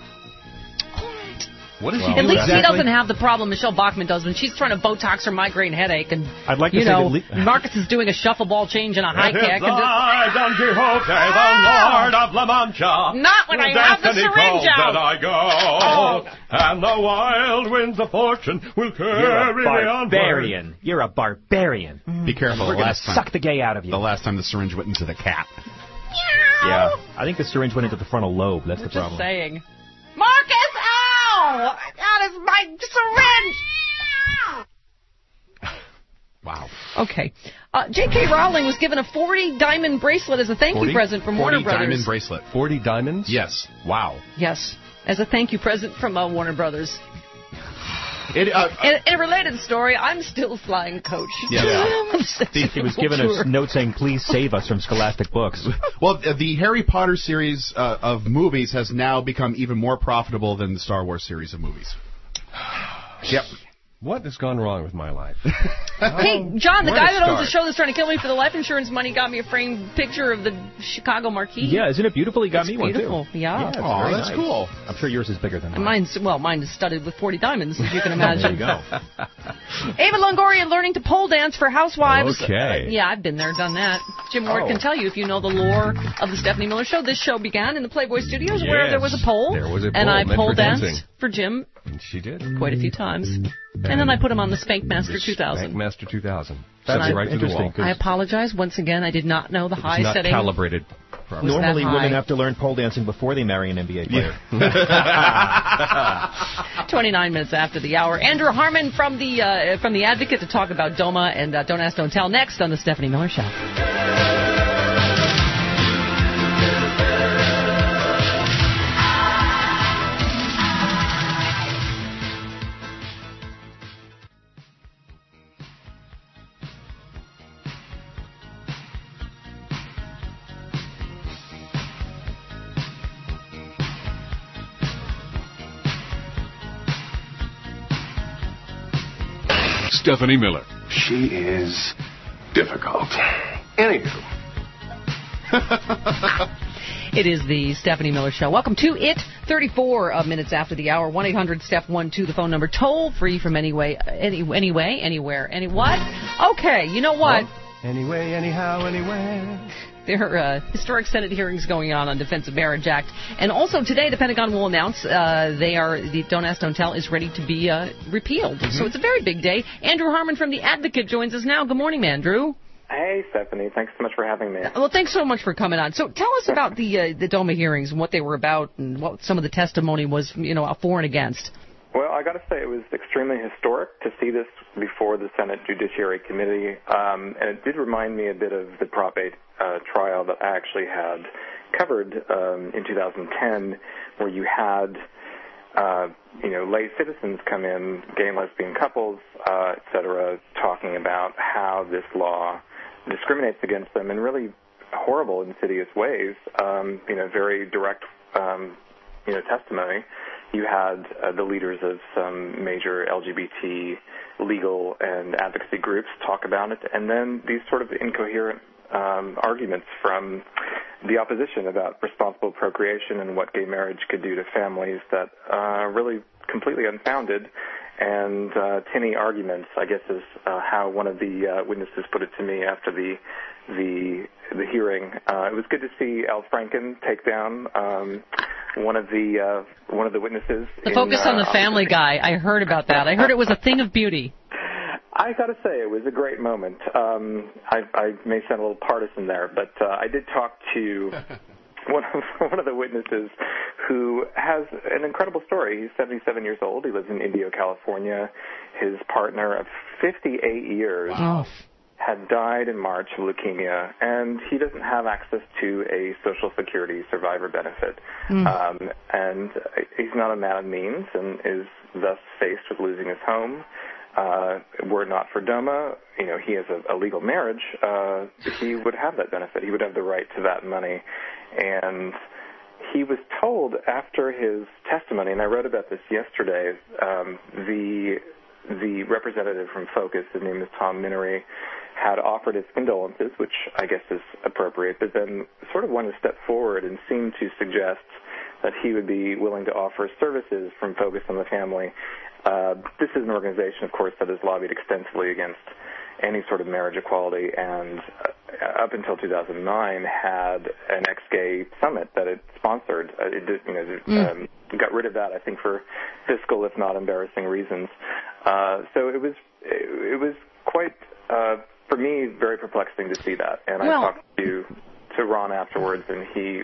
What is well, he At doing least exactly? he doesn't have the problem Michelle Bachmann does when she's trying to Botox her migraine headache, and I'd like to you say know, that le- Marcus is doing a shuffle ball change and a high It kick. is And I, Don Quixote, the Lord of La Mancha. Not when I have the Destiny syringe calls out. that I go, Oh. and the wild winds of fortune will carry You're a me onward. barbarian. You're a barbarian. Be careful. We're the going to last time, suck the gay out of you. The last time the syringe went into the cat. Yeah. I think the syringe went into the frontal lobe. That's We're the problem. just saying. Marcus, ow! That is my syringe! Wow. Okay. Uh, J K. Rowling was given a forty diamond bracelet as a thank forty? you present from Warner forty Brothers. diamond bracelet. forty diamonds? Yes. Wow. Yes, as a thank you present from uh, Warner Brothers. It, uh, In, in a related story, I'm still flying coach. Yeah. he, he was given a note saying, please save us from Scholastic Books. Well, the Harry Potter series uh, of movies has now become even more profitable than the Star Wars series of movies. Yep. What has gone wrong with my life? Hey, John, the Where guy to that owns the start? show that's trying to kill me for the life insurance money got me a framed picture of the Chicago Marquee. Yeah, isn't it beautiful? He got It's me beautiful. one, too. Yeah. it's Aw, very that's nice. cool. I'm sure yours is bigger than And mine. mine's, well, mine is studded with forty diamonds, as you can imagine. There you go. Ava Longoria learning to pole dance for housewives. Okay. Uh, yeah, I've been there, done that. Jim Ward Oh. can tell you if you know the lore of the Stephanie Miller Show. This show began in the Playboy Studios where Yes, there was a pole. there was a and pole I meant pole for danced dancing. for Jim And she did. quite a few times. And then I put him on the Spank Master two thousand. Master two thousand. And That's I- right to the wall. I apologize once again. I did not know the It's high not setting. calibrated properly. Normally, that high? women have to learn pole dancing before they marry an N B A player. twenty-nine minutes after the hour. Andrew Harmon from the uh, from the Advocate to talk about DOMA and uh, Don't Ask, Don't Tell next on the Stephanie Miller Show. Stephanie Miller. She is difficult. Anywho. It is the Stephanie Miller Show. Welcome to it. thirty-four uh, minutes after the hour. one eight hundred Steph one two, the phone number. Toll free from anyway, any, anyway, anywhere, any what? Okay, you know what? Well, anyway, anyhow, anyway. There are uh, historic Senate hearings going on on Defense of Marriage Act. And also today, the Pentagon will announce uh, they are the Don't Ask, Don't Tell is ready to be uh, repealed. Mm-hmm. So it's a very big day. Andrew Harmon from The Advocate joins us now. Good morning, Andrew. Hey, Stephanie. Thanks so much for having me. Well, thanks so much for coming on. So tell us about the uh, the DOMA hearings and what they were about and what some of the testimony was, you know, for and against. Well, I got to say it was extremely historic to see this before the Senate Judiciary Committee, um, and it did remind me a bit of the Prop eight uh, trial that I actually had covered um, in two thousand ten, where you had, uh, you know, lay citizens come in, gay and lesbian couples, uh, et cetera, talking about how this law discriminates against them in really horrible, insidious ways. Um, you know, very direct, um, you know, testimony. You had uh, the leaders of some major L G B T legal and advocacy groups talk about it, and then these sort of incoherent um, arguments from the opposition about responsible procreation and what gay marriage could do to families that uh, really completely unfounded and uh, tinny arguments, I guess is uh, how one of the uh, witnesses put it to me after the the the hearing. Uh, it was good to see Al Franken take down um, one of the uh, one of the witnesses. The in, focus on uh, the Family Guy. I heard about that. I heard it was a thing of beauty. I got to say, it was a great moment. Um, I, I may sound a little partisan there, but uh, I did talk to one of one of the witnesses who has an incredible story. He's seventy-seven years old. He lives in Indio, California. His partner of fifty-eight years Wow. had died in March of leukemia, and he doesn't have access to a Social Security survivor benefit. Mm. Um, and he's not a man of means and is thus faced with losing his home. Uh, were it not for DOMA, you know, he has a, a legal marriage, uh, he would have that benefit. He would have the right to that money. And he was told after his testimony, and I wrote about this yesterday, um, the the representative from Focus, his name is Tom Minery, had offered his condolences, which I guess is appropriate, but then sort of went a step forward and seemed to suggest that he would be willing to offer services from Focus on the Family. Uh, this is an organization, of course, that has lobbied extensively against any sort of marriage equality, and uh, up until two thousand nine had an ex-gay summit that it sponsored. Uh, it did, you know, Mm. um, got rid of that, I think, for fiscal, if not embarrassing, reasons. Uh, so it was it, it was quite, uh, for me, very perplexing to see that. And Well- I talked to to Ron afterwards, and he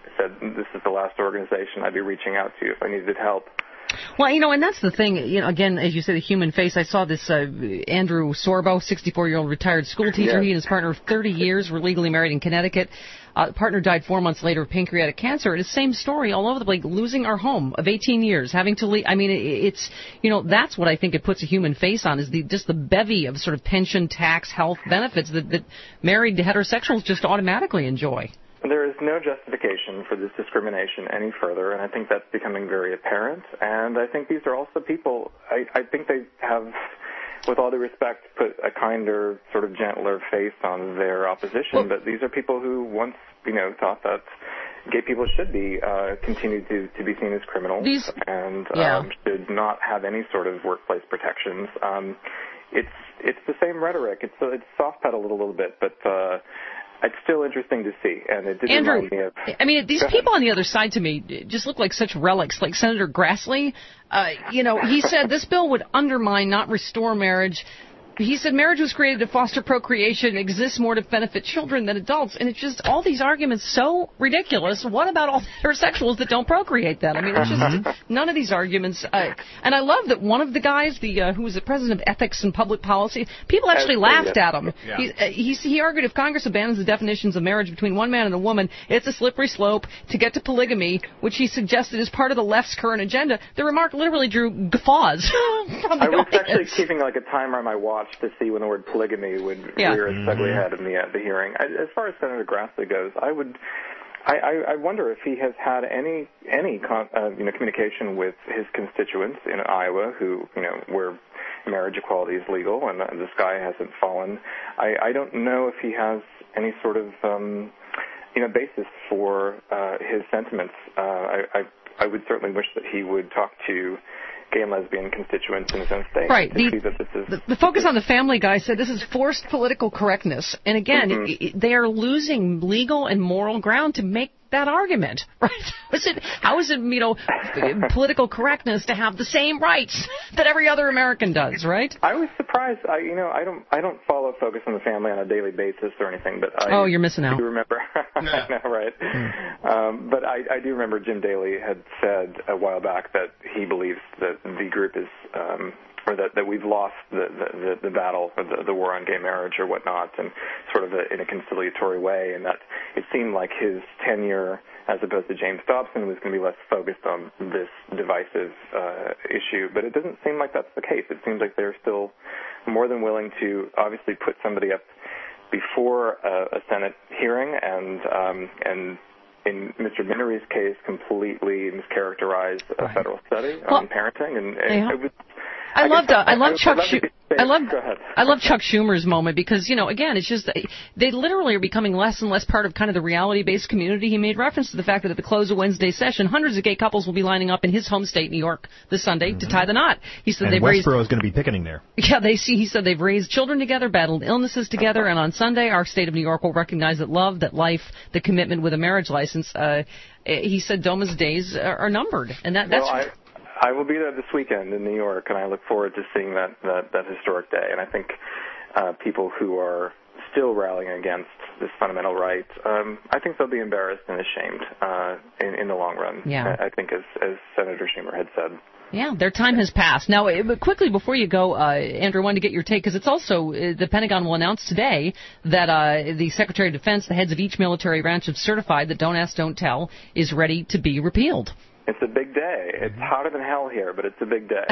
said this is the last organization I'd be reaching out to if I needed help. Well, you know, and that's the thing, you know, again, as you said, the human face. I saw this uh, Andrew Sorbo, sixty-four-year-old retired school teacher. Yeah. He and his partner of thirty years were legally married in Connecticut. Uh, partner died four months later of pancreatic cancer. It's the same story all over the place, losing our home of eighteen years, having to leave. I mean, it, it's, you know, that's what I think it puts a human face on, is the just the bevy of sort of pension, tax, health benefits that, that married heterosexuals just automatically enjoy. There is no justification for this discrimination any further, and I think that's becoming very apparent. And I think these are also people, I, I think they have, with all due respect, put a kinder, sort of gentler face on their opposition, well, but these are people who once, you know, thought that gay people should be uh, continued to, to be seen as criminals these, and yeah. um, should not have any sort of workplace protections. Um, it's it's the same rhetoric. It's it's soft pedaled a little bit, but uh, it's still interesting to see, and it did Andrew, remind me of... I mean, these people on the other side to me just look like such relics, like Senator Grassley. Uh, you know, he said this bill would undermine, not restore marriage. He said marriage was created to foster procreation, exists more to benefit children than adults, and it's just all these arguments so ridiculous. What about all the heterosexuals that don't procreate then? I mean, it's just none of these arguments. Uh, and I love that one of the guys, the uh, who was the president of ethics and public policy, people actually laughed at him. Yeah. He, uh, he, he argued if Congress abandons the definitions of marriage between one man and a woman, it's a slippery slope to get to polygamy, which he suggested is part of the left's current agenda. The remark literally drew guffaws from the I was audience. actually keeping like a timer on my watch to see when the word polygamy would yeah. rear its mm-hmm. ugly head in the uh, the hearing. I, as far as Senator Grassley goes, I would, I, I, I wonder if he has had any any con, uh, you know communication with his constituents in Iowa, who you know where marriage equality is legal and the, the sky hasn't fallen. I, I don't know if he has any sort of um, you know basis for uh, his sentiments. Uh, I, I I would certainly wish that he would talk to gay and lesbian constituents in his own state. Right. To The, see that this is, the, the focus on the Family Guy said this is forced political correctness. And again, mm-hmm. it, it, they are losing legal and moral ground to make that argument, right? How is it, how is it, you know, political correctness to have the same rights that every other American does, right? I was surprised. I, you know, I don't, I don't follow Focus on the Family on a daily basis or anything, but I oh, you're missing out. do remember. I know, right? Mm. Um, but I, I do remember Jim Daly had said a while back that he believes that the group is. Um, or that, that we've lost the, the, the battle, or the, the war on gay marriage or whatnot, and sort of a, in a conciliatory way, and that it seemed like his tenure, as opposed to James Dobson, was going to be less focused on this divisive uh, issue. But it doesn't seem like that's the case. It seems like they're still more than willing to obviously put somebody up before a, a Senate hearing and um, and in Mister Minnery's case, completely mischaracterized a right. federal study well, on parenting, and, and yeah. it was. I, I loved. Uh, I love Chuck. Sh- I love. I love Chuck Schumer's moment because you know, again, it's just they literally are becoming less and less part of kind of the reality-based community. He made reference to the fact that at the close of Wednesday's session, hundreds of gay couples will be lining up in his home state, New York, this Sunday mm-hmm. to tie the knot. He said and they've Westboro raised. is going to be picketing there. Yeah, they see. He said they've raised children together, battled illnesses together, and on Sunday, our state of New York will recognize that love, that life, the commitment with a marriage license. Uh, he said Doma's days are, are numbered, and that that's. Well, I- I will be there this weekend in New York, and I look forward to seeing that, that, that historic day. And I think uh, people who are still rallying against this fundamental right, um, I think they'll be embarrassed and ashamed uh, in, in the long run. Yeah. I, I think, as, as Senator Schumer had said. Yeah, their time has passed. Now, quickly before you go, uh, Andrew, I wanted to get your take, because it's also, uh, the Pentagon will announce today that uh, the Secretary of Defense, the heads of each military branch have certified that Don't Ask, Don't Tell is ready to be repealed. It's a big day. It's hotter than hell here, but it's a big day.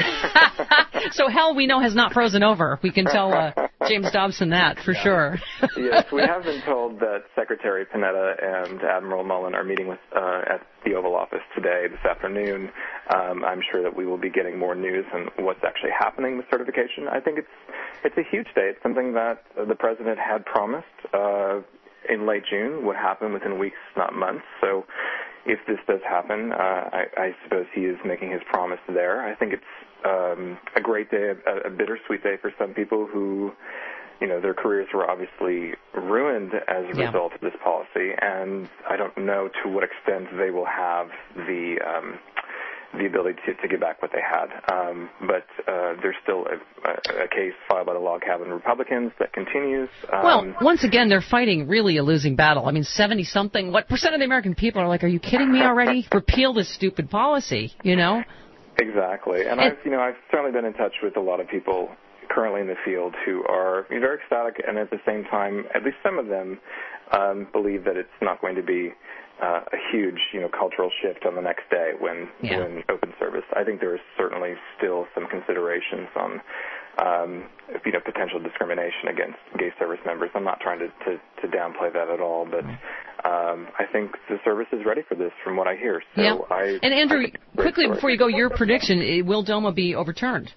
So hell, we know, has not frozen over. We can tell uh, James Dobson that for yeah. sure. Yes, we have been told that Secretary Panetta and Admiral Mullen are meeting with uh, at the Oval Office today, this afternoon. Um, I'm sure that we will be getting more news on what's actually happening with certification. I think it's it's a huge day. It's something that the President had promised uh, in late June would happen within weeks, not months. So if this does happen, uh, I, I suppose he is making his promise there. I think it's um, a great day, a, a bittersweet day for some people who, you know, their careers were obviously ruined as a yeah. result of this policy, and I don't know to what extent they will have the um, the ability to, to get back what they had. Um, but uh, there's still a, a case filed by the log cabin Republicans that continues. Um, well, once again, they're fighting really a losing battle. I mean, seventy-something, what percent of the American people are like, are you kidding me already? Repeal this stupid policy, you know? Exactly. And, and I've, you know, I've certainly been in touch with a lot of people currently in the field who are very ecstatic, and at the same time, at least some of them um, believe that it's not going to be uh, a huge, you know, cultural shift on the next day when yeah. when open service. I think there is certainly still some considerations on, um, you know, potential discrimination against gay service members. I'm not trying to, to, to downplay that at all, but um, I think the service is ready for this, from what I hear. So yeah. I, and Andrew, I quickly before you go, your prediction: will DOMA be overturned?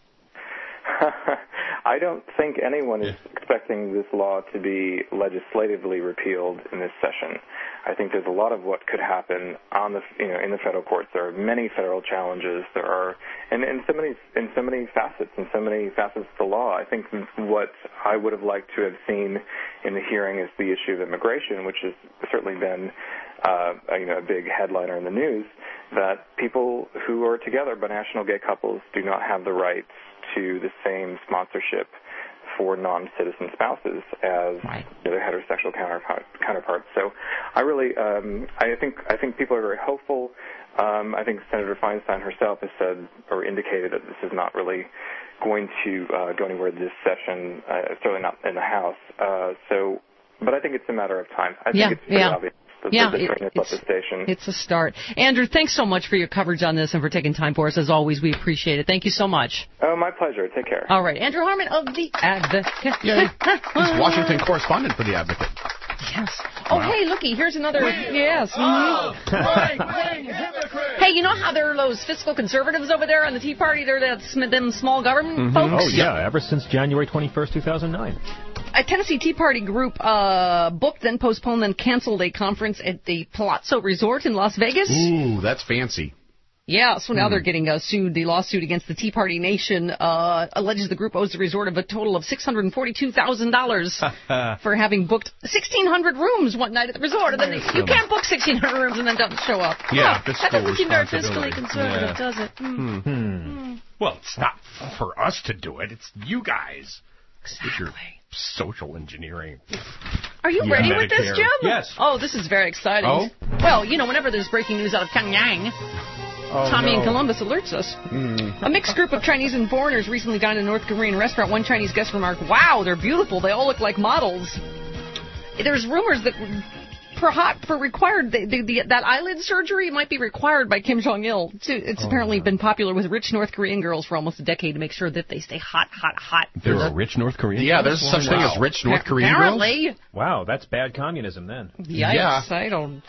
I don't think anyone is expecting this law to be legislatively repealed in this session. I think there's a lot of what could happen on the, you know, in the federal courts. There are many federal challenges. There are, and in so many, in so many facets, in so many facets of the law. I think what I would have liked to have seen in the hearing is the issue of immigration, which has certainly been, uh, you know, a big headliner in the news. That people who are together, binational gay couples, do not have the rights to the same sponsorship for non-citizen spouses as right. you know, their heterosexual counterpart, counterparts. So, I really, um, I think, I think people are very hopeful. Um, I think Senator Feinstein herself has said or indicated that this is not really going to uh, go anywhere this session. Uh, certainly not in the House. Uh, so, but I think it's a matter of time. I yeah, think it's pretty yeah. obvious. The, yeah, the it, it's, the station. it's a start. Andrew, thanks so much for your coverage on this and for taking time for us. As always, we appreciate it. Thank you so much. Oh, my pleasure. Take care. All right. Andrew Harmon of The Advocate. Yeah, he's Washington correspondent for The Advocate. Yes. Oh, wow. Hey, looky, here's another. Wing. Yes. Mm-hmm. Right wing hypocrite. Hey, you know how there are those fiscal conservatives over there on the Tea Party? They're the, them small government mm-hmm. folks? Oh, yeah, ever since January twenty-first, two thousand nine. A Tennessee Tea Party group uh, booked, then postponed, then canceled a conference at the Palazzo Resort in Las Vegas. Ooh, that's fancy. Yeah, so now hmm. they're getting uh, sued. The lawsuit against the Tea Party Nation uh, alleges the group owes the resort of a total of six hundred forty-two thousand dollars for having booked sixteen hundred rooms one night at the resort. And then you can't book sixteen hundred rooms and then don't show up. Yeah, huh, that doesn't seem very fiscally conservative, yeah. does it? Mm. Hmm. Hmm. Well, it's not for us to do it. It's you guys. Exactly. With your social engineering. Are you yeah, ready Medicare. with this, Jim? Yes. Oh, this is very exciting. Oh? Well, you know, whenever there's breaking news out of Pyongyang, oh, Tommy no. in Columbus alerts us. Mm. A mixed group of Chinese and foreigners recently dined in a North Korean restaurant. One Chinese guest remarked, "Wow, they're beautiful. They all look like models." There's rumors that for hot for required the, the, the, that eyelid surgery might be required by Kim Jong Il. It's, it's oh, apparently no. been popular with rich North Korean girls for almost a decade to make sure that they stay hot, hot, hot. There are rich North Korean. Yeah, girls? there's such wow. thing as rich North Korean apparently. girls. Wow, that's bad communism then. Yikes, yeah, I don't.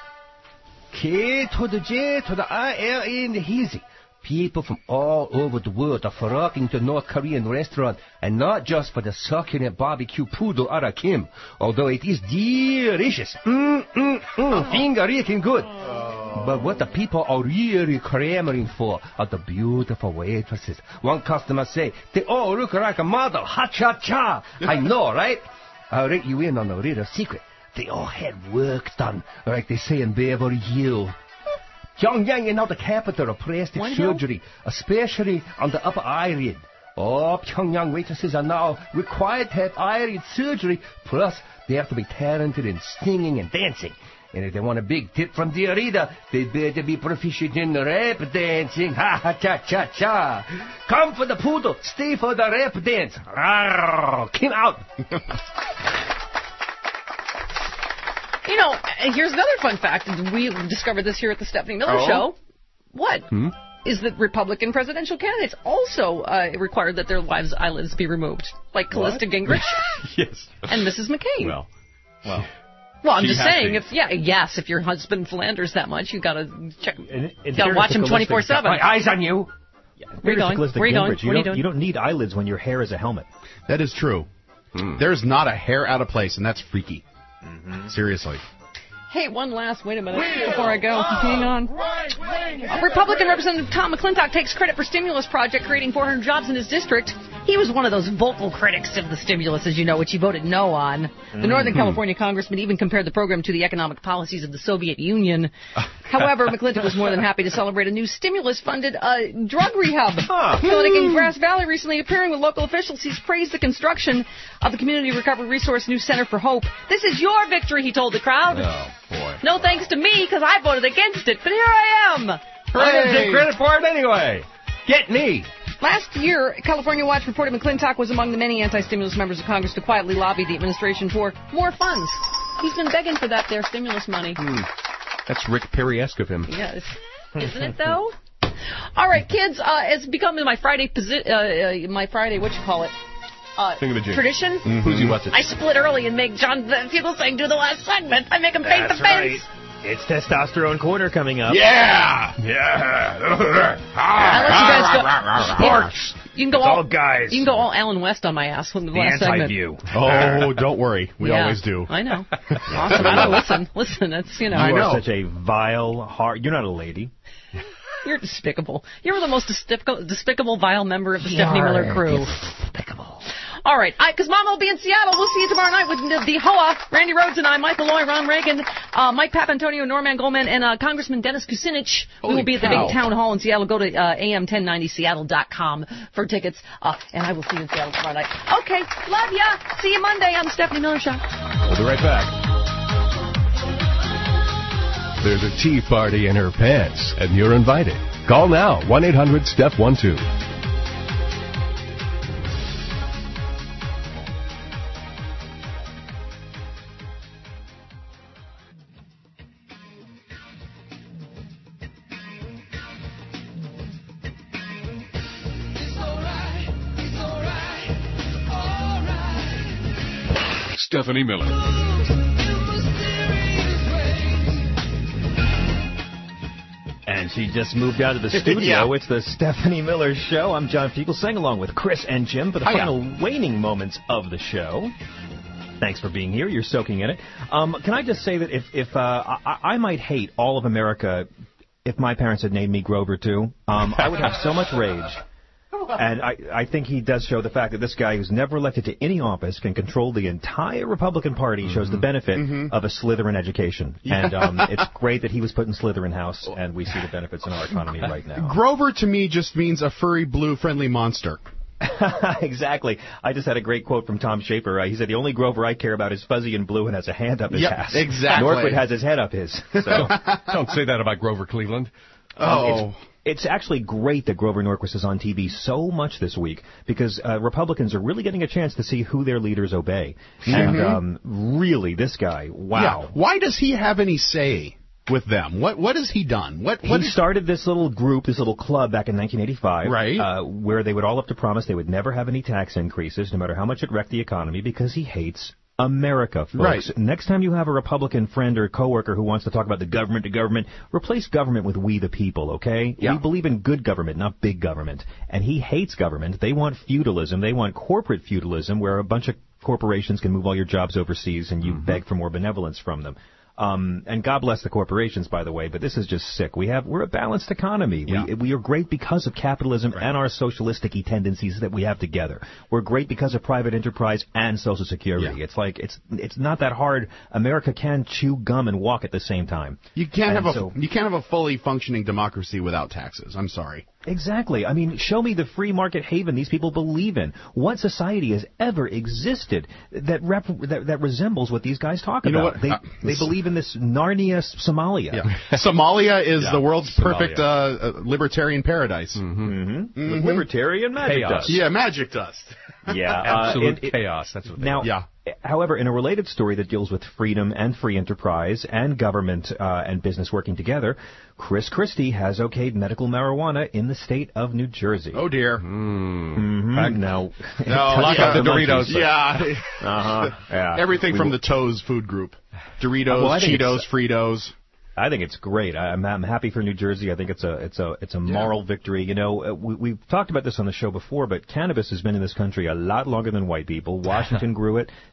K to the J to the I L in the Heezy. People from all over the world are flocking to North Korean restaurant, and not just for the succulent barbecue poodle a la Kim, although it is delicious. Mmm, mmm, mmm, finger-licking good. But what the people are really clamoring for are the beautiful waitresses. One customer say, they all look like a model. Ha-cha-cha. I know, right? I'll let you in on a little secret. They all had work done, like they say in Beverly Hills. Pyongyang is now the capital of plastic One surgery, hill? especially on the upper eyelid. All Pyongyang waitresses are now required to have eyelid surgery, plus they have to be talented in singing and dancing. And if they want a big tip from the Arita, they better be proficient in rap dancing. Ha ha cha cha cha. Come for the poodle, stay for the rap dance. Rawr, Kim out. You know, here's another fun fact. We discovered this here at the Stephanie Miller oh? Show. What? Hmm? Is that Republican presidential candidates also uh, required that their wives' eyelids be removed, like Callista what? Gingrich yes. and Missus McCain. Well, well. Well, I'm she just saying, if yeah, yes, if your husband philanders that much, you gotta check, in, in gotta watch him twenty-four seven. My eyes on you. Yeah, Where are you going? Where are you going? You, what are you don't, doing? you don't need eyelids when your hair is a helmet. That is true. Hmm. There's not a hair out of place, and that's freaky. Mm-hmm. Seriously. Hey, one last, wait a minute, before I go. Hang on. Republican Representative Tom McClintock takes credit for stimulus project creating four hundred jobs in his district. He was one of those vocal critics of the stimulus, as you know, which he voted no on. The Northern Mm-hmm. California congressman even compared the program to the economic policies of the Soviet Union. However, McClintock was more than happy to celebrate a new stimulus-funded uh, drug rehab clinic in Grass Valley recently. Appearing with local officials, he's praised the construction of the Community Recovery Resource New Center for Hope. This is your victory, he told the crowd. Oh, boy. No thanks to me, because I voted against it, but here I am. I'm going to take credit for it anyway. Get me. Last year, California Watch reported McClintock was among the many anti-stimulus members of Congress to quietly lobby the administration for more funds. He's been begging for that there stimulus money. Hmm. That's Rick Perry-esque of him. Yes. Isn't it, though? All right, kids, uh, it's become my Friday, posi- uh, uh, my Friday, what you call it? Uh, tradition. Mm-hmm. Who's he, what's it? I split early and make John Fugelsang do the last segment. I make him paint That's the fence. right. It's Testosterone Corner coming up. Yeah! Yeah! I'll let you guys go. Sports! You can go It's all, all guys. You can go all Alan West on my ass with the, The last segment. anti-view. Oh, don't worry. We Yeah, always do. I know. Awesome. I know. Listen, listen. It's, you know. You I know. are such a vile, hard... You're not a lady. You're despicable. You're the most despicable, despicable vile member of the Stephanie Miller crew. Despicable. All right, because Mama will be in Seattle. We'll see you tomorrow night with the, the H O A, Randy Rhodes and I, Mike Malloy, Ron Reagan, uh, Mike Papantonio, Norman Goldman, and uh, Congressman Dennis Kucinich. We will be at the cow. big town hall in Seattle. Go to uh, A M ten ninety Seattle dot com for tickets, uh, and I will see you in Seattle tomorrow night. Okay, love ya. See you Monday on the Stephanie Miller Show. We'll be right back. There's a tea party in her pants, and you're invited. Call now, one eight hundred step one two. Stephanie Miller. And she just moved out of the studio. Yeah. It's the Stephanie Miller Show. I'm John Fugelsang, along with Chris and Jim for the Hiya. final waning moments of the show. Thanks for being here. You're soaking in it. Um, can I just say that if, if uh, I, I might hate all of America if my parents had named me Grover, too. Um, I would have so much rage. And I, I think he does show the fact that this guy who's never elected to any office can control the entire Republican Party mm-hmm. shows the benefit mm-hmm. of a Slytherin education. Yeah. And um, it's great that he was put in Slytherin House, and we see the benefits in our economy right now. Grover, to me, just means a furry blue friendly monster. Exactly. I just had a great quote from Tom Schaefer. Uh, he said, the only Grover I care about is fuzzy and blue and has a hand up his Yep, ass. exactly. Northwood has his head up his. So. Don't say that about Grover Cleveland. Um, Oh. It's, it's actually great that Grover Norquist is on T V so much this week because uh, Republicans are really getting a chance to see who their leaders obey. Mm-hmm. And um, really, this guy, wow. Yeah. Why does he have any say with them? What What has he done? What, what he is... started this little group, this little club back in nineteen eighty-five, right? Uh, where they would all have to promise they would never have any tax increases, no matter how much it wrecked the economy, because he hates America, folks. Right. Next time you have a Republican friend or coworker who wants to talk about the government to government, replace government with we the people, okay? Yeah. We believe in good government, not big government. And he hates government. They want feudalism. They want corporate feudalism, where a bunch of corporations can move all your jobs overseas and you mm-hmm. beg for more benevolence from them. Um, and God bless the corporations, by the way, but this is just sick. We have, we're a balanced economy. Yeah. We, we are great because of capitalism right. and our socialistic-y tendencies that we have together. We're great because of private enterprise and Social Security. Yeah. It's like, it's, it's not that hard. America can chew gum and walk at the same time. You can't and have so, a, you can't have a fully functioning democracy without taxes. I'm sorry. Exactly. I mean, show me the free market haven these people believe in. What society has ever existed that rep, that, that resembles what these guys talk you know about? What? They uh, they believe in this Narnia Somalia. Yeah. Somalia is yeah. the world's Somalia. perfect uh, libertarian paradise. Mm-hmm. Mm-hmm. Mm-hmm. Libertarian magic chaos. dust. Yeah, magic dust. Yeah, absolute uh, it, chaos. That's what they now. are. Yeah. However, in a related story that deals with freedom and free enterprise and government uh, and business working together, Chris Christie has okayed medical marijuana in the state of New Jersey. Oh, dear. Mm. Mm-hmm. No. No, lock up the Doritos. Yeah. Uh-huh. Yeah. Everything we from will. the Toes food group. Doritos, well, Cheetos, Fritos. I think it's great. I'm, I'm happy for New Jersey. I think it's a it's a it's a moral yeah. victory. You know, we, we've talked about this on the show before, but cannabis has been in this country a lot longer than white people. Washington grew it.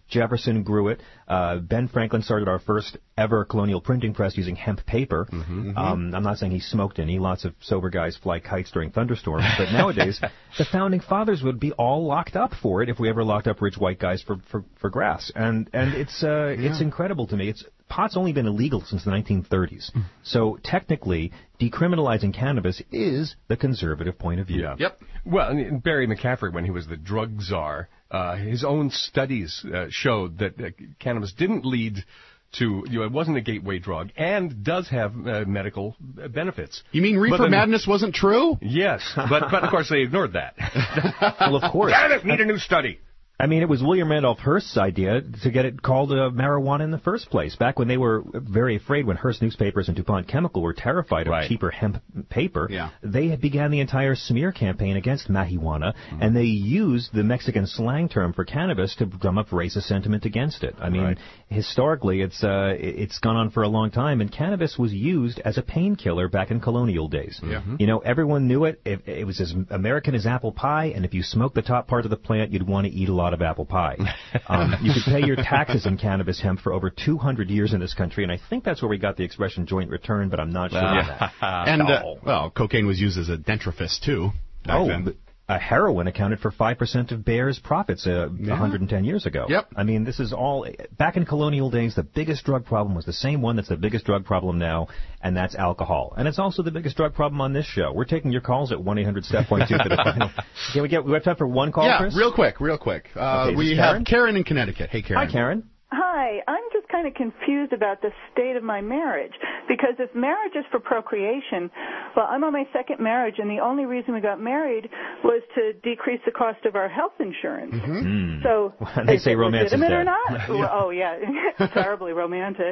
Jefferson grew it. Uh, Ben Franklin started our first ever colonial printing press using hemp paper. Mm-hmm. Um, I'm not saying he smoked any. Lots of sober guys fly kites during thunderstorms. But nowadays, the founding fathers would be all locked up for it if we ever locked up rich white guys for, for, for grass. And and it's uh, yeah. it's incredible to me. It's pot's only been illegal since the nineteen thirties. So technically, decriminalizing cannabis is the conservative point of view. Yeah. Yep. Well, and Barry McCaffrey, when he was the drug czar, uh, his own studies uh, showed that uh, cannabis didn't lead to, you know, it wasn't a gateway drug and does have uh, medical benefits. You mean Reefer then, Madness wasn't true? Yes, but but of course they ignored that. Well, of course. Damn it, need a new study. I mean, it was William Randolph Hearst's idea to get it called uh, marijuana in the first place. Back when they were very afraid, when Hearst newspapers and DuPont Chemical were terrified of right. cheaper hemp paper, yeah. they had began the entire smear campaign against marijuana, mm-hmm. and they used the Mexican slang term for cannabis to drum up racist sentiment against it. I mean, right. historically, it's uh, it's gone on for a long time, and cannabis was used as a painkiller back in colonial days. Yeah. Mm-hmm. You know, everyone knew it. it. It was as American as apple pie, and if you smoked the top part of the plant, you'd want to eat a lot of apple pie. Um, you could pay your taxes in cannabis hemp for over two hundred years in this country, and I think that's where we got the expression joint return, but I'm not sure on that. And, uh, well, cocaine was used as a dentifrice, too. Oh, then. Uh, heroin accounted for five percent of Bayer's profits uh, yeah. one hundred ten years ago. Yep. I mean, this is all... Back in colonial days, the biggest drug problem was the same one that's the biggest drug problem now, and that's alcohol. And it's also the biggest drug problem on this show. We're taking your calls at one eight hundred step one two for the final. Can we get... We have time for one call, yeah, Chris? real quick, real quick. Uh, okay, we have Karen in Connecticut. Hey, Karen. Hi, Karen. Hi, I'm just kind of confused about the state of my marriage, because if marriage is for procreation, well, I'm on my second marriage, and the only reason we got married was to decrease the cost of our health insurance. Mm-hmm. So, they is say it romance is legitimate dead. or not? yeah. Well, oh, yeah, terribly romantic.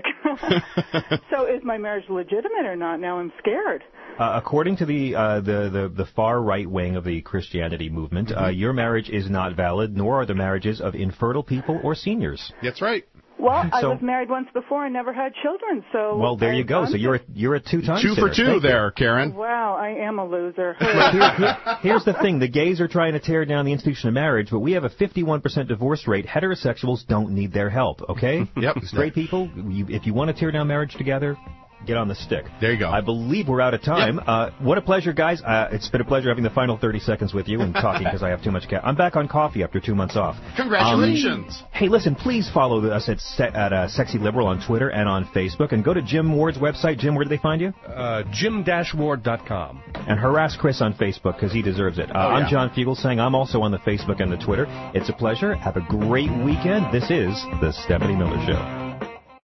So is my marriage legitimate or not? Now I'm scared. Uh, according to the, uh, the the the far right wing of the Christianity movement, mm-hmm. uh, your marriage is not valid, nor are the marriages of infertile people or seniors. That's right. Well, so, I was married once before and never had children, so... Well, there you go. I'm so you're a, you're a two-time Two for two there, Karen. Wow, I am a loser. Well, here, here, here's the thing. The gays are trying to tear down the institution of marriage, but we have a fifty-one percent divorce rate. Heterosexuals don't need their help, okay? Yep. Straight people, you, if you want to tear down marriage together... Get on the stick. There you go. I believe we're out of time. Yep. Uh, what a pleasure, guys. Uh, it's been a pleasure having the final thirty seconds with you and talking because I have too much ca- I'm back on coffee after two months off. Congratulations. Um, hey, listen, please follow us at, se- at uh, Sexy Liberal on Twitter and on Facebook. And go to Jim Ward's website. Jim, where do they find you? Uh, jim dash ward dot com. And harass Chris on Facebook because he deserves it. Uh, oh, yeah. I'm John Fugelsang. I'm also on the Facebook and the Twitter. It's a pleasure. Have a great weekend. This is The Stephanie Miller Show.